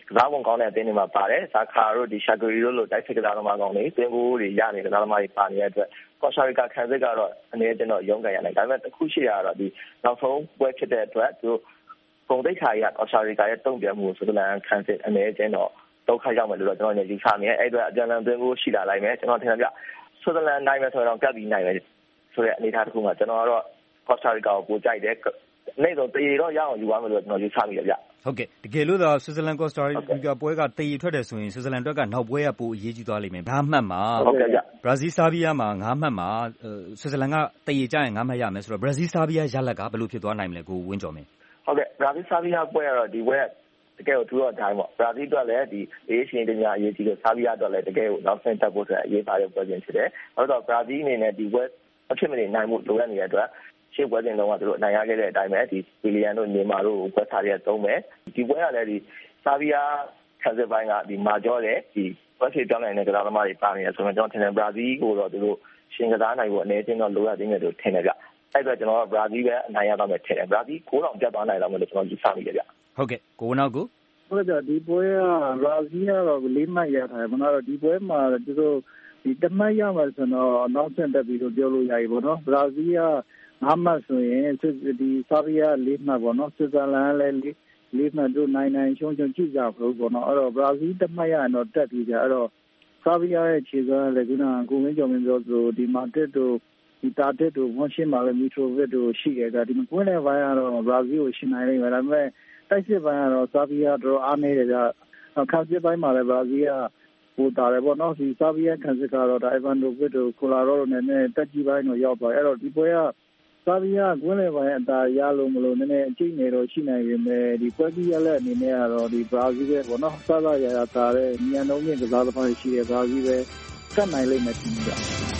ကစားပုံကောင်းတဲ့အသင်းတွေမှာပါတယ်ဇာခါတို့ဒီရှာဂရီတို့လိုတိုက်စစ်ကစားသမားကောင်းတွေသွင်းဂိုးတွေရနေတဲ့ကစားသမားတွေပါနေတဲ့အတွက်ကော်စတာရီကာခံစစ်ကတော့အနေနဲ့ကျွန်တော်ရုန်းကန်ရနိုင်ဒါပေမဲ့တစ်ခုရှိတာကတော့ဒီနောက်ဆုံးပွဲဖြစ်တဲ့အတွက်သူပုံသိက္ခာကြီးကကော်စတာရီကာရဲ့တုံ့ပြန်မှုဆိုတော့ခံစစ်အနေနဲ့ကျွန်တော်ဒုက္ခရောက်မယ်လို့တော့ကျွန်တော်ညယူဆနေတယ်အဲ့အတွက်အကြံဉာဏ်သွင်းဂိုးရှိလာလိုက်မယ်ကျွန်တော်ထင်တယ်ဗျဆွစ်ဇာလန်နိုင်မယ်ဆိုတော့ကပ်ပြီးနိုင်မယ်ဆိုတဲ့အနေအထားတစ်ခုမှာကျွန်တော်ကတော့ကော်စတာရီကာကိုပိုကြိုက်တယ်နေ့တော့တရေတော့ရအောင်ယူရမယ်လို့ကျွန်တော်ယူဆမိတယ်ဗျဟုတ်ကဲ့တကယ်လို့သာဆွစ်ဇာလန်ကော်စတာရီကာပွဲကတရေထွက်တယ်ဆိုရင်ဆွစ်ဇာလန်အတွက်ကနောက်ပွဲကပိုအရေးကြီးသွားလိမ့်မယ်ငါးမှတ်မှာဟုတ်ကဲ့ဗျဘရာဇီးဆာဘီးယားမှာငါးမှတ်မှာဆွစ်ဇာလန်ကတရေကျရင်ငါးမှတ်ရမယ်ဆိုတော့ဘရာဇီးဆာဘီးယားရလက်ကဘယ်လိုဖြစ်သွားနိုင်မလဲကိုဝင်းကျော်မင်းဟုတ်ကဲ့ဘရာဇီးဆာဘီးယားပွဲကတော့ဒီပွဲတကယ်ကိုထူတော့တိုင်းပေါ့ဘရာဇီးအတွက်လည်းဒီအေးရှင်တင်ညာအရေးကြီးလို့ဆာဘီးယားအတွက်လည်းတကယ်ကိုနောက်ဆင့်တက်ဖို့ဆိုအရေးပါတဲ့ပွဲစဉ်ဖြစ်တယ်အဲ့တော့ဘရာဇီးအနေနဲ့ဒီပွဲအဖြစ်မနေနိုင်မှုလိုအပ်နေတဲ့အတွက်ရှေ့ပွဲစဉ်တုန်းကသူတို့အနိုင်ရခဲ့တဲ့အတိုင်းပဲဒီဘီလီယံတို့နေမာတို့ပွဲစားတွေသုံးမယ်ဒီပွဲကလည်းဒီဆာဘီးယားခံစစ်ပိုင်းကဒီမာဂျော့တဲ့ဒီပွဲစီပြောင်းနိုင်တဲ့ကစားသမားတွေပါနေတယ်ဆိုတော့ကျွန်တော်ထင်တယ်ဘရာဇီးကိုတော့သူတို့ရှင်ကစားနိုင်ဖို့အနေချင်းတော့လိုအပ်သေးတယ်လို့ထင်တယ်ဗျအဲ့အတွက်ကျွန်တော်ကဘရာဇီးပဲအနိုင်ရတော့မယ်ထင်တယ်ဘရာဇီးကိုတော့ပြတ်သွားနိုင်တော့မယ်လို့ကျွန်တော်ယူဆမိတယ်ဗျဟုတ်ကဲ့ကိုနောက်ကိုဟုတ်ကဲ့ဒီပွဲကဘရာဇီးကတော့လေးမှတ်ရထားတယ်မနော်တော့ဒီပွဲမှာသူတို့ဒီတမတ်ရမှာဆိုတော့နောက်ဆင့်တက်ပြီးတော့ပြောလို့ရပြီပေါ့နော်ဘရာဇီးကငါးမှတ်ဆိုရင်ဒီဆာဘီးယားလေးမှတ်ပေါ့နော်ဆွစ်ဇာလန်လည်းလေးလေးမှတ်တို့နိုင်နိုင်ရှုံးရှုံးကြည့်ကြဖို့ပေါ့နော်အဲ့တော့ဘရာဇီးတမတ်ရတော့တက်ပြီးကြအဲ့တော့ဆာဘီးယားရဲ့ခြေစွမ်းလည်းခုနကကိုဝင်းကျော်မင်းပြောသလိုဒီမာတက်တို့ဒီတာတက်တို့ဝှရှင်းမှာလည်းမီထရိုဗစ်တို့ရှိခဲ့တာဒီမကွင်းတဲ့ဘိုင်းကတော့ဘရာဇီးကိုရှင်းနိုင်လိမ့်မယ်ဒါပေမဲ့တိုက်စစ်ဘိုင်းကတော့ဆာဘီးယားတော့အားနေတယ်ကြခံစစ်ဘိုင်းမှာလည်းဘရာဇီးကဟိုတာတယ်ပေါ့နော်ဒီဆာဘီးယားခံစစ်ကတော့ဒါအီဗန်ဒိုဗစ်တို့ကိုလာရောတို့နဲ့တက်ကြီးပိုင်းတော့ရောက်သွားအဲ့တော့ဒီပွဲကဆာဘီးယားကွင်းလေပိုင်းအတာရလို့မလို့နည်းနည်းအကျိနေတော့ရှိနိုင်ပေမဲ့ဒီပွဲကြီးရလက်အနေနဲ့ကတော့ဒီဘရာဇီးပဲပေါ့နော်ဆာဘီးယားရတာတဲ့ညံလုံးမြင့်ကစားသမားရှိတဲ့ဘရာဇီးပဲကတ်နိုင်လိမ့်မယ်ထင်ကြ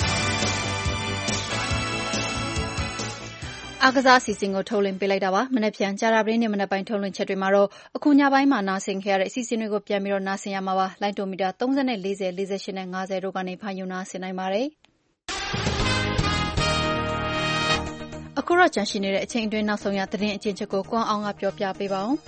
အားကစားအစီအစဉ်ကိုထုတ်လွှင့်ပေးလိုက်တာပါမနေ့ပြန်ကြာတာပရင်းနဲ့မနေ့ပိုင်းထုတ်လွှင့်ချက်တွေမှာတော့အခုညပိုင်းမှာနားဆင်ခဲ့ရတဲ့အစီအစဉ်တွေကိုပြန်ပြီးတော့နားဆင်ရမှာပါလိုင်းတိုမီတာ၃၀နဲ့၄၀ ၄၈နဲ့၅၀တို့ကနေဖန်ယူနားဆင်နိုင်ပါတယ်အခုတော့ကြန့်ရှိနေတဲ့အချိန်အတွင်းနောက်ဆုံးရသတင်းအကျဉ်းချုပ်ကိုကွန်အောင်ကပြောပြပေးပါဦး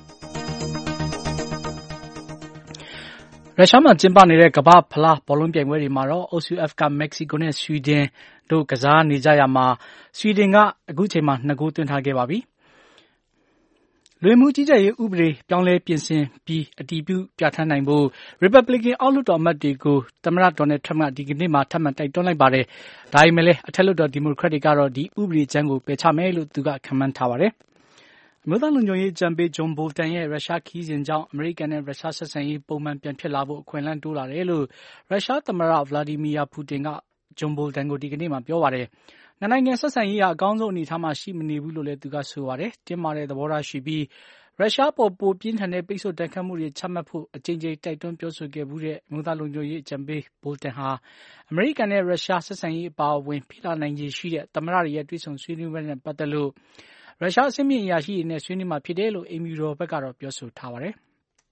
ရုရှားမှာကျင်းပနေတဲ့ကမ္ဘာ့ဖလားဘောလုံးပြိုင်ပွဲတွေမှာတော့အုပ်စု F ကမက္ကဆီကိုနဲ့ဆွီဒင်တို့ကစားနေကြရမှာဆွီဒင်ကအခုချိန်မှာနှစ်ဂိုးသွင်းထားခဲ့ပါပြီ။လူဝင်မှုကြီးကြပ်ရေးဥပဒေပြောင်းလဲပြင်ဆင်ပြီးအတည်ပြုပြဋ္ဌာန်းနိုင်ဖို့ Republican အောက်လွှတ်တော်အမတ်တွေကိုသမ္မတ Donald Trump ကဒီကနေ့မှာထပ်မံတိုက်တွန်းလိုက်ပါတယ်။ဒါပေမဲ့လည်းအထက်လွှတ်တော်ဒီမိုကရက်တွေကတော့ဒီဥပဒေကြမ်းကိုပယ်ချမယ်လို့သူကခန့်မှန်းထားပါတယ်။အမျိုးသားလုံခြုံရေးအကြံပေး John Bolton ရဲ့ရုရှားခရီးစဉ်ကြောင့်အမေရိကန်နဲ့ရုရှားဆက်ဆံရေးပုံမှန်ပြန်ဖြစ်လာဖို့အခွင့်အလမ်းတိုးလာတယ်လို့ရုရှားသမ္မတ Vladimir Putin က John Bolton ကိုဒီကနေ့မှာပြောပါတယ်။နှစ်နိုင်ငံဆက်ဆံရေးဟာအကောင်းဆုံးအနေအထားမှာရှိမနေဘူးလို့လည်းသူကဆိုပါတယ်။တင်းမာတဲ့သဘောထားရှိပြီးရုရှားပေါ်ပိုပြင်းထန်တဲ့ပိတ်ဆို့တိုက်ခတ်မှုတွေချမှတ်ဖို့အကြိမ်ကြိမ်တိုက်တွန်းပြောဆိုခဲ့မှုတဲ့အမျိုးသားလုံခြုံရေးအကြံပေး Bolton ဟာအမေရိကန်နဲ့ရုရှားဆက်ဆံရေးအပါအဝင်ဖိလာနိုင်ခြေရှိတဲ့သမ္မတတွေရဲ့တွေ့ဆုံဆွေးနွေးပွဲနဲ့ပတ်သက်လို့ရုရှားအဆင့်မြင့်အရာရှိတွေနဲ့ဆွေးနွေးမှာဖြစ်တယ်လို့အိမ်ဖြူတော်ဘက်ကတော့ပြောဆိုထားပါတယ်။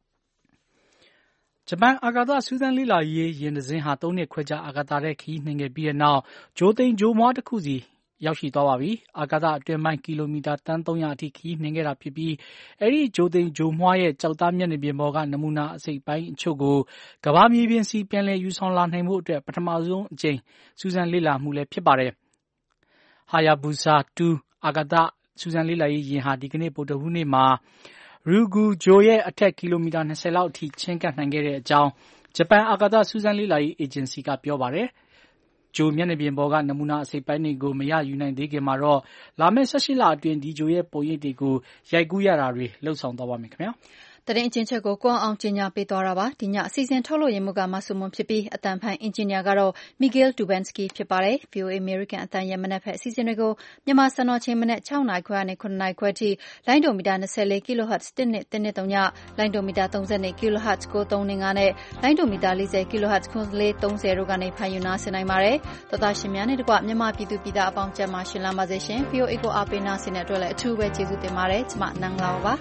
ဂျပန်အာကာသစူးစမ်းလေ့လာရေးယာဉ်တစ်စင်းဟာသုံးနှစ်ခွဲကြာအာကာသထဲခရီးနှင်ခဲ့ပြီးတဲ့နောက်ဂြိုဟ်သိမ်ဂြိုဟ်မွှားတစ်ခုစီရောက်ရှိသွားပါပြီ။အာကာသအတွင်းပိုင်းကီလိုမီတာသန်းသုံးရာအထိခရီးနှင်ခဲ့တာဖြစ်ပြီးအဲဒီဂြိုဟ်သိမ်ဂြိုဟ်မွှားရဲ့ကျောက်သားမျက်နှာပြင်ပေါ်ကနမူနာအစိတ်ပိုင်းအချို့ကိုကမ္ဘာမြေပြင်စီပြန်လည်ယူဆောင်လာနိုင်ဖို့အတွက်ပထမဆုံးအကြိမ်စူးစမ်းလေ့လာမှုလည်းဖြစ်ပါတယ်။ Hayabusa တူအာကာသစူးစမ်းလေ့လာရေးယာဉ်ဟာဒီကနေ့ဗုဒ္ဓဟူးနေ့မှာရူဂူဂြိုဟ်ရဲ့အထက်ကီလိုမီတာ၂၀လောက်အထိချဉ်းကပ်နိုင်ခဲ့တဲ့အကြောင်းဂျပန်အာကာသစူးစမ်းလေ့လာရေးအေဂျင်စီကပြောပါတယ်။ဂြိုဟ်မျက်နှာပြင်ပေါ်ကနမူနာအစိတ်ပိုင်းတွေကိုမရယူနိုင်သေးခင်မှာတော့လာမယ့်၁၈လအတွင်းဒီဂြိုဟ်ရဲ့ပုံရိပ်တွေကိုရိုက်ကူးရတာတွေလှုပ်ဆောင်သွားပါမယ်ခင်ဗျာ။သတင်းအကျဉ်းချုပ်ကိုကွန်အောင်ကျင်းညာပေးသွားတာပါဒီညအစီအစဉ်ထုတ်လို့ရမှုကမဆုမွန်ဖြစ်ပြီးအတန်ဖိုင်အင်ဂျင်နီယာကတော့ Miguel Dubansky ဖြစ်ပါတယ် ဗီအိုအေ American အတန်ရဲ့မနက်ဖက်အစီအစဉ်တွေကိုမြန်မာစံတော်ချိန်မနက်၆နာရီခွဲနဲ့၇နာရီခွဲထိလိုင်းဒိုမီတာ၂၄ kHz တစ်နှစ်တစ်နှစ်သုံးညလိုင်းဒိုမီတာ၃၂ kHz ကိုသုံးနေငါနဲ့လိုင်းဒိုမီတာ၄၀ kHz ကို၄၃၀တို့ကနေဖန်ယူနာဆင်နိုင်ပါတယ်သောသားရှင်များနဲ့တကွမြန်မာပြည်သူပြည်သားအပေါင်းကျန်းမာရှင်လာပါစေရှင် ဗီအိုအေ ကိုအားပေးနာဆင်တဲ့အတွက်လည်းအထူးပဲကျေးဇူးတင်ပါတယ်ကျွန်မနန်းလာပါ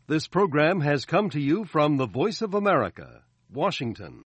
This program has come to you from the Voice of America, Washington.